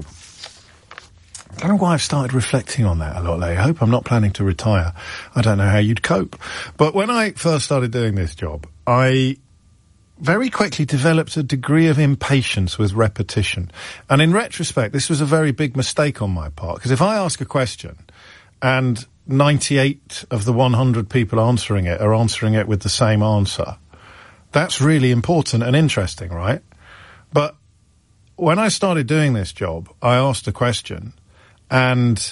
Speaker 1: I don't know why I've started reflecting on that a lot lately. I hope I'm not planning to retire. I don't know how you'd cope. But when I first started doing this job, I very quickly developed a degree of impatience with repetition. And in retrospect, this was a very big mistake on my part, because if I ask a question and 98 of the 100 people answering it are answering it with the same answer, that's really important and interesting, right? But when I started doing this job, I asked a question and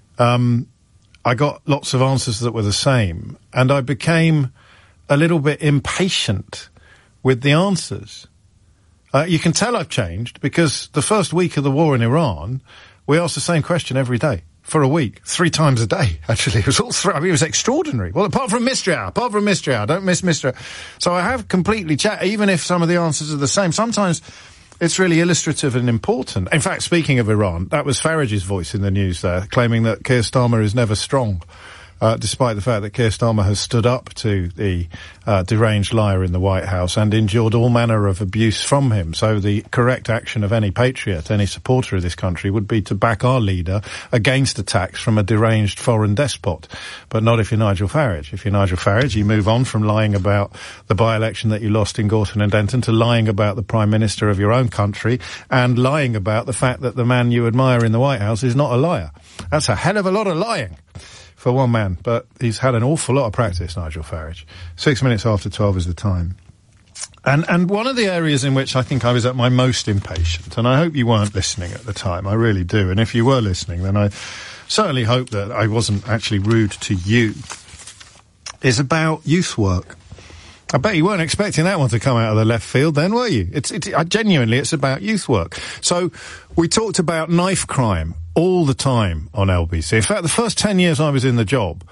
Speaker 1: I got lots of answers that were the same, and I became a little bit impatient with the answers. You can tell I've changed because the first week of the war in Iran, we asked the same question every day for a week, 3 times a day, actually. It was all it was extraordinary. Well, apart from Mystery Hour, don't miss Mystery Hour. So I have completely even if some of the answers are the same. Sometimes it's really illustrative and important. In fact, speaking of Iran, that was Farage's voice in the news there, claiming that Keir Starmer is never strong, despite the fact that Keir Starmer has stood up to the deranged liar in the White House and endured all manner of abuse from him. So the correct action of any patriot, any supporter of this country, would be to back our leader against attacks from a deranged foreign despot. But not if you're Nigel Farage. If you're Nigel Farage, you move on from lying about the by-election that you lost in Gorton and Denton to lying about the Prime Minister of your own country and lying about the fact that the man you admire in the White House is not a liar. That's a hell of a lot of lying for one man, but he's had an awful lot of practice, Nigel Farage. 6 minutes after 12 is the time. And one of the areas in which I think I was at my most impatient, and I hope you weren't listening at the time, I really do, and if you were listening, then I certainly hope that I wasn't actually rude to you, is about youth work. I bet you weren't expecting that one to come out of the left field then, were you? Genuinely, it's about youth work. So, we talked about knife crime all the time on LBC. In fact, the first 10 years I was in the job,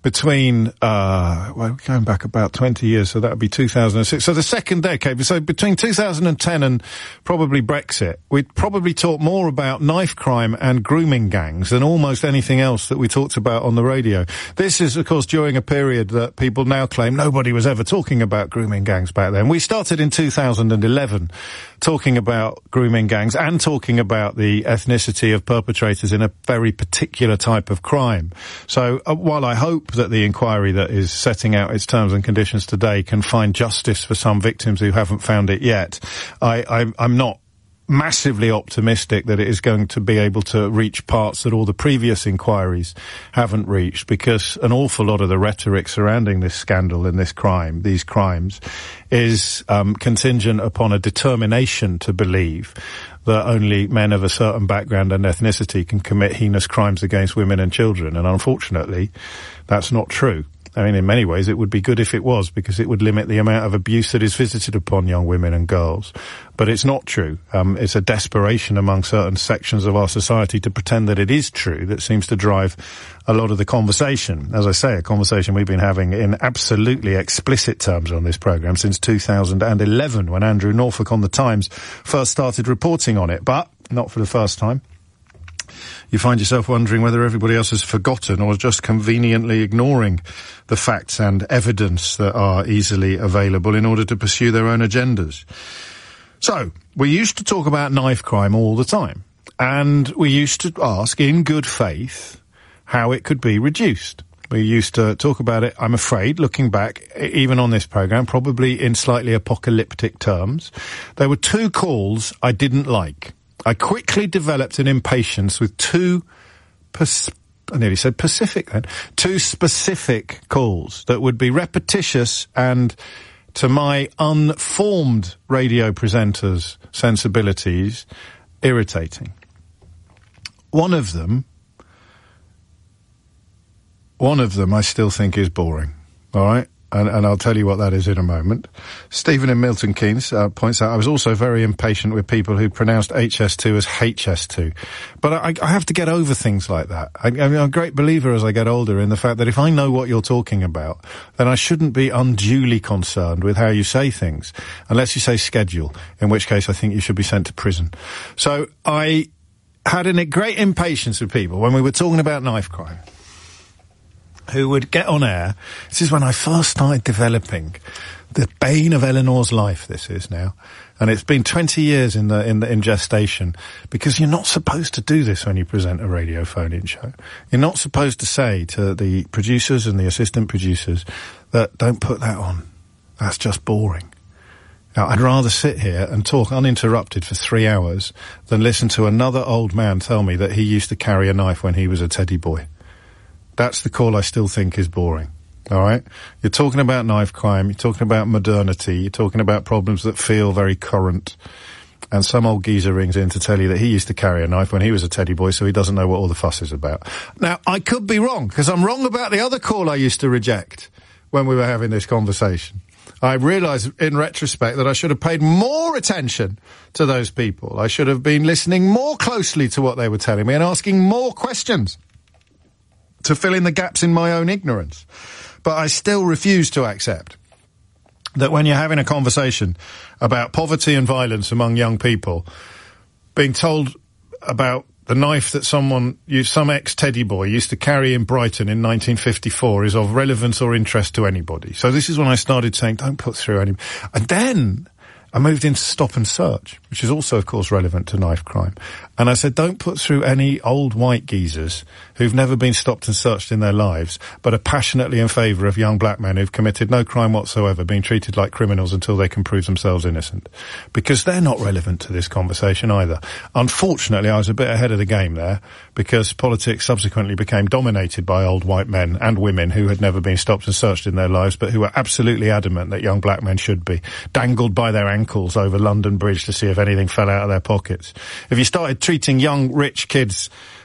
Speaker 1: between, going back about 20 years, so that would be 2006. So the second decade, so between 2010 and probably Brexit, we'd probably talk more about knife crime and grooming gangs than almost anything else that we talked about on the radio. This is, of course, during a period that people now claim nobody was ever talking about grooming gangs back then. We started in 2011 talking about grooming gangs and talking about the ethnicity of perpetrators in a very particular type of crime. So while I hope that the inquiry that is setting out its terms and conditions today can find justice for some victims who haven't found it yet, I'm not massively optimistic that it is going to be able to reach parts that all the previous inquiries haven't reached, because an awful lot of the rhetoric surrounding this scandal and these crimes is contingent upon a determination to believe that only men of a certain background and ethnicity can commit heinous crimes against women and children. And unfortunately, that's not true. I mean, in many ways, it would be good if it was, because it would limit the amount of abuse that is visited upon young women and girls. But it's not true. It's a desperation among certain sections of our society to pretend that it is true that seems to drive a lot of the conversation. As I say, a conversation we've been having in absolutely explicit terms on this programme since 2011, when Andrew Norfolk on The Times first started reporting on it. But not for the first time. You find yourself wondering whether everybody else has forgotten or just conveniently ignoring the facts and evidence that are easily available in order to pursue their own agendas. So, we used to talk about knife crime all the time, and we used to ask, in good faith, how it could be reduced. We used to talk about it, I'm afraid, looking back, even on this programme, probably in slightly apocalyptic terms. There were two calls I didn't like. I quickly developed an impatience with two specific calls that would be repetitious and, to my unformed radio presenters' sensibilities, irritating. One of them I still think is boring, all right? And I'll tell you what that is in a moment. Stephen in Milton Keynes points out, I was also very impatient with people who pronounced HS2 as HS2. But I have to get over things like that. I'm a great believer as I get older in the fact that if I know what you're talking about, then I shouldn't be unduly concerned with how you say things, unless you say schedule, in which case I think you should be sent to prison. So I had a great impatience with people when we were talking about knife crime, who would get on air. This is when I first started developing the bane of Eleanor's life, this is now. And it's been 20 years in gestation, because you're not supposed to do this when you present a radio phone-in show. You're not supposed to say to the producers and the assistant producers that don't put that on. That's just boring. Now, I'd rather sit here and talk uninterrupted for 3 hours than listen to another old man tell me that he used to carry a knife when he was a teddy boy. That's the call I still think is boring. All right? You're talking about knife crime, you're talking about modernity, you're talking about problems that feel very current, and some old geezer rings in to tell you that he used to carry a knife when he was a teddy boy, so he doesn't know what all the fuss is about. Now, I could be wrong, because I'm wrong about the other call I used to reject when we were having this conversation. I realise in retrospect that I should have paid more attention to those people. I should have been listening more closely to what they were telling me and asking more questions to fill in the gaps in my own ignorance. But I still refuse to accept that when you're having a conversation about poverty and violence among young people, being told about the knife that some ex-teddy boy used to carry in Brighton in 1954 is of relevance or interest to anybody. So this is when I started saying, don't put through any... And then I moved into stop and search, which is also, of course, relevant to knife crime. And I said, don't put through any old white geezers who've never been stopped and searched in their lives, but are passionately in favour of young black men who've committed no crime whatsoever, being treated like criminals until they can prove themselves innocent. Because they're not relevant to this conversation either. Unfortunately, I was a bit ahead of the game there, because politics subsequently became dominated by old white men and women who had never been stopped and searched in their lives, but who were absolutely adamant that young black men should be, dangled by their ankles over London Bridge to see if anything fell out of their pockets. If you started treating young, rich kids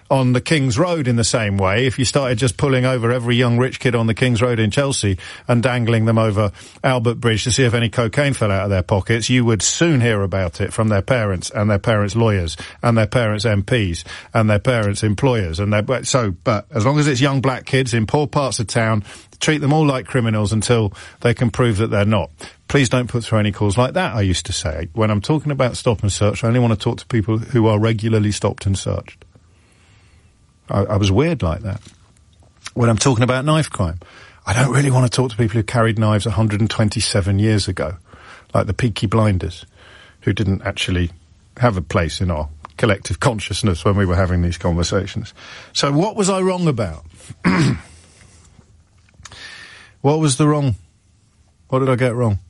Speaker 1: on the King's Road in the same way, if you started just pulling over every young rich kid on the King's Road in Chelsea and dangling them over Albert Bridge to see if any cocaine fell out of their pockets, you would soon hear about it from their parents and their parents' lawyers and their parents' MPs and their parents' employers. But as long as it's young black kids in poor parts of town, treat them all like criminals until they can prove that they're not. Please don't put through any calls like that, I used to say. When I'm talking about stop and search, I only want to talk to people who are regularly stopped and searched. I was weird like that. When I'm talking about knife crime, I don't really want to talk to people who carried knives 127 years ago, like the Peaky Blinders, who didn't actually have a place in our collective consciousness when we were having these conversations. So what was I wrong about? What was the wrong? What did I get wrong?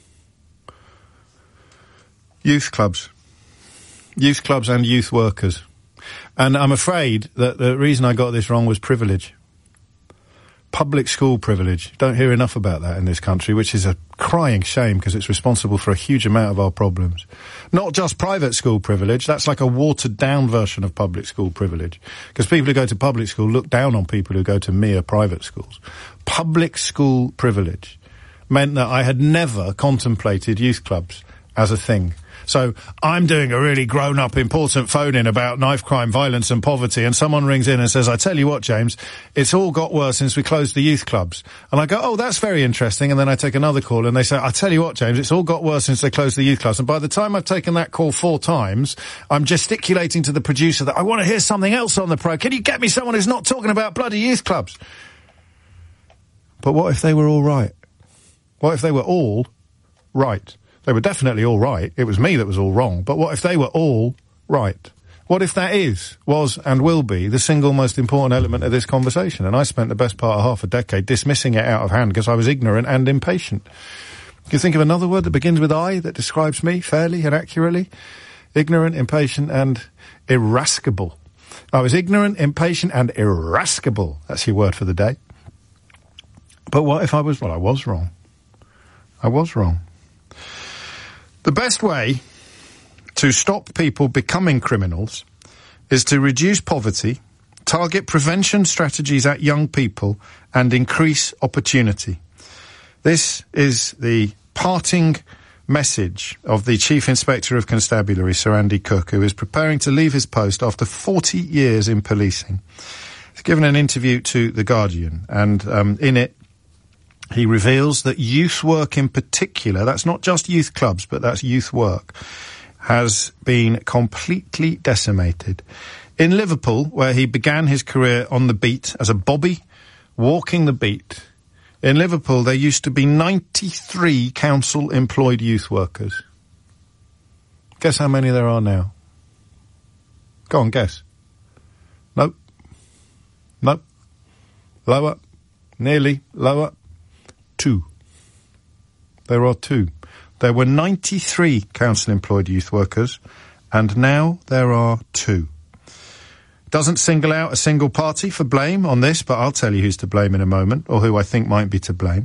Speaker 1: Youth clubs. Youth clubs and youth workers. And I'm afraid that the reason I got this wrong was privilege. Public school privilege. Don't hear enough about that in this country, which is a crying shame because it's responsible for a huge amount of our problems. Not just private school privilege. That's like a watered-down version of public school privilege. Because people who go to public school look down on people who go to mere private schools. Public school privilege meant that I had never contemplated youth clubs as a thing. So I'm doing a really grown-up, important phone-in about knife crime, violence and poverty, and someone rings in and says, I tell you what, James, it's all got worse since we closed the youth clubs. And I go, oh, that's very interesting. And then I take another call and they say, I tell you what, James, it's all got worse since they closed the youth clubs. And by the time I've taken that call 4 times, I'm gesticulating to the producer that I want to hear something else on the pro. Can you get me someone who's not talking about bloody youth clubs? But what if they were all right? What if they were all right? They were definitely all right. It was me that was all wrong. But what if they were all right? What if that was, and will be the single most important element of this conversation? And I spent the best part of half a decade dismissing it out of hand because I was ignorant and impatient. Can you think of another word that begins with I that describes me fairly and accurately? Ignorant, impatient, and irascible. I was ignorant, impatient, and irascible. That's your word for the day. But what if I was, well, I was wrong. I was wrong. The best way to stop people becoming criminals is to reduce poverty, target prevention strategies at young people, and increase opportunity. This is the parting message of the Chief Inspector of Constabulary, Sir Andy Cook, who is preparing to leave his post after 40 years in policing. He's given an interview to The Guardian, and in it, he reveals that youth work in particular, that's not just youth clubs, but that's youth work, has been completely decimated. In Liverpool, where he began his career on the beat as a bobby, walking the beat, in Liverpool there used to be 93 council-employed youth workers. Guess how many there are now? Go on, guess. Nope. Nope. Lower. Nearly. Lower. 2. There are 2. There were 93 council-employed youth workers, and now there are 2. Doesn't single out a single party for blame on this, but I'll tell you who's to blame in a moment, or who I think might be to blame.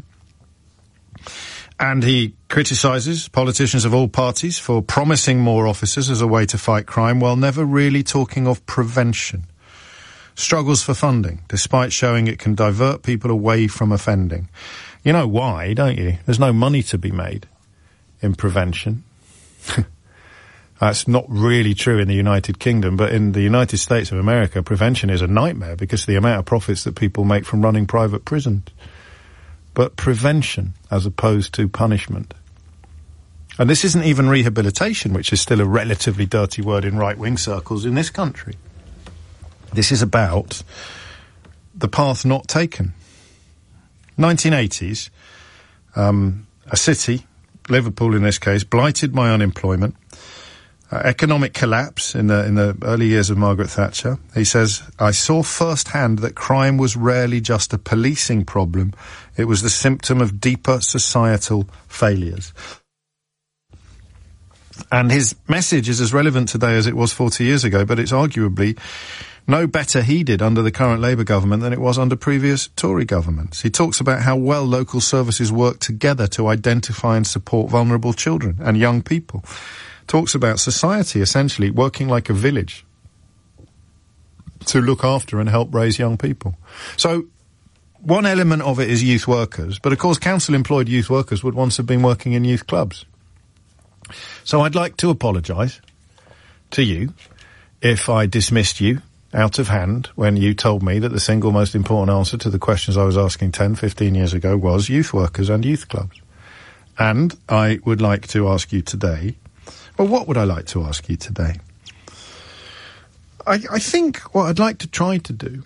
Speaker 1: And he criticises politicians of all parties for promising more officers as a way to fight crime, while never really talking of prevention. Struggles for funding, despite showing it can divert people away from offending. You know why, don't you? There's no money to be made in prevention. That's not really true in the United Kingdom, but in the United States of America, prevention is a nightmare because of the amount of profits that people make from running private prisons. But prevention as opposed to punishment. And this isn't even rehabilitation, which is still a relatively dirty word in right-wing circles in this country. This is about the path not taken. 1980s, a city, Liverpool in this case, blighted by unemployment, economic collapse in the early years of Margaret Thatcher. He says, I saw firsthand that crime was rarely just a policing problem. It was the symptom of deeper societal failures. And his message is as relevant today as it was 40 years ago, but it's arguably no better heeded under the current Labour government than it was under previous Tory governments. He talks about how well local services work together to identify and support vulnerable children and young people. Talks about society essentially working like a village. to look after and help raise young people. So one element of it is youth workers, but of course council-employed youth workers would once have been working in youth clubs. So I'd like to apologise to you if I dismissed you out of hand when you told me that the single most important answer to the questions I was asking 10, 15 years ago was youth workers and youth clubs. And I would like to ask you today, well, what would I like to ask you today? I think what I'd like to try to do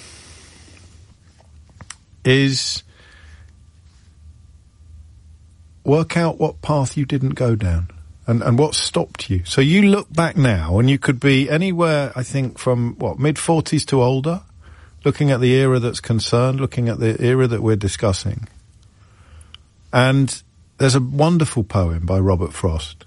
Speaker 1: is work out what path you didn't go down and what stopped you. So you look back now and you could be anywhere, I think, from, mid-40s to older, looking at the era that's concerned, looking at the era that we're discussing. And there's a wonderful poem by Robert Frost.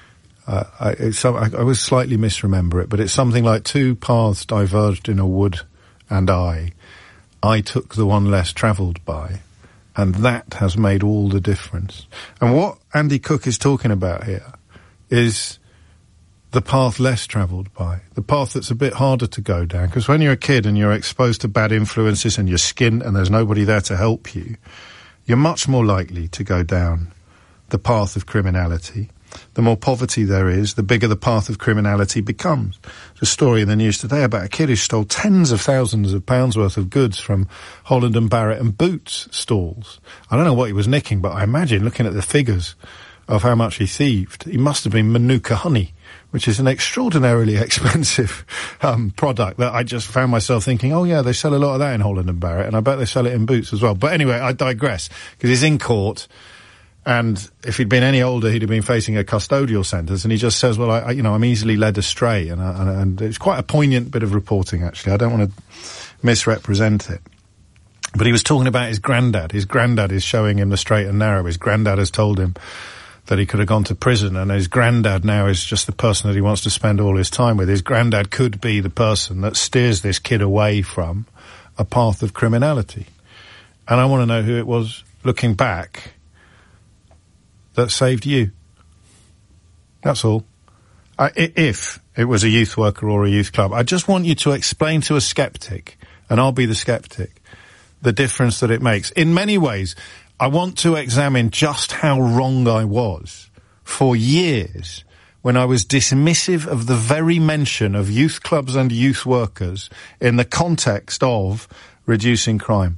Speaker 1: I always slightly misremember it, but it's something like 2 paths diverged in a wood, and I took the one less travelled by, and that has made all the difference. And what Andy Cook is talking about here is the path less travelled by, the path that's a bit harder to go down, because when you're a kid and you're exposed to bad influences and you're skint and there's nobody there to help you, you're much more likely to go down the path of criminality. The more poverty there is, the bigger the path of criminality becomes. There's a story in the news today about a kid who stole tens of thousands of pounds worth of goods from Holland and Barrett and Boots stalls. I don't know what he was nicking, but I imagine, looking at the figures of how much he thieved, he must have been Manuka honey, which is an extraordinarily expensive product that I just found myself thinking, oh yeah, they sell a lot of that in Holland and Barrett, and I bet they sell it in Boots as well. But anyway, I digress, because he's in court. And if he'd been any older, he'd have been facing a custodial sentence. And he just says, well, I'm easily led astray. And it's quite a poignant bit of reporting, actually. I don't want to misrepresent it. But he was talking about his granddad. His granddad is showing him the straight and narrow. His granddad has told him that he could have gone to prison. And his granddad now is just the person that he wants to spend all his time with. His granddad could be the person that steers this kid away from a path of criminality. And I want to know who it was, looking back, that saved you. That's all. If it was a youth worker or a youth club, I just want you to explain to a skeptic, and I'll be the skeptic, the difference that it makes. In many ways, I want to examine just how wrong I was for years when I was dismissive of the very mention of youth clubs and youth workers in the context of reducing crime.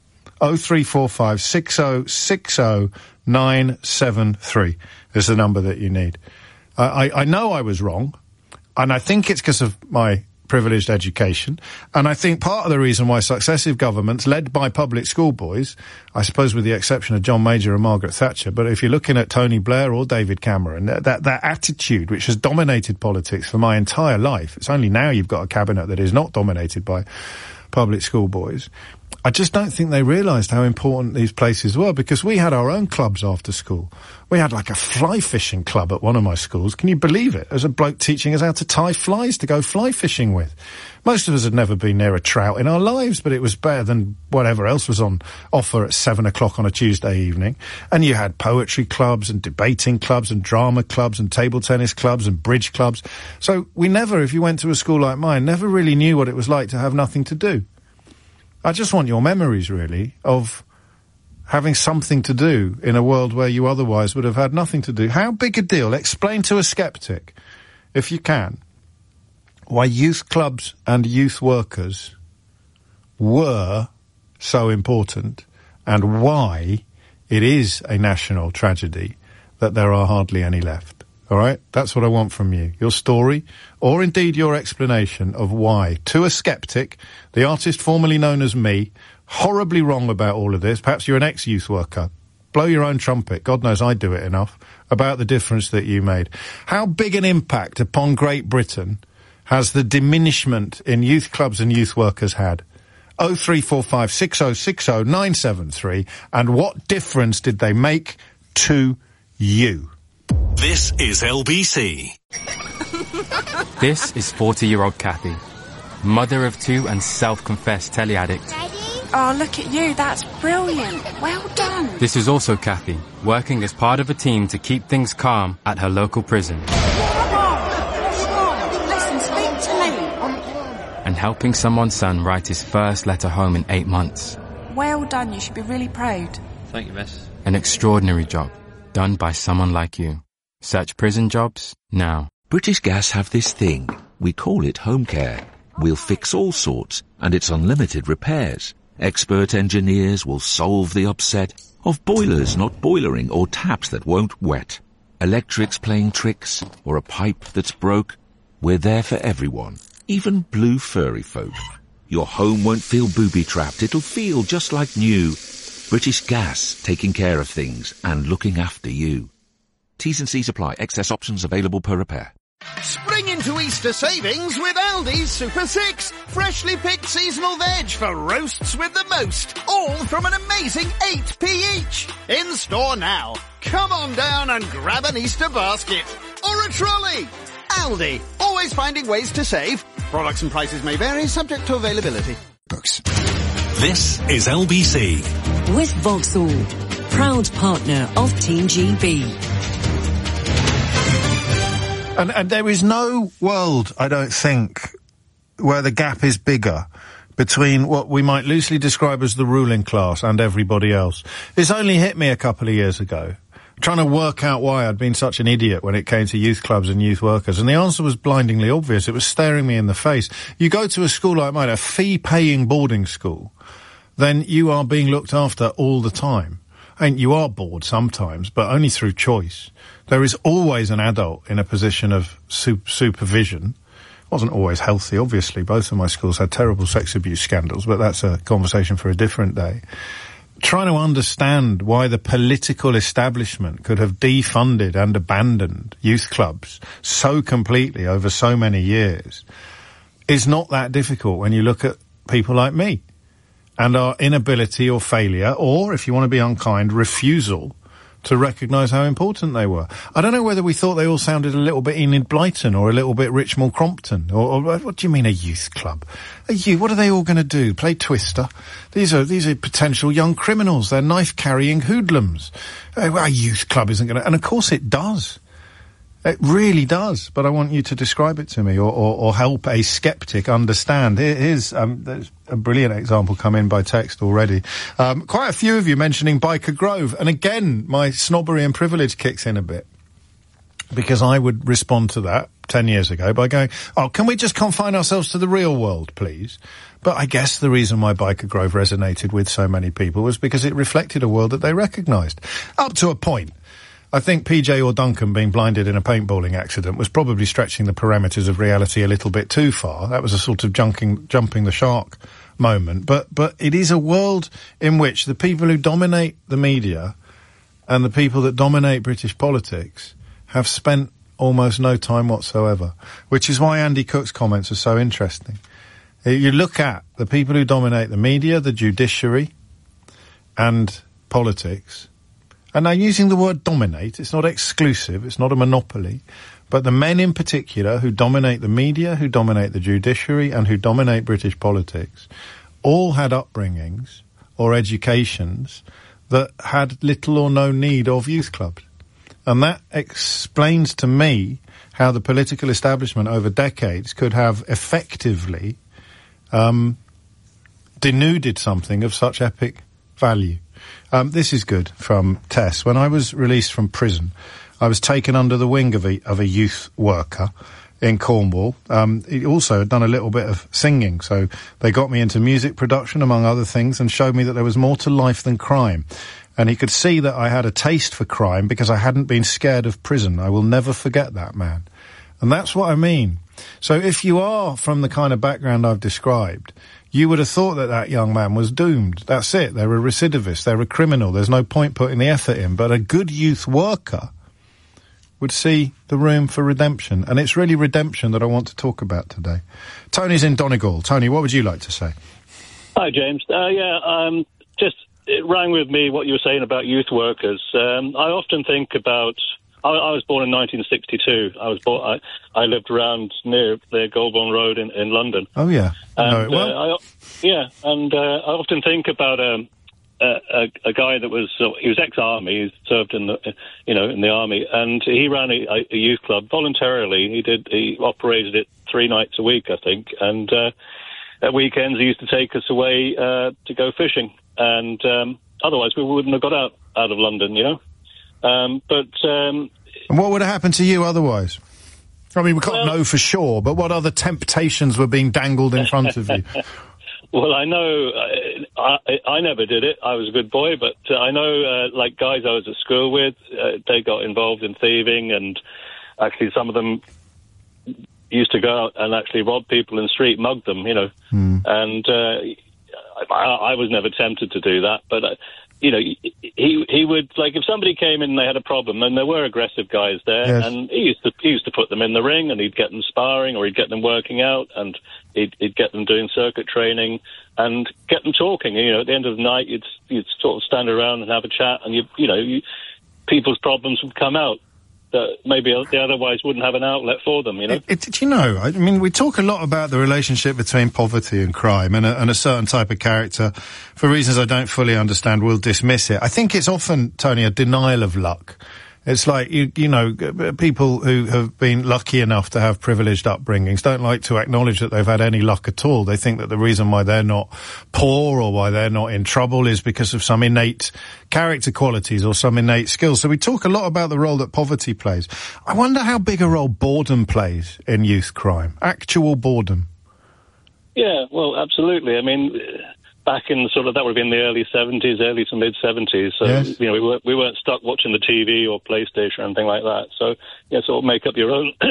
Speaker 1: 0345 6060 973 is the number that you need. I know I was wrong, and I think it's because of my privileged education, and I think part of the reason why successive governments, led by public school boys, I suppose with the exception of John Major and Margaret Thatcher, but if you're looking at Tony Blair or David Cameron, that attitude which has dominated politics for my entire life, it's only now you've got a cabinet that is not dominated by public school boys. I just don't think they realised how important these places were, because we had our own clubs after school. We had like a fly fishing club at one of my schools. Can you believe it? There's a bloke teaching us how to tie flies to go fly fishing with. Most of us had never been near a trout in our lives, but it was better than whatever else was on offer at 7 o'clock on a Tuesday evening. And you had poetry clubs and debating clubs and drama clubs and table tennis clubs and bridge clubs. So we never, if you went to a school like mine, never really knew what it was like to have nothing to do. I just want your memories, really, of having something to do in a world where you otherwise would have had nothing to do. How big a deal? Explain to a skeptic, if you can, why youth clubs and youth workers were so important, and why it is a national tragedy that there are hardly any left. All right? That's what I want from you. Your story, or indeed your explanation of why, to a skeptic, the artist formerly known as me, horribly wrong about all of this. Perhaps you're an ex-youth worker. Blow your own trumpet. God knows I do it enough. About the difference that you made. How big an impact upon Great Britain has the diminishment in youth clubs and youth workers had? 0345 6060 973. And what difference did they make to you?
Speaker 15: This is LBC.
Speaker 6: This is 40-year-old Kathy, mother of 2 and self-confessed telly addict.
Speaker 7: Ready? Oh, look at you. That's brilliant. Well done.
Speaker 6: This is also Kathy, working as part of a team to keep things calm at her local prison.
Speaker 7: Come on. What's wrong? Listen, speak to me.
Speaker 6: and helping someone's son write his first letter home in 8 months.
Speaker 7: Well done, you should be really proud.
Speaker 9: Thank you, miss.
Speaker 6: An extraordinary job, done by someone like you. Search prison jobs now.
Speaker 14: British Gas have this thing. We call it home care. We'll fix all sorts, and it's unlimited repairs. Expert engineers will solve the upset of boilers not boilering or taps that won't wet. Electrics playing tricks, or a pipe that's broke. We're there for everyone, even blue furry folk. Your home won't feel booby-trapped. It'll feel just like new. British Gas, taking care of things and looking after you. T's and C's apply. Excess options available per repair.
Speaker 16: Spring into Easter savings with Aldi's Super 6. Freshly picked seasonal veg for roasts with the most. All from an amazing 8p each. In store now. Come on down and grab an Easter basket. Or a trolley. Aldi. Always finding ways to save. Products and prices may vary, subject to availability.
Speaker 15: Books. This is LBC.
Speaker 17: With Vauxhall. Proud partner of Team GB.
Speaker 1: And there is no world, I don't think, where the gap is bigger between what we might loosely describe as the ruling class and everybody else. This only hit me a couple of years ago, trying to work out why I'd been such an idiot when it came to youth clubs and youth workers. And the answer was blindingly obvious. It was staring me in the face. You go to a school like mine, a fee-paying boarding school, then you are being looked after all the time. And you are bored sometimes, but only through choice. There is always an adult in a position of supervision. Wasn't always healthy, obviously. Both of my schools had terrible sex abuse scandals, but that's a conversation for a different day. Trying to understand why the political establishment could have defunded and abandoned youth clubs so completely over so many years is not that difficult when you look at people like me and our inability or failure, or, if you want to be unkind, refusal to recognise how important they were. I don't know whether we thought they all sounded a little bit Enid Blyton or a little bit Richmal Crompton, or what do you mean a youth club? What are they all going to do? Play Twister? These are potential young criminals. They're knife-carrying hoodlums. A youth club isn't going to... And of course it does. It really does, but I want you to describe it to me or help a skeptic understand. Here's there's a brilliant example come in by text already. Quite a few of you mentioning Byker Grove, and again, my snobbery and privilege kicks in a bit. Because I would respond to that 10 years ago by going, can we just confine ourselves to the real world, please? But I guess the reason why Byker Grove resonated with so many people was because it reflected a world that they recognised. Up to a point. I think PJ or Duncan being blinded in a paintballing accident was probably stretching the parameters of reality a little bit too far. That was a sort of jumping the shark moment. But it is a world in which the people who dominate the media and the people that dominate British politics have spent almost no time whatsoever, which is why Andy Cook's comments are so interesting. You look at the people who dominate the media, the judiciary, and politics. And now using the word dominate, it's not exclusive, it's not a monopoly, but the men in particular who dominate the media, who dominate the judiciary, and who dominate British politics, all had upbringings or educations that had little or no need of youth clubs. And that explains to me how the political establishment over decades could have effectively denuded something of such epic value. This is good from Tess. When I was released from prison, I was taken under the wing of a youth worker in Cornwall. He also had done a little bit of singing, so they got me into music production, among other things, and showed me that there was more to life than crime. And he could see that I had a taste for crime because I hadn't been scared of prison. I will never forget that man. And that's what I mean. So if you are from the kind of background I've described, you would have thought that young man was doomed. That's it. They're a recidivist. They're a criminal. There's no point putting the effort in. But a good youth worker would see the room for redemption. And it's really redemption that I want to talk about today. Tony's in Donegal. Tony, what would you like to say?
Speaker 18: Hi, James. It rang with me what you were saying about youth workers. I often think about... I was born in 1962. I lived around near Goulburn Road in London.
Speaker 1: Oh yeah,
Speaker 18: and, I often think about a guy that was he was ex-army. He served in the army, and he ran a youth club voluntarily. He operated it 3 nights a week, I think. And at weekends, he used to take us away to go fishing. And otherwise, we wouldn't have got out of London, you know. And
Speaker 1: what would have happened to you otherwise? I mean, we can't know for sure, but what other temptations were being dangled in front of you?
Speaker 18: Well, I know I never did it. I was a good boy, but I know, like, guys I was at school with, they got involved in thieving, and actually some of them used to go out and actually rob people in the street, mug them, you know. And I was never tempted to do that, but you know, he would, like, if somebody came in and they had a problem, and there were aggressive guys there,
Speaker 1: yes.
Speaker 18: and he used to put them in the ring, and he'd get them sparring, or he'd get them working out, and he'd get them doing circuit training, and get them talking. You know, at the end of the night, you'd sort of stand around and have a chat, and people's problems would come out that maybe they otherwise wouldn't have an outlet for them, you know?
Speaker 1: You know, I mean, we talk a lot about the relationship between poverty and crime, and a certain type of character, for reasons I don't fully understand, will dismiss it. I think it's often, Tony, a denial of luck. It's like, you know, people who have been lucky enough to have privileged upbringings don't like to acknowledge that they've had any luck at all. They think that the reason why they're not poor or why they're not in trouble is because of some innate character qualities or some innate skills. So we talk a lot about the role that poverty plays. I wonder how big a role boredom plays in youth crime. Actual boredom.
Speaker 18: Yeah, well, absolutely. I mean, back in that would have been the early 70s, early to mid 70s. So,
Speaker 1: yes.
Speaker 18: you know, we weren't stuck watching the TV or PlayStation or anything like that. So, yeah, sort of make up your own,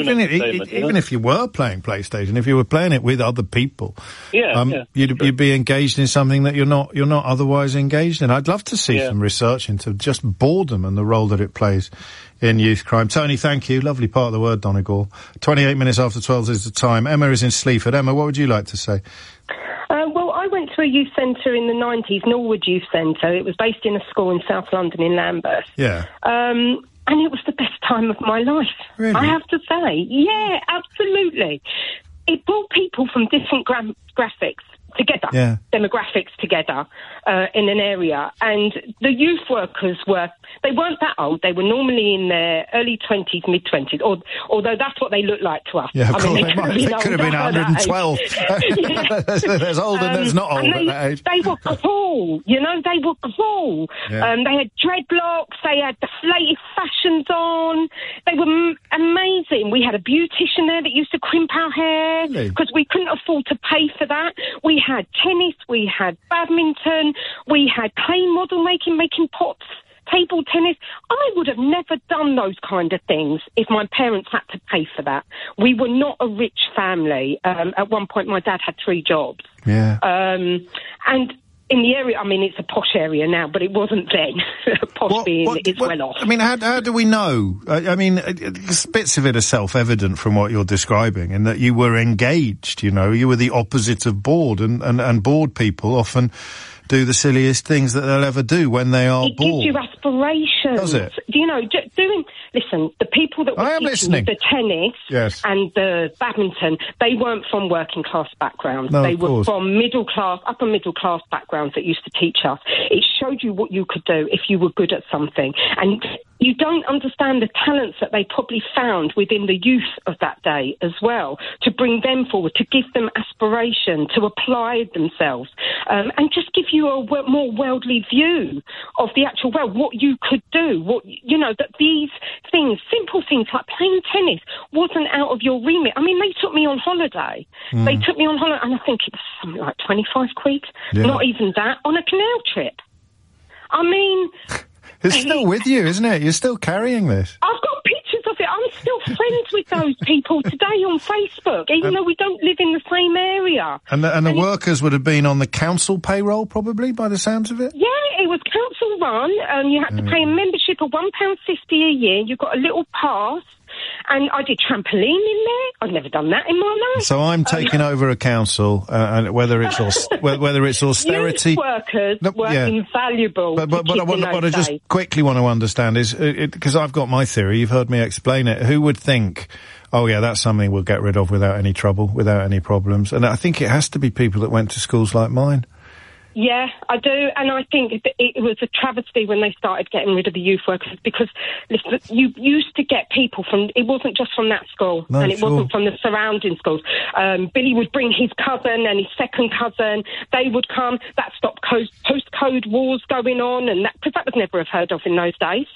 Speaker 1: even if you were playing PlayStation, if you were playing it with other people, you'd be engaged in something that you're not otherwise engaged in. I'd love to see some research into just boredom and the role that it plays in youth crime. Tony, thank you. Lovely part of the word, Donegal. 28 minutes after 12 is the time. Emma is in Sleaford. Emma, what would you like to say?
Speaker 8: Well, I went to a youth centre in the 90s, Norwood Youth Centre. It was based in a school in South London in Lambeth.
Speaker 1: Yeah.
Speaker 8: And it was the best time of my life,
Speaker 1: really?
Speaker 8: I have to say. Yeah, absolutely. It brought people from different graphics together, demographics together in an area. And the youth workers they weren't that old. They were normally in their early 20s, mid-20s, although that's what they looked like to us.
Speaker 1: Yeah, of course. They could have been 112. There's old and there's not old at that age.
Speaker 8: They were cool, you know, they were cool.
Speaker 1: Yeah.
Speaker 8: They had dreadlocks, they had deflated fashions on. They were amazing. We had a beautician there that used to crimp our hair because we couldn't afford to pay for that. We had tennis, we had badminton, we had clay model making pots, table tennis. I would have never done those kind of things if my parents had to pay for that. We were not a rich family. At one point, my dad had 3 jobs.
Speaker 1: Yeah.
Speaker 8: And in the area, I mean, it's a posh area now, but it wasn't then. It's well off.
Speaker 1: I mean, how do we know? I mean, bits of it are self-evident from what you're describing, in that you were engaged, you know, you were the opposite of bored, and bored people often do the silliest things that they'll ever do when they are bored.
Speaker 8: It gives you aspirations.
Speaker 1: Does it?
Speaker 8: You know, listen, the people that were teaching the tennis and the badminton, they weren't from working class backgrounds.
Speaker 1: No,
Speaker 8: they were from upper middle class backgrounds that used to teach us. It showed you what you could do if you were good at something. And you don't understand the talents that they probably found within the youth of that day as well, to bring them forward, to give them aspiration, to apply themselves, and just give you a more worldly view of the actual world, what you could do, that these things, simple things like playing tennis, wasn't out of your remit. I mean, they took me on holiday. They took me on holiday, and I think it was something like 25 quid, not even that, on a canal trip. I mean...
Speaker 1: It's still with you, isn't it? You're still carrying this.
Speaker 8: I've got pictures of it. I'm still friends with those people today on Facebook, even though we don't live in the same area.
Speaker 1: And the workers would have been on the council payroll, probably, by the sounds of it?
Speaker 8: Yeah, it was council run. You had to pay a membership of £1.50 a year. You got a little pass. And I did trampoline in there. I've never done that in my life.
Speaker 1: So I'm taking over a council, and whether it's austerity,
Speaker 8: youth workers were invaluable.
Speaker 1: But what I just quickly want to understand is, because I've got my theory. You've heard me explain it. Who would think, oh yeah, that's something we'll get rid of without any trouble, without any problems? And I think it has to be people that went to schools like mine.
Speaker 8: Yeah, I do, and I think it was a travesty when they started getting rid of the youth workers, because listen, you used to get people from, it wasn't just from that school, and it wasn't from the surrounding schools. Billy would bring his cousin and his second cousin, they would come, that stopped postcode wars going on, and because that was never heard of in those days.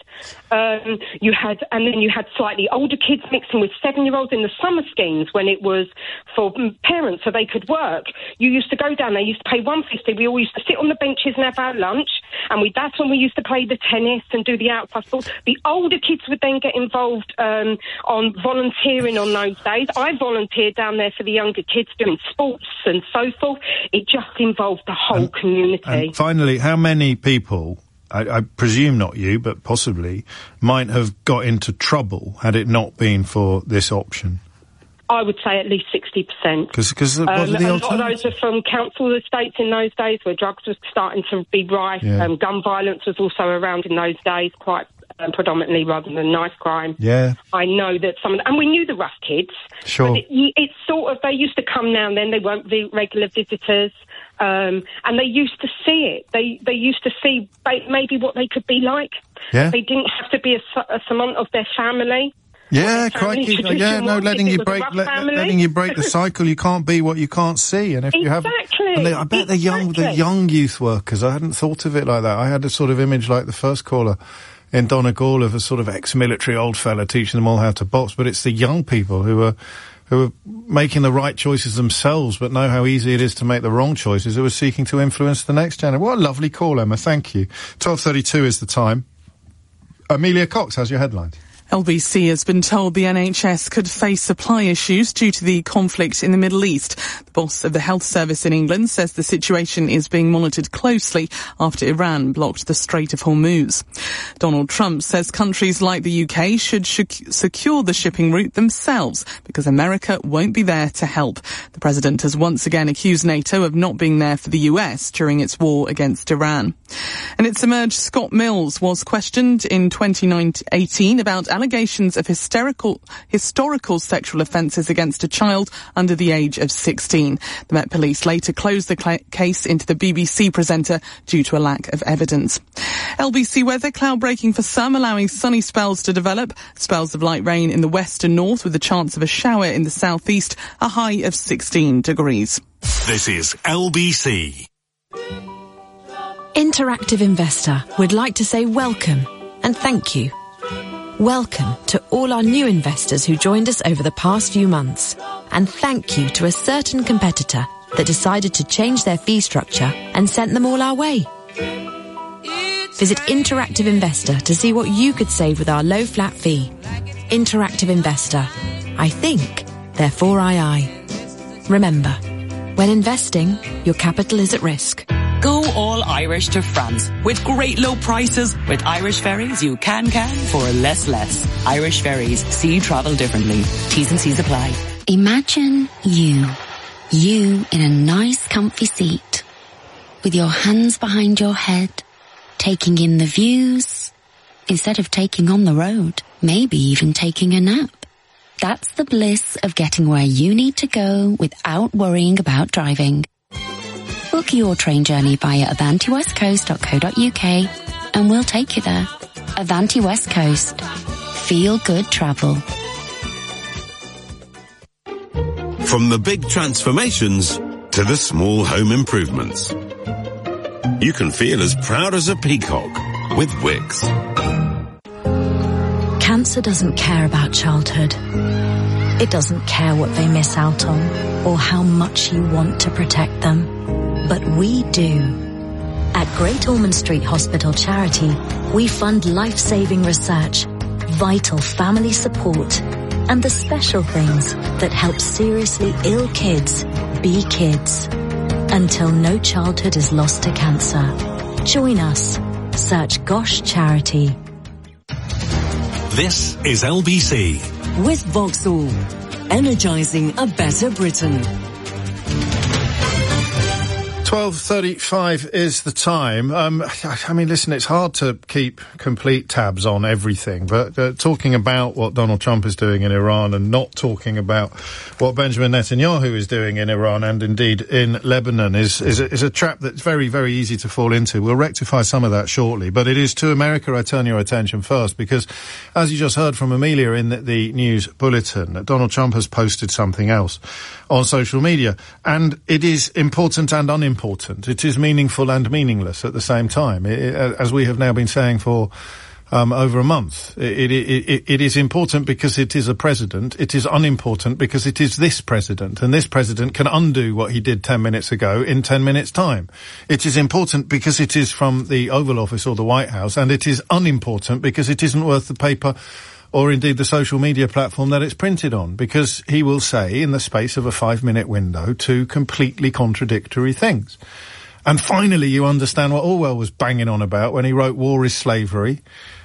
Speaker 8: You had slightly older kids mixing with 7-year-olds in the summer schemes when it was for parents so they could work. You used to go down there, you used to pay $1.50, we all used to sit on the benches and have our lunch, and that's when we used to play the tennis and do the outside sports. The older kids would then get involved on volunteering on those days. I volunteered down there for the younger kids doing sports and so forth. It just involved the whole community.
Speaker 1: And finally, how many people, I presume not you, but possibly, might have got into trouble had it not been for this option?
Speaker 8: I would say at least 60%.
Speaker 1: Because
Speaker 8: a lot of those are from council estates in those days where drugs was starting to be rife.
Speaker 1: Yeah.
Speaker 8: Gun violence was also around in those days, quite predominantly rather than knife crime.
Speaker 1: Yeah.
Speaker 8: I know that and we knew the rough kids.
Speaker 1: Sure.
Speaker 8: But it's sort of, they used to come now and then, they weren't regular visitors. And they used to see it. They used to see maybe what they could be like.
Speaker 1: Yeah.
Speaker 8: They didn't have to be a cement of their family.
Speaker 1: Yeah, crikey. Yeah, no, letting you break the cycle. You can't be what you can't see. And if you have, I bet the young youth workers, I hadn't thought of it like that. I had a sort of image like the first caller in Donegal of a sort of ex-military old fella teaching them all how to box, but it's the young people who are making the right choices themselves, but know how easy it is to make the wrong choices, who are seeking to influence the next generation. What a lovely call, Emma. Thank you. 12:32 is the time. Amelia Cox, how's your headlines?
Speaker 9: LBC has been told the NHS could face supply issues due to the conflict in the Middle East. The boss of the health service in England says the situation is being monitored closely after Iran blocked the Strait of Hormuz. Donald Trump says countries like the UK should secure the shipping route themselves because America won't be there to help. The president has once again accused NATO of not being there for the US during its war against Iran. And it's emerged Scott Mills was questioned in 2018 about allegations of historical sexual offences against a child under the age of 16. The Met Police later closed the case into the BBC presenter due to a lack of evidence. LBC weather, cloud breaking for some, allowing sunny spells to develop. Spells of light rain in the west and north with a chance of a shower in the southeast, a high of 16 degrees.
Speaker 15: This is LBC.
Speaker 19: Interactive Investor would like to say welcome and thank you. Welcome to all our new investors who joined us over the past few months. And thank you to a certain competitor that decided to change their fee structure and sent them all our way. Visit Interactive Investor to see what you could save with our low flat fee. Interactive Investor. I think, therefore I. Remember, when investing, your capital is at risk.
Speaker 20: Go all Irish to France with great low prices. With Irish Ferries, you can for less. Irish Ferries, see travel differently. T's and C's apply.
Speaker 21: Imagine you in a nice comfy seat with your hands behind your head, taking in the views instead of taking on the road, maybe even taking a nap. That's the bliss of getting where you need to go without worrying about driving. Book your train journey via avantiwestcoast.co.uk and we'll take you there. Avanti West Coast. Feel good travel.
Speaker 22: From the big transformations to the small home improvements, you can feel as proud as a peacock with Wix.
Speaker 27: Cancer doesn't care about childhood. It doesn't care what they miss out on or how much you want to protect them. But we do. At Great Ormond Street Hospital Charity, we fund life-saving research, vital family support, and the special things that help seriously ill kids be kids. Until no childhood is lost to cancer. Join us. Search Gosh Charity.
Speaker 15: This is LBC.
Speaker 17: With Vauxhall, energising a better Britain.
Speaker 1: 12:35 is the time. I mean, listen, it's hard to keep complete tabs on everything, but talking about what Donald Trump is doing in Iran and not talking about what Benjamin Netanyahu is doing in Iran and indeed in Lebanon is a trap that's very, very easy to fall into. We'll rectify some of that shortly, but it is to America I turn your attention first, because as you just heard from Amelia in the news bulletin, Donald Trump has posted something else on social media, and it is important and unimportant. It is meaningful and meaningless at the same time, as we have now been saying for over a month. It is important because it is a president. It is unimportant because it is this president, and this president can undo what he did 10 minutes ago in 10 minutes' time. It is important because it is from the Oval Office or the White House, and it is unimportant because it isn't worth the paper or indeed the social media platform that it's printed on, because he will say in the space of a 5-minute window 2 completely contradictory things. And finally you understand what Orwell was banging on about when he wrote War is Slavery,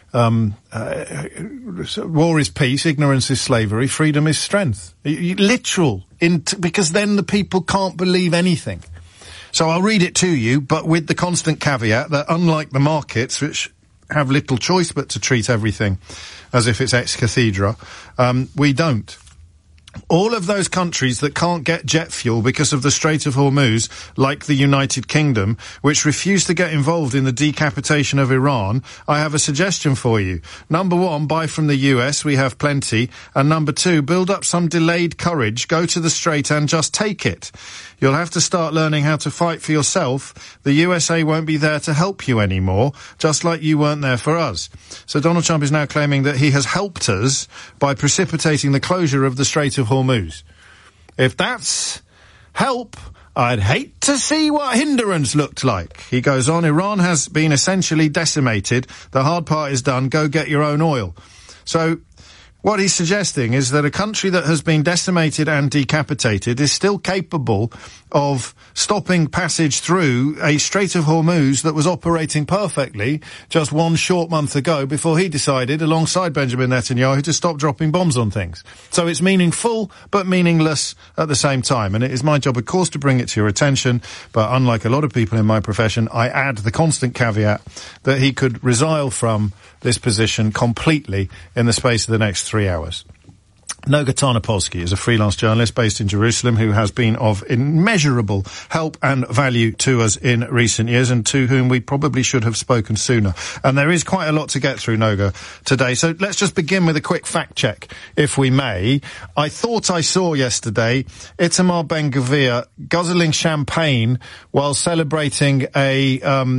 Speaker 1: War is Peace, Ignorance is Slavery, Freedom is Strength. Literal, because then the people can't believe anything. So I'll read it to you, but with the constant caveat that unlike the markets, which have little choice but to treat everything as if it's ex cathedra, we don't. All of those countries that can't get jet fuel because of the Strait of Hormuz, like the United Kingdom, which refuse to get involved in the decapitation of Iran, I have a suggestion for you. Number 1, buy from the US, we have plenty. And number 2, build up some delayed courage, go to the Strait and just take it. You'll have to start learning how to fight for yourself. The USA won't be there to help you anymore, just like you weren't there for us. So Donald Trump is now claiming that he has helped us by precipitating the closure of the Strait of Hormuz. If that's help, I'd hate to see what hindrance looked like. He goes on, Iran has been essentially decimated. The hard part is done. Go get your own oil. So what he's suggesting is that a country that has been decimated and decapitated is still capable of stopping passage through a Strait of Hormuz that was operating perfectly just one short month ago before he decided, alongside Benjamin Netanyahu, to stop dropping bombs on things. So it's meaningful but meaningless at the same time. And it is my job, of course, to bring it to your attention. But unlike a lot of people in my profession, I add the constant caveat that he could resile from this position completely in the space of the next 3 hours. Noga Tarnopolsky is a freelance journalist based in Jerusalem who has been of immeasurable help and value to us in recent years, and to whom we probably should have spoken sooner. And there is quite a lot to get through, Noga, today. So let's just begin with a quick fact check, if we may. I thought I saw yesterday Itamar Ben-Gvir guzzling champagne while celebrating a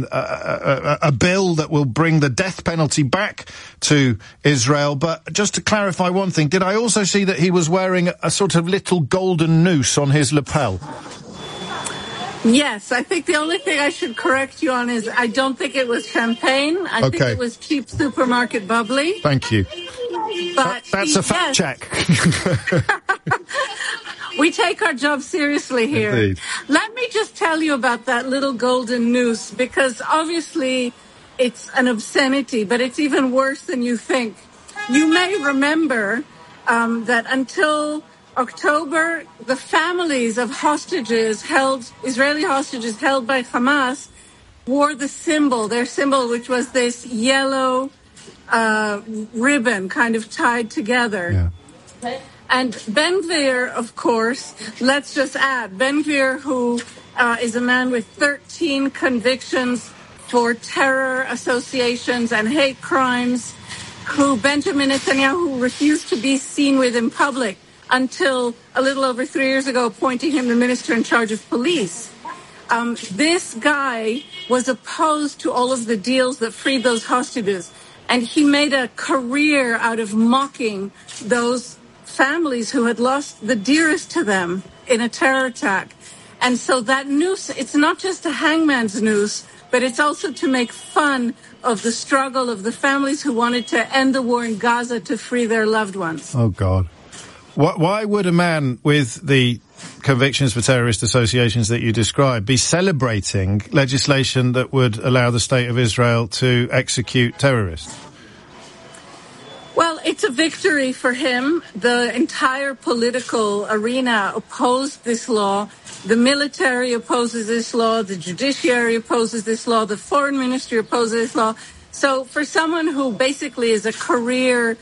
Speaker 1: bill that will bring the death penalty back to Israel. But just to clarify one thing, did I also see that he was wearing a sort of little golden noose on his lapel?
Speaker 2: Yes, I think the only thing I should correct you on is I don't think it was champagne. I think it was cheap supermarket bubbly.
Speaker 1: Thank you.
Speaker 2: But
Speaker 1: that's a fact check.
Speaker 2: We take our job seriously here.
Speaker 1: Indeed.
Speaker 2: Let me just tell you about that little golden noose, because obviously it's an obscenity, but it's even worse than you think. You may remember that until October, the families of Israeli hostages held by Hamas, wore the symbol, their symbol, which was this yellow ribbon kind of tied together. Yeah. And Ben-Gvir, of course, let's just add, Ben-Gvir, who is a man with 13 convictions for terror associations and hate crimes, who Benjamin Netanyahu refused to be seen with in public until a little over 3 years ago, appointing him the minister in charge of police. This guy was opposed to all of the deals that freed those hostages, and he made a career out of mocking those families who had lost the dearest to them in a terror attack. And so that noose, it's not just a hangman's noose, but it's also to make fun of the struggle of the families who wanted to end the war in Gaza to free their loved ones.
Speaker 1: Oh, God. Why would a man with the convictions for terrorist associations that you described be celebrating legislation that would allow the State of Israel to execute terrorists?
Speaker 2: Well, it's a victory for him. The entire political arena opposed this law. The military opposes this law. The judiciary opposes this law. The foreign ministry opposes this law. So for someone who basically is a career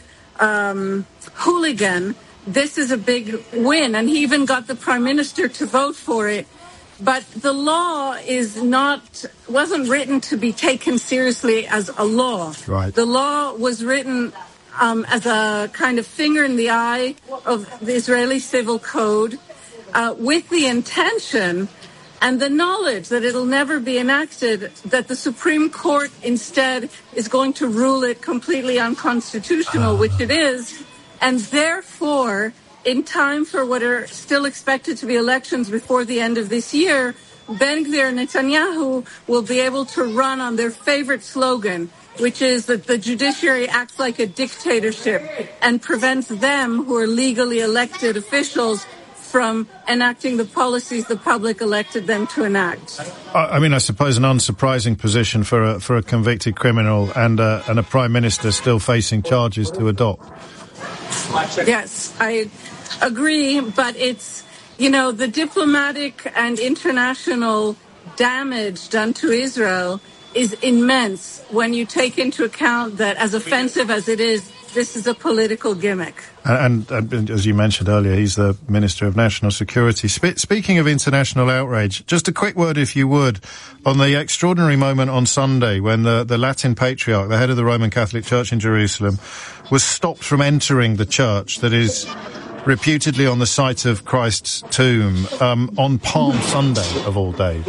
Speaker 2: hooligan, this is a big win. And he even got the prime minister to vote for it. But the law wasn't written to be taken seriously as a law.
Speaker 1: Right.
Speaker 2: The law was written as a kind of finger in the eye of the Israeli civil code, with the intention and the knowledge that it'll never be enacted, that the Supreme Court instead is going to rule it completely unconstitutional, which it is, and therefore, in time for what are still expected to be elections before the end of this year, Ben-Gvir and Netanyahu will be able to run on their favorite slogan, which is that the judiciary acts like a dictatorship and prevents them, who are legally elected officials, from enacting the policies the public elected them to enact.
Speaker 1: I mean, I suppose an unsurprising position for a convicted criminal and a prime minister still facing charges to adopt.
Speaker 2: Yes, I agree, but it's, the diplomatic and international damage done to Israel is immense when you take into account that, as offensive as it is, this is a political gimmick.
Speaker 1: And as you mentioned earlier, he's the Minister of National Security. Speaking of international outrage, just a quick word, if you would, on the extraordinary moment on Sunday when the Latin Patriarch, the head of the Roman Catholic Church in Jerusalem, was stopped from entering the church that is reputedly on the site of Christ's tomb on Palm Sunday, of all days.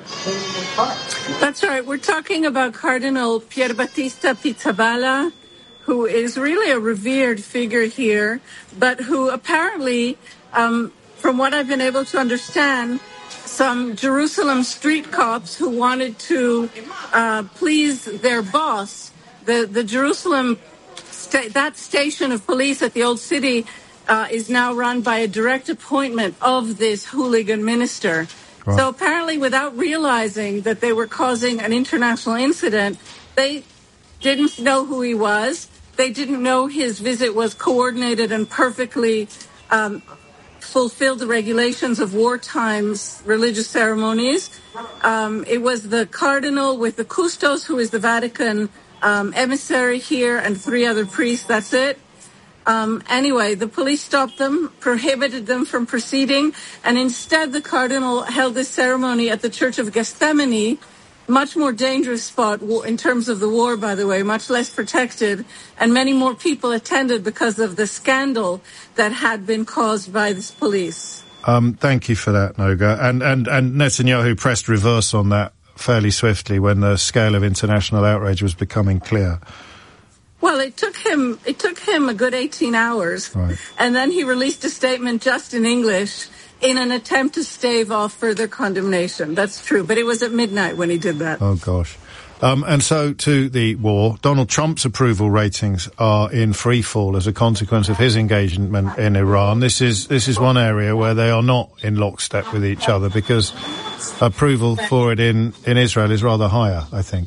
Speaker 2: That's right. We're talking about Cardinal Pierbattista Pizzaballa, who is really a revered figure here, but who apparently, from what I've been able to understand, some Jerusalem street cops who wanted to please their boss, the Jerusalem, that station of police at the Old City is now run by a direct appointment of this hooligan minister. Wow. So apparently, without realizing that they were causing an international incident, they didn't know who he was. They didn't know his visit was coordinated and perfectly fulfilled the regulations of wartime religious ceremonies. It was the cardinal with the custos, who is the Vatican emissary here, and 3 other priests. That's it. Anyway, the police stopped them, prohibited them from proceeding, and instead the cardinal held this ceremony at the Church of Gethsemane, much more dangerous spot in terms of the war, by the way, much less protected, and many more people attended because of the scandal that had been caused by this police.
Speaker 1: Thank you for that, Noga. And Netanyahu pressed reverse on that fairly swiftly when the scale of international outrage was becoming clear.
Speaker 2: Well, it took him a good 18 hours, right. And then he released a statement just in English in an attempt to stave off further condemnation. That's true, but it was at midnight when he did that.
Speaker 1: Oh, gosh. And so to the war. Donald Trump's approval ratings are in free fall as a consequence of his engagement in Iran. This is one area where they are not in lockstep with each other, because approval for it in Israel is rather higher, I think.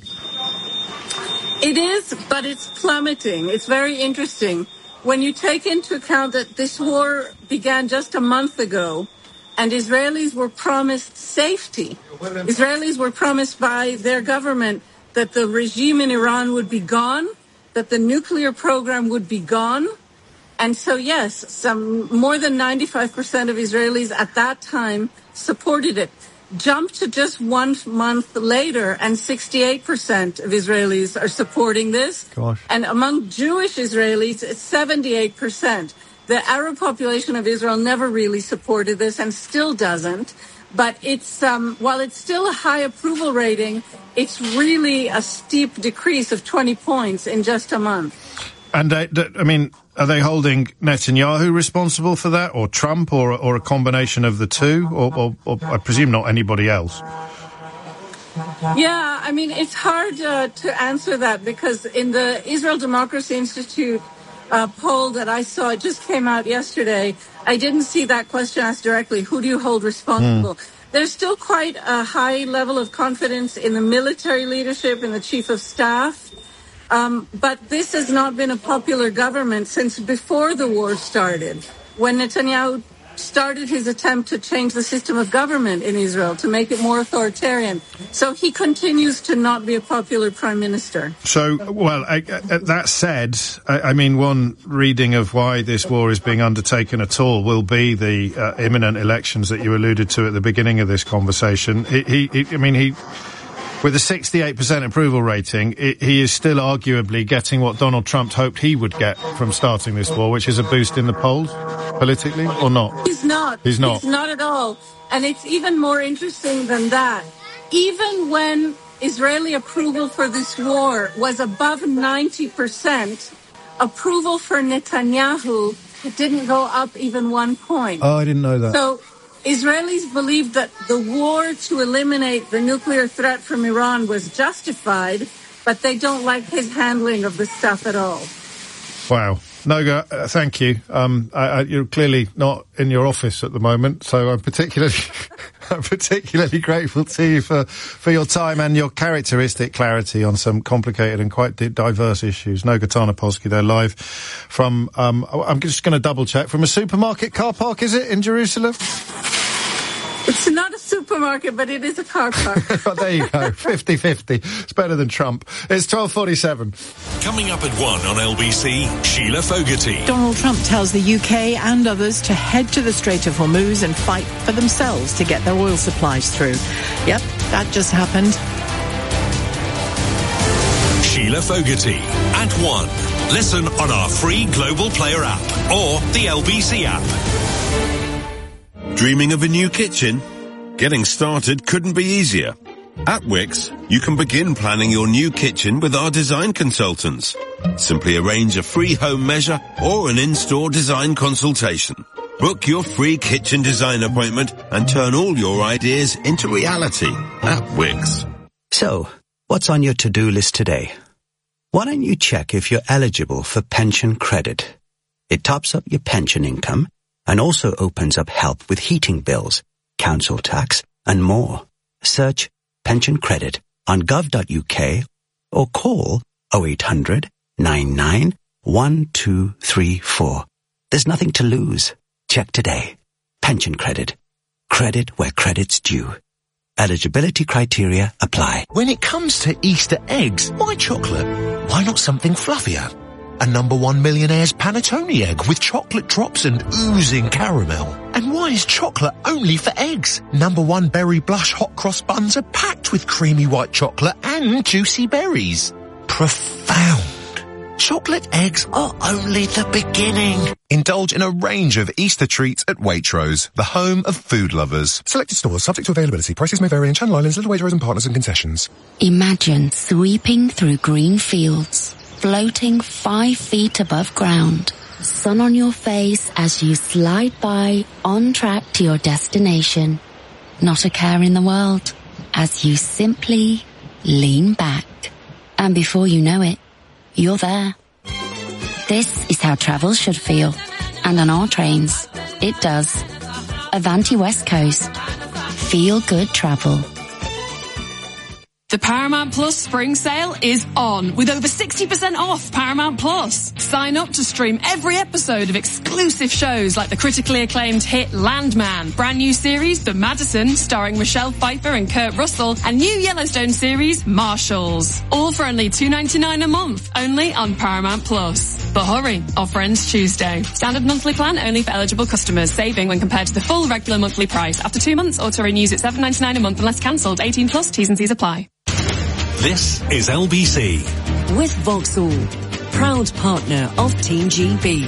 Speaker 2: It is, but it's plummeting. It's very interesting. When you take into account that this war began just a month ago, and Israelis were promised safety. Israelis were promised by their government that the regime in Iran would be gone, that the nuclear program would be gone. And so, yes, more than 95% of Israelis at that time supported it. Jumped to just 1 month later, and 68% of Israelis are supporting this. Gosh. And among Jewish Israelis, it's 78%. The Arab population of Israel never really supported this and still doesn't. But it's while it's still a high approval rating, it's really a steep decrease of 20 points in just a month.
Speaker 1: And, I mean, are they holding Netanyahu responsible for that, or Trump, or a combination of the two, or I presume not anybody else?
Speaker 2: Yeah, I mean, it's hard to answer that, because in the Israel Democracy Institute poll that I saw, it just came out yesterday, I didn't see that question asked directly. Who do you hold responsible? There's still quite a high level of confidence in the military leadership, in the chief of staff. But this has not been a popular government since before the war started, when Netanyahu started his attempt to change the system of government in Israel, to make it more authoritarian. So he continues to not be a popular prime minister.
Speaker 1: So, well, that said, I mean, one reading of why this war is being undertaken at all will be the imminent elections that you alluded to at the beginning of this conversation. With a 68% approval rating, he is still arguably getting what Donald Trump hoped he would get from starting this war, which is a boost in the polls, politically, or not?
Speaker 2: He's not.
Speaker 1: He's not.
Speaker 2: He's not at all. And it's even more interesting than that. Even when Israeli approval for this war was above 90%, approval for Netanyahu didn't go up even 1 point.
Speaker 1: Oh, I didn't know that.
Speaker 2: So Israelis believed that the war to eliminate the nuclear threat from Iran was justified, but they don't like his handling of the stuff at all.
Speaker 1: Wow. Noga, thank you. You're clearly not in your office at the moment, so I'm particularly grateful to you for your time and your characteristic clarity on some complicated and quite diverse issues. Noga Tarnopolsky, they're live from, I'm just going to double check, from a supermarket car park, is it, in Jerusalem?
Speaker 2: It's not a supermarket, but it is a car park.
Speaker 1: Oh, there you go. 50-50. It's better than Trump. It's 12:47.
Speaker 15: Coming up at 1 on LBC, Sheila Fogarty.
Speaker 4: Donald Trump tells the UK and others to head to the Strait of Hormuz and fight for themselves to get their oil supplies through. Yep, that just happened.
Speaker 15: Sheila Fogarty at 1. Listen on our free Global Player app or the LBC app.
Speaker 22: Dreaming of a new kitchen? Getting started couldn't be easier. At Wix, you can begin planning your new kitchen with our design consultants. Simply arrange a free home measure or an in-store design consultation. Book your free kitchen design appointment and turn all your ideas into reality at Wix.
Speaker 12: So, what's on your to-do list today? Why don't you check if you're eligible for pension credit? It tops up your pension income and also opens up help with heating bills, council tax, and more. Search pension credit on gov.uk or call 0800 99 1234. There's nothing to lose. Check today. Pension credit. Credit where credit's due. Eligibility criteria apply.
Speaker 13: When it comes to Easter eggs, why chocolate? Why not something fluffier? A #1 Millionaire's Panettone egg with chocolate drops and oozing caramel. And why is chocolate only for eggs? #1 Berry Blush hot cross buns are packed with creamy white chocolate and juicy berries. Profound. Chocolate eggs are only the beginning.
Speaker 23: Indulge in a range of Easter treats at Waitrose, the home of food lovers. Selected stores subject to availability. Prices may vary in Channel Islands, Little Waitrose and Partners and concessions.
Speaker 21: Imagine sweeping through green fields, floating 5 feet above ground. Sun on your face as you slide by, on track to your destination. Not a care in the world, as you simply lean back. And before you know it, you're there. This is how travel should feel. And on our trains, it does. Avanti West Coast. Feel good travel.
Speaker 24: The Paramount Plus spring sale is on with over 60% off Paramount Plus. Sign up to stream every episode of exclusive shows like the critically acclaimed hit Landman, brand new series The Madison starring Michelle Pfeiffer and Kurt Russell, and new Yellowstone series Marshals. All for only $2.99 a month, only on Paramount Plus. But hurry, offer ends Tuesday. Standard monthly plan only for eligible customers, saving when compared to the full regular monthly price. After 2 months, auto renews at $7.99 a month unless cancelled. 18 plus, T's and C's apply.
Speaker 15: This is LBC.
Speaker 17: With Vauxhall, proud partner of Team GB.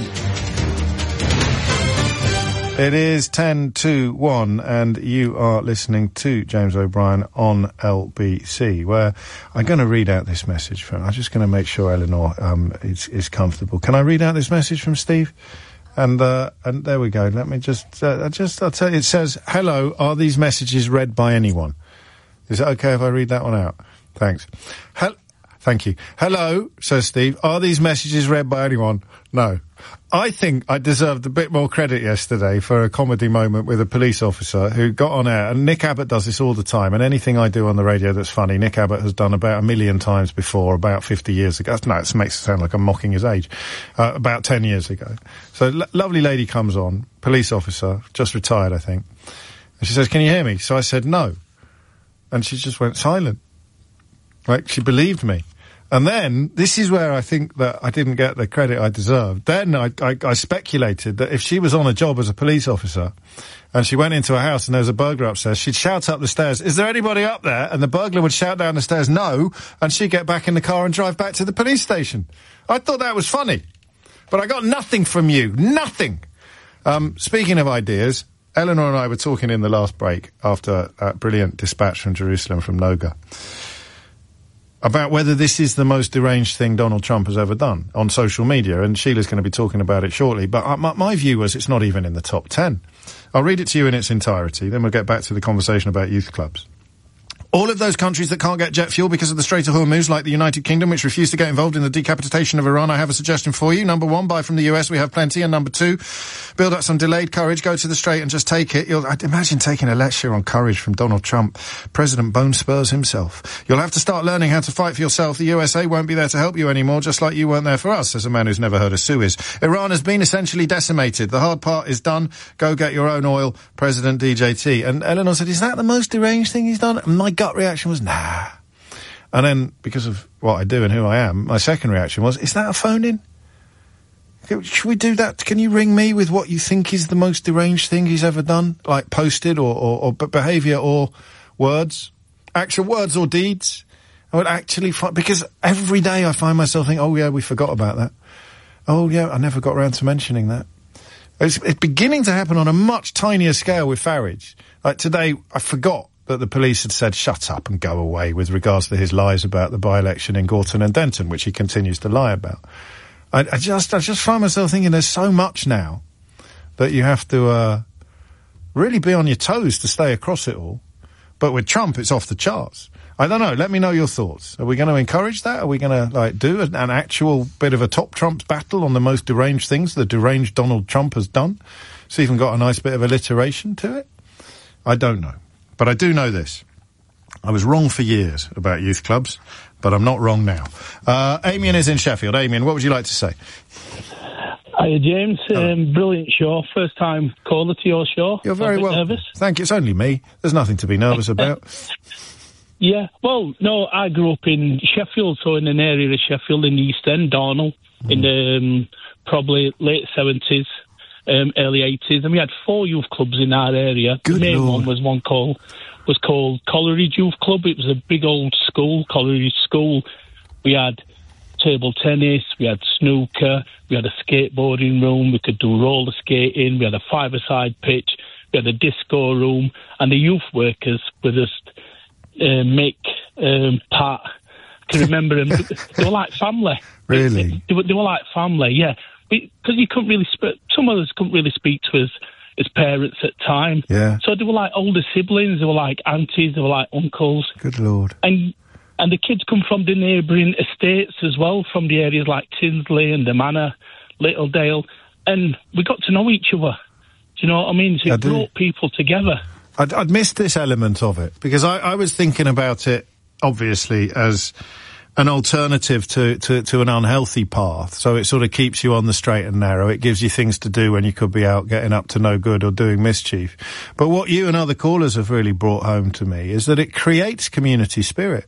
Speaker 1: It is 10 to 1 and you are listening to James O'Brien on LBC, where I'm going to read out this message from, I'm just going to make sure Eleanor is comfortable. Can I read out this message from Steve? And there we go. Let me I'll tell you, it says, hello, are these messages read by anyone? Is it okay if I read that one out? Thanks. Thank you. Hello, says Steve. Are these messages read by anyone? No. I think I deserved a bit more credit yesterday for a comedy moment with a police officer who got on air, and Nick Abbott does this all the time, and anything I do on the radio that's funny, Nick Abbott has done about 1 million times before, about 50 years ago. No, it makes it sound like I'm mocking his age. About 10 years ago. So, lovely lady comes on, police officer, just retired, I think. And she says, can you hear me? So I said, no. And she just went silent. Like, she believed me. And then, this is where I think that I didn't get the credit I deserved. Then I speculated that if she was on a job as a police officer and she went into a house and there was a burglar upstairs, she'd shout up the stairs, is there anybody up there? And the burglar would shout down the stairs, no, and she'd get back in the car and drive back to the police station. I thought that was funny. But I got nothing from you. Nothing. Speaking of ideas, Eleanor and I were talking in the last break after that brilliant dispatch from Jerusalem from Noga about whether this is the most deranged thing Donald Trump has ever done on social media, and Sheila's going to be talking about it shortly, but my view was it's not even in the top 10. I'll read it to you in its entirety, then we'll get back to the conversation about youth clubs. All of those countries that can't get jet fuel because of the Strait of Hormuz, like the United Kingdom, which refused to get involved in the decapitation of Iran, I have a suggestion for you. Number 1, buy from the US, we have plenty. And number 2, build up some delayed courage, go to the Strait and just take it. I'd imagine taking a lecture on courage from Donald Trump, President Bone Spurs himself. You'll have to start learning how to fight for yourself. The USA won't be there to help you anymore, just like you weren't there for us, as a man who's never heard of Suez. Iran has been essentially decimated. The hard part is done. Go get your own oil, President DJT. And Eleanor said, is that the most deranged thing he's done? And my gut reaction was, nah. And then, because of what I do and who I am, my second reaction was, is that a phone-in? Should we do that? Can you ring me with what you think is the most deranged thing he's ever done? Like posted or behaviour or words? Actual words or deeds? I would actually because every day I find myself thinking, oh yeah, we forgot about that. Oh yeah, I never got around to mentioning that. It's beginning to happen on a much tinier scale with Farage. Like today, I forgot that the police had said shut up and go away with regards to his lies about the by-election in Gorton and Denton, which he continues to lie about. I just find myself thinking there's so much now that you have to really be on your toes to stay across it all. But with Trump, it's off the charts. I don't know. Let me know your thoughts. Are we going to encourage that? Are we going to do an actual bit of a top Trump battle on the most deranged things the deranged Donald Trump has done? It's even got a nice bit of alliteration to it. I don't know. But I do know this. I was wrong for years about youth clubs, but I'm not wrong now. Amian is in Sheffield. Amian, what would you like to say?
Speaker 3: Hiya, James. Brilliant show. First time caller to your show.
Speaker 1: You're very welcome.
Speaker 3: Nervous.
Speaker 1: Thank you. It's only me. There's nothing to be nervous about.
Speaker 3: Yeah. Well, no, I grew up in Sheffield, so in an area of Sheffield in the East End, Darnell, in the probably late 70s. Early 80s, and we had 4 youth clubs in our area.
Speaker 1: Good
Speaker 3: the main
Speaker 1: Lord.
Speaker 3: one was called Coleridge Youth Club. It was a big old school, Coleridge School. We had table tennis, we had snooker, we had a skateboarding room, we could do roller skating, we had a 5-a-side pitch, we had a disco room, and the youth workers would just make Pat. I can remember them. They were like family.
Speaker 1: Really?
Speaker 3: They were like family, yeah. Because you couldn't really some of us couldn't really speak to us as parents at time.
Speaker 1: Yeah.
Speaker 3: So they were like older siblings, they were like aunties, they were like uncles.
Speaker 1: Good Lord.
Speaker 3: And the kids come from the neighbouring estates as well, from the areas like Tinsley and the Manor, Littledale, and we got to know each other. Do you know what I mean? So it brought people together.
Speaker 1: I'd missed this element of it, because I was thinking about it, obviously, as an alternative to an unhealthy path. So it sort of keeps you on the straight and narrow. It gives you things to do when you could be out getting up to no good or doing mischief. But what you and other callers have really brought home to me is that it creates community spirit.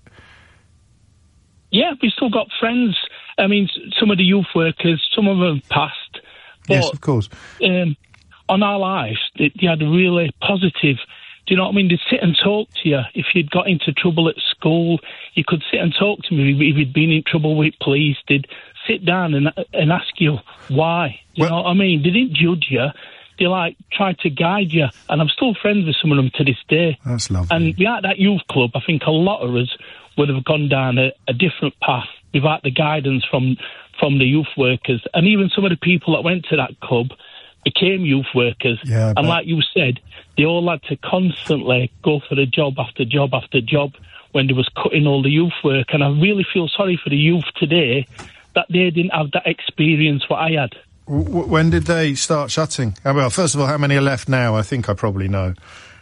Speaker 3: Yeah, we still got friends. I mean, some of the youth workers, some of them passed. But,
Speaker 1: yes, of course.
Speaker 3: On our lives, they had a really positive. Do you know what I mean? They'd sit and talk to you. If you'd got into trouble at school, you could sit and talk to me. If you'd been in trouble with police, they'd sit down and ask you why. Do you know what I mean? They didn't judge you. They, tried to guide you. And I'm still friends with some of them to this day.
Speaker 1: That's lovely.
Speaker 3: And without that youth club, I think a lot of us would have gone down a different path without the guidance from the youth workers. And even some of the people that went to that club became youth workers.
Speaker 1: Yeah,
Speaker 3: and like you said, they all had to constantly go for a job after job after job, when they was cutting all the youth work, and I really feel sorry for the youth today that they didn't have that experience what I had.
Speaker 1: When did they start shutting? Well, first of all, how many are left now? I think I probably know.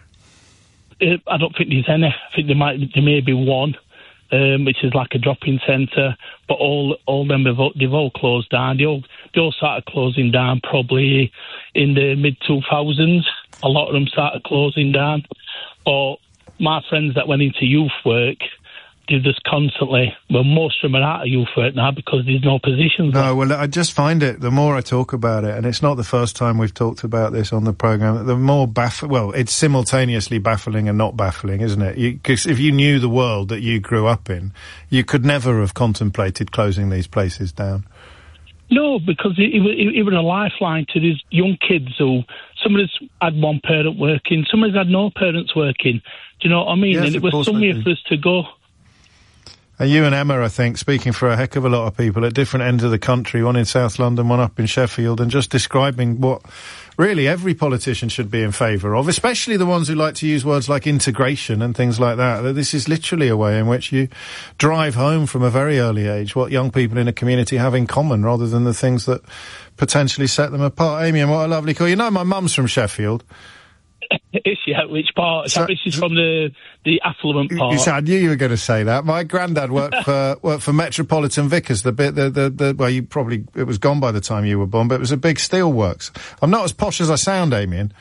Speaker 3: I don't think there's any. I think there may be one, which is like a drop-in centre, but all them they've all closed down. They all started closing down probably in the mid-2000s. A lot of them started closing down. But my friends that went into youth work, they just constantly, well, most of them are out of youth work now because there's no positions.
Speaker 1: No, well, I just find it, the more I talk about it, and it's not the first time we've talked about this on the programme, the more well, it's simultaneously baffling and not baffling, isn't it? Because if you knew the world that you grew up in, you could never have contemplated closing these places down.
Speaker 3: No, because it was a lifeline to these young kids who, some of us had one parent working, some of us had no parents working. Do you know what I mean?
Speaker 1: Yes,
Speaker 3: and it was somewhere for us to go.
Speaker 1: And you and Emma, I think, speaking for a heck of a lot of people at different ends of the country, one in South London, one up in Sheffield, and just describing what really every politician should be in favour of, especially the ones who like to use words like integration and things like that. This is literally a way in which you drive home from a very early age what young people in a community have in common rather than the things that potentially set them apart. Amy, and what a lovely call. You know, my mum's from Sheffield.
Speaker 3: Is she? Which part? This is from the affluent part.
Speaker 1: You said, I knew you were going to say that. My granddad worked for Metropolitan Vickers, well, you probably, it was gone by the time you were born, but it was a big steelworks. I'm not as posh as I sound, Amian.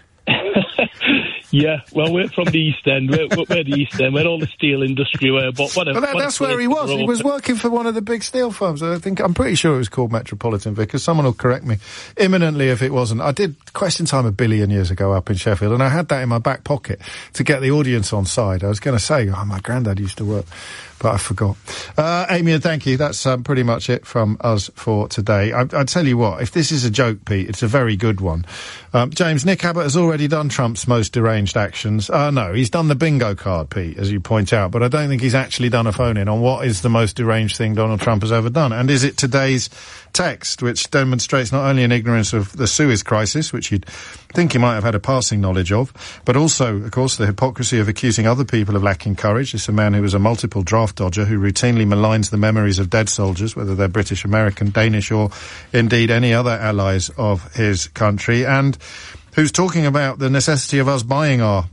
Speaker 3: Yeah, well, we're from the East End. We're the East End, where all the steel industry were, but whatever.
Speaker 1: Well, that's where he was. He was working for one of the big steel firms. I'm pretty sure it was called Metropolitan Vickers. Someone will correct me imminently if it wasn't. I did Question Time a billion years ago up in Sheffield, and I had that in my back pocket to get the audience on side. I was going to say, my granddad used to work, but I forgot. Amy, thank you. That's pretty much it from us for today. I tell you what, if this is a joke, Pete, it's a very good one. James, Nick Abbott has already done Trump's most deranged actions. No, he's done the bingo card, Pete, as you point out, but I don't think he's actually done a phone-in on what is the most deranged thing Donald Trump has ever done. And is it today's text, which demonstrates not only an ignorance of the Suez crisis, which you'd think he might have had a passing knowledge of, but also, of course, the hypocrisy of accusing other people of lacking courage. It's a man who was a multiple draft dodger who routinely maligns the memories of dead soldiers, whether they're British, American, Danish, or indeed any other allies of his country, and who's talking about the necessity of us buying our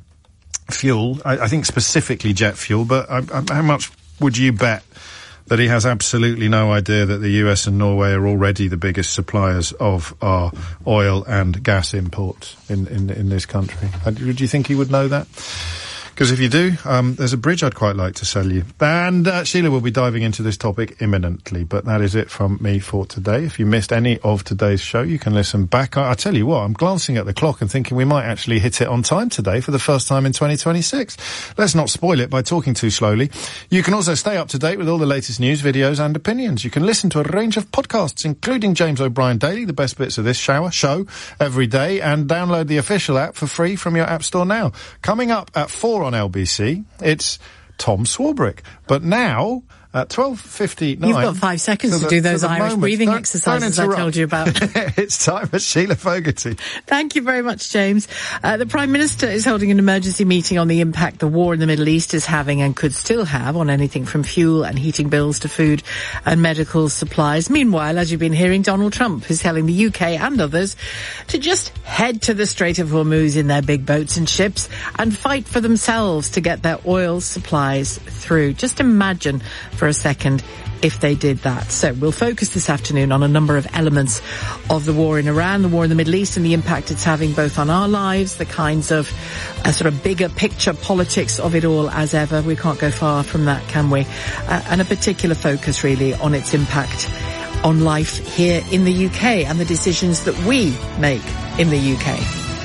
Speaker 1: fuel, I think specifically jet fuel, but how much would you bet that he has absolutely no idea that the US and Norway are already the biggest suppliers of our oil and gas imports in this country? Do you think he would know that? Because if you do, there's a bridge I'd quite like to sell you. And Sheila will be diving into this topic imminently. But that is it from me for today. If you missed any of today's show, you can listen back. I tell you what, I'm glancing at the clock and thinking we might actually hit it on time today for the first time in 2026. Let's not spoil it by talking too slowly. You can also stay up to date with all the latest news, videos and opinions. You can listen to a range of podcasts, including James O'Brien Daily, the best bits of this show every day, and download the official app for free from your app store now. Coming up at 4 on LBC, it's Tom Swarbrick. But now, at 12:59...
Speaker 4: You've got 5 seconds to do those Irish breathing exercises I told you about.
Speaker 1: It's time for Sheila Fogarty.
Speaker 4: Thank you very much, James. The Prime Minister is holding an emergency meeting on the impact the war in the Middle East is having and could still have on anything from fuel and heating bills to food and medical supplies. Meanwhile, as you've been hearing, Donald Trump is telling the UK and others to just head to the Strait of Hormuz in their big boats and ships and fight for themselves to get their oil supplies through. Just imagine for a second if they did that. So we'll focus this afternoon on a number of elements of the war in Iran, the war in the Middle East, and the impact it's having both on our lives, the kinds of sort of bigger picture politics of it all as ever. We can't go far from that, can we? And a particular focus really on its impact on life here in the UK and the decisions that we make in the UK.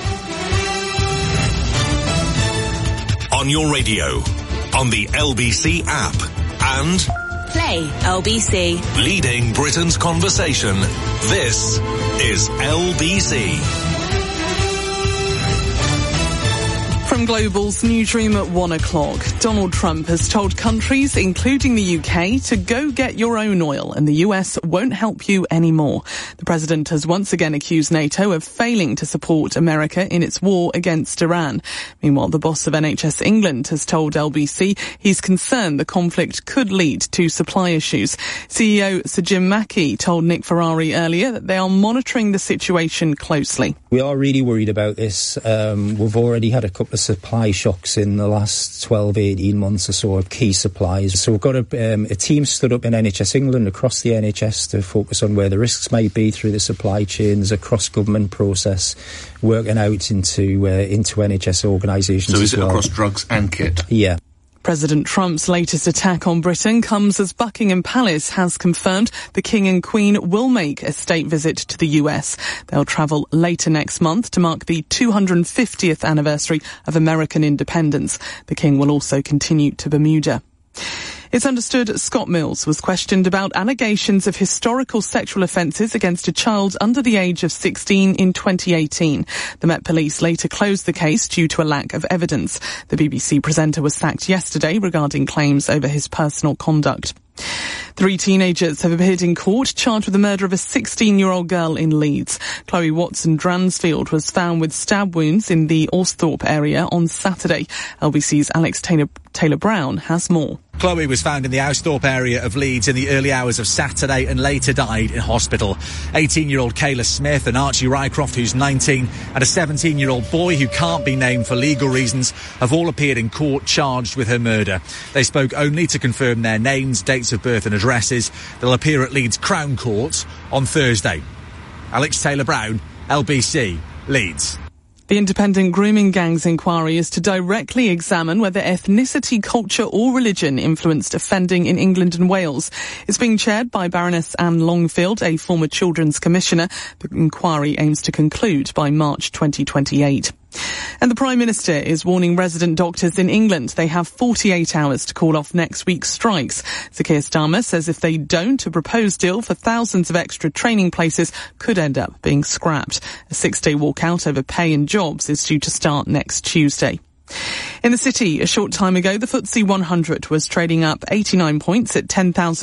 Speaker 15: On your radio, on the LBC app, and
Speaker 19: Play LBC.
Speaker 15: Leading Britain's conversation. This is LBC.
Speaker 9: From From Global's newsroom at 1 o'clock, Donald Trump has told countries, including the UK, to go get your own oil and the US won't help you anymore. The president has once again accused NATO of failing to support America in its war against Iran. Meanwhile, the boss of NHS England has told LBC he's concerned the conflict could lead to supply issues. CEO Sir Jim Mackey told Nick Ferrari earlier that they are monitoring the situation closely.
Speaker 5: We are really worried about this. We've already had a couple of supply shocks in the last 12, 18 months or so of key supplies. So we've got a team stood up in NHS England across the NHS to focus on where the risks might be through the supply chains, a cross-government process, working out into NHS organisations.
Speaker 6: So is
Speaker 5: as
Speaker 6: it
Speaker 5: well.
Speaker 6: Across drugs and kit?
Speaker 5: Yeah.
Speaker 9: President Trump's latest attack on Britain comes as Buckingham Palace has confirmed the King and Queen will make a state visit to the US. They'll travel later next month to mark the 250th anniversary of American independence. The King will also continue to Bermuda. It's understood Scott Mills was questioned about allegations of historical sexual offences against a child under the age of 16 in 2018. The Met Police later closed the case due to a lack of evidence. The BBC presenter was sacked yesterday regarding claims over his personal conduct. 3 teenagers have appeared in court charged with the murder of a 16-year-old girl in Leeds. Chloe Watson-Dransfield was found with stab wounds in the Austhorpe area on Saturday. LBC's Alex Taylor-Brown has more.
Speaker 7: Chloe was found in the Austhorpe area of Leeds in the early hours of Saturday and later died in hospital. 18-year-old Kayla Smith and Archie Rycroft, who's 19, and a 17-year-old boy who can't be named for legal reasons have all appeared in court charged with her murder. They spoke only to confirm their names, dates of birth and addresses. They'll appear at Leeds Crown Court on Thursday. Alex Taylor-Brown, LBC, Leeds.
Speaker 9: The Independent Grooming Gangs inquiry is to directly examine whether ethnicity, culture or religion influenced offending in England and Wales. It's being chaired by Baroness Anne Longfield, a former Children's Commissioner. The inquiry aims to conclude by March 2028. And the Prime Minister is warning resident doctors in England they have 48 hours to call off next week's strikes. Sir Keir Starmer says if they don't, a proposed deal for thousands of extra training places could end up being scrapped. A 6-day walkout over pay and jobs is due to start next Tuesday. In the city, a short time ago, the FTSE 100 was trading up 89 points at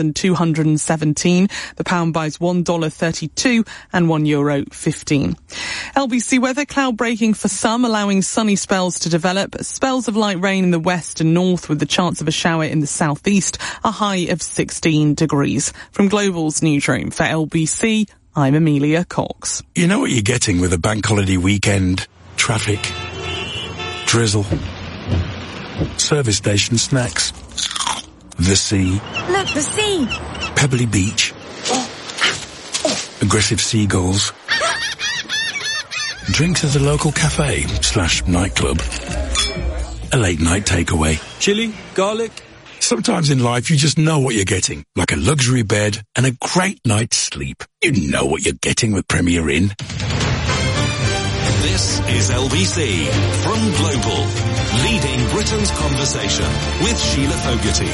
Speaker 9: 10,217. The pound buys $1.32 and €1.15. LBC weather, cloud breaking for some, allowing sunny spells to develop. Spells of light rain in the west and north with the chance of a shower in the southeast. A high of 16 degrees. From Global's newsroom for LBC, I'm Amelia Cox.
Speaker 10: You know what you're getting with a bank holiday weekend? Traffic. Drizzle. Service station snacks. The sea.
Speaker 27: Look, the sea.
Speaker 10: Pebbly beach. Aggressive seagulls. Drinks at a local cafe/nightclub. A late night takeaway. Chili, garlic. Sometimes in life you just know what you're getting. Like a luxury bed and a great night's sleep. You know what you're getting with Premier Inn.
Speaker 15: This is LBC from Global, leading Britain's conversation with Sheila Fogarty.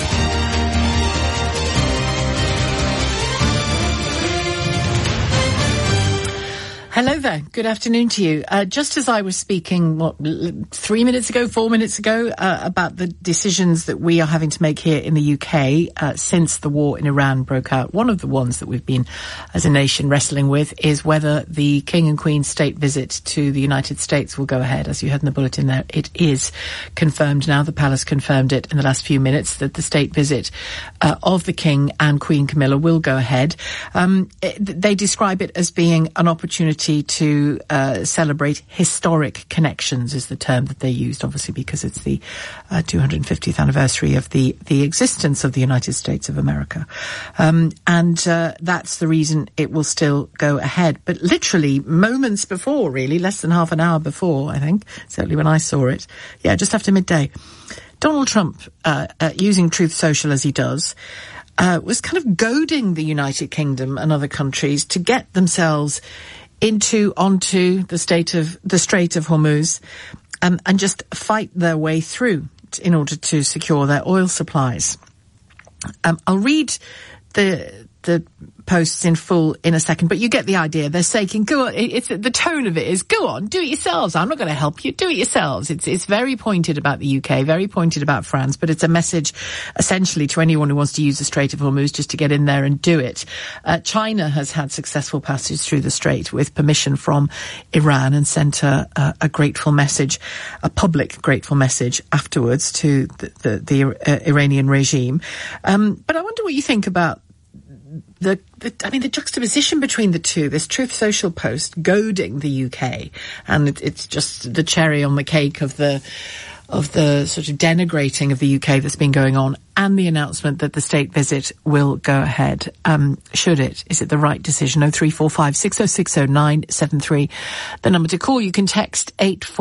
Speaker 4: Hello there. Good afternoon to you. Just as I was speaking, 3 minutes ago, 4 minutes ago, about the decisions that we are having to make here in the UK since the war in Iran broke out, one of the ones that we've been, as a nation, wrestling with is whether the King and Queen state visit to the United States will go ahead. As you heard in the bulletin there, it is confirmed now. The palace confirmed it in the last few minutes that the state visit of the King and Queen Camilla will go ahead. They describe it as being an opportunity to celebrate historic connections is the term that they used, obviously because it's the 250th anniversary of the existence of the United States of America. And that's the reason it will still go ahead. But literally moments before, really, less than half an hour before, I think, certainly when I saw it, just after midday, Donald Trump, using Truth Social as he does, was kind of goading the United Kingdom and other countries to get themselves onto the Strait of Hormuz, and just fight their way through in order to secure their oil supplies. I'll read the the posts in full in a second, but you get the idea. They're saying, go on, it's the tone of it is, go on, do it yourselves. I'm not going to help you. Do it yourselves. It's very pointed about the UK, very pointed about France, but it's a message essentially to anyone who wants to use the Strait of Hormuz just to get in there and do it. China has had successful passage through the Strait with permission from Iran and sent a grateful message, a public grateful message afterwards to the Iranian regime. But I wonder what you think about the juxtaposition between the two, this Truth Social post goading the UK, and it's just the cherry on the cake of the sort of denigrating of the UK that's been going on, and the announcement that the state visit will go ahead. Should it? Is it the right decision? 0345 6060 973. The number to call. You can text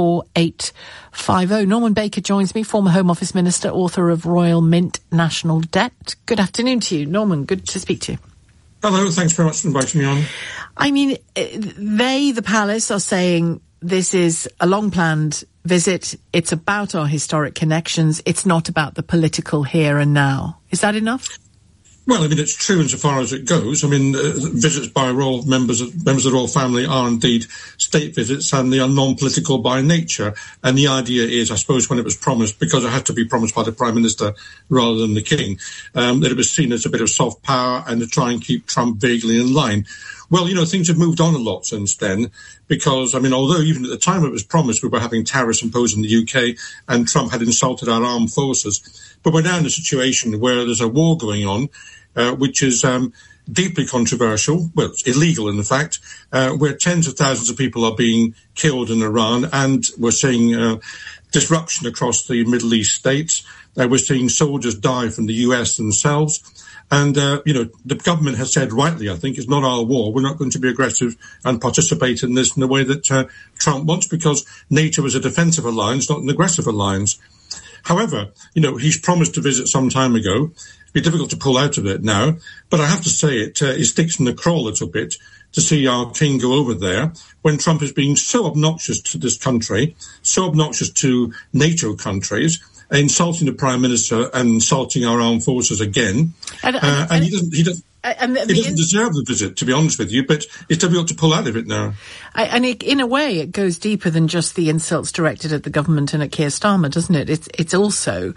Speaker 4: 84850. Norman Baker joins me, former Home Office Minister, author of Royal Mint National Debt. Good afternoon to you, Norman. Good to speak to you.
Speaker 6: Hello, thanks very much for inviting me on.
Speaker 4: I mean, the palace, are saying this is a long-planned visit. It's about our historic connections. It's not about the political here and now. Is that enough?
Speaker 6: Well, I mean, it's true insofar as it goes. I mean, visits by royal members of the royal family are indeed state visits, and they are non-political by nature. And the idea is, I suppose, when it was promised, because it had to be promised by the Prime Minister rather than the King, that it was seen as a bit of soft power and to try and keep Trump vaguely in line. Well, you know, things have moved on a lot since then, because, I mean, although even at the time it was promised we were having tariffs imposed in the UK and Trump had insulted our armed forces, but we're now in a situation where there's a war going on, which is deeply controversial. Well, it's illegal, in fact, where tens of thousands of people are being killed in Iran, and we're seeing disruption across the Middle East states. We're seeing soldiers die from the US themselves. And, you know, the government has said rightly, I think, it's not our war. We're not going to be aggressive and participate in this in the way that Trump wants, because NATO is a defensive alliance, not an aggressive alliance. However, you know, he's promised to visit some time ago. It'd be difficult to pull out of it now. But I have to say it sticks in the craw a little bit to see our king go over there when Trump is being so obnoxious to this country, so obnoxious to NATO countries, insulting the Prime Minister and insulting our armed forces again. And he doesn't deserve the visit, to be honest with you, but it's difficult to pull out of it now.
Speaker 4: In a way, it goes deeper than just the insults directed at the government and at Keir Starmer, doesn't it? It's also,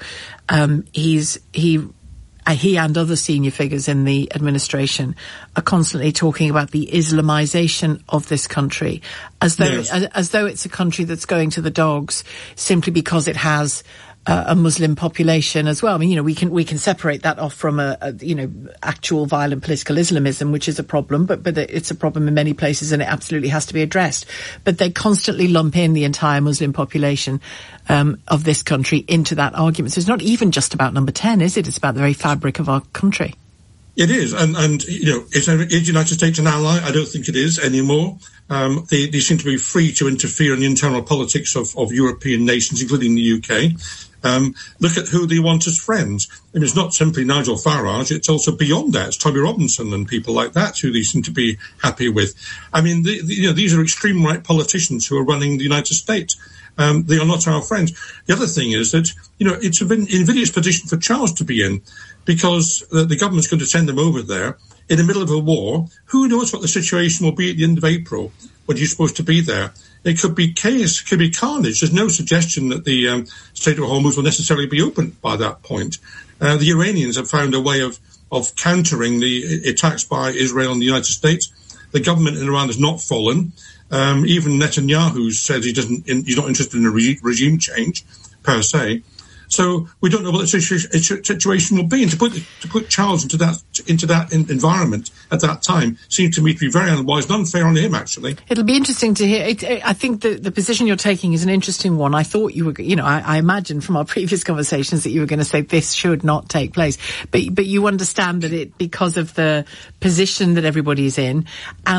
Speaker 4: he and other senior figures in the administration are constantly talking about the Islamization of this country, as though it's a country that's going to the dogs simply because it has a Muslim population as well. I mean, you know, we can separate that off from actual violent political Islamism, which is a problem, but it's a problem in many places and it absolutely has to be addressed. But they constantly lump in the entire Muslim population of this country into that argument. So it's not even just about number 10, is it? It's about the very fabric of our country.
Speaker 6: It is, and you know, is the United States an ally? I don't think it is anymore. They seem to be free to interfere in the internal politics of European nations, including the UK. Look at who they want as friends. I mean, it's not simply Nigel Farage, it's also beyond that. It's Tommy Robinson and people like that who they seem to be happy with. I mean, these are extreme right politicians who are running the United States. They are not our friends. The other thing is that, you know, it's an invidious position for Charles to be in, because the government's going to send him over there in the middle of a war. Who knows what the situation will be at the end of April when he's supposed to be there? It could be chaos, it could be carnage. There's no suggestion that the Strait of Hormuz will necessarily be opened by that point. The Iranians have found a way of countering the attacks by Israel and the United States. The government in Iran has not fallen. Even Netanyahu said he's not interested in a regime change per se. So we don't know what the situation will be, and to put Charles into that environment at that time seemed to me to be very unwise and unfair on him. Actually,
Speaker 4: it'll be interesting to hear. I think the position you're taking is an interesting one. I thought you were, I imagined from our previous conversations that you were going to say this should not take place, but you understand that it because of the position that everybody is in. And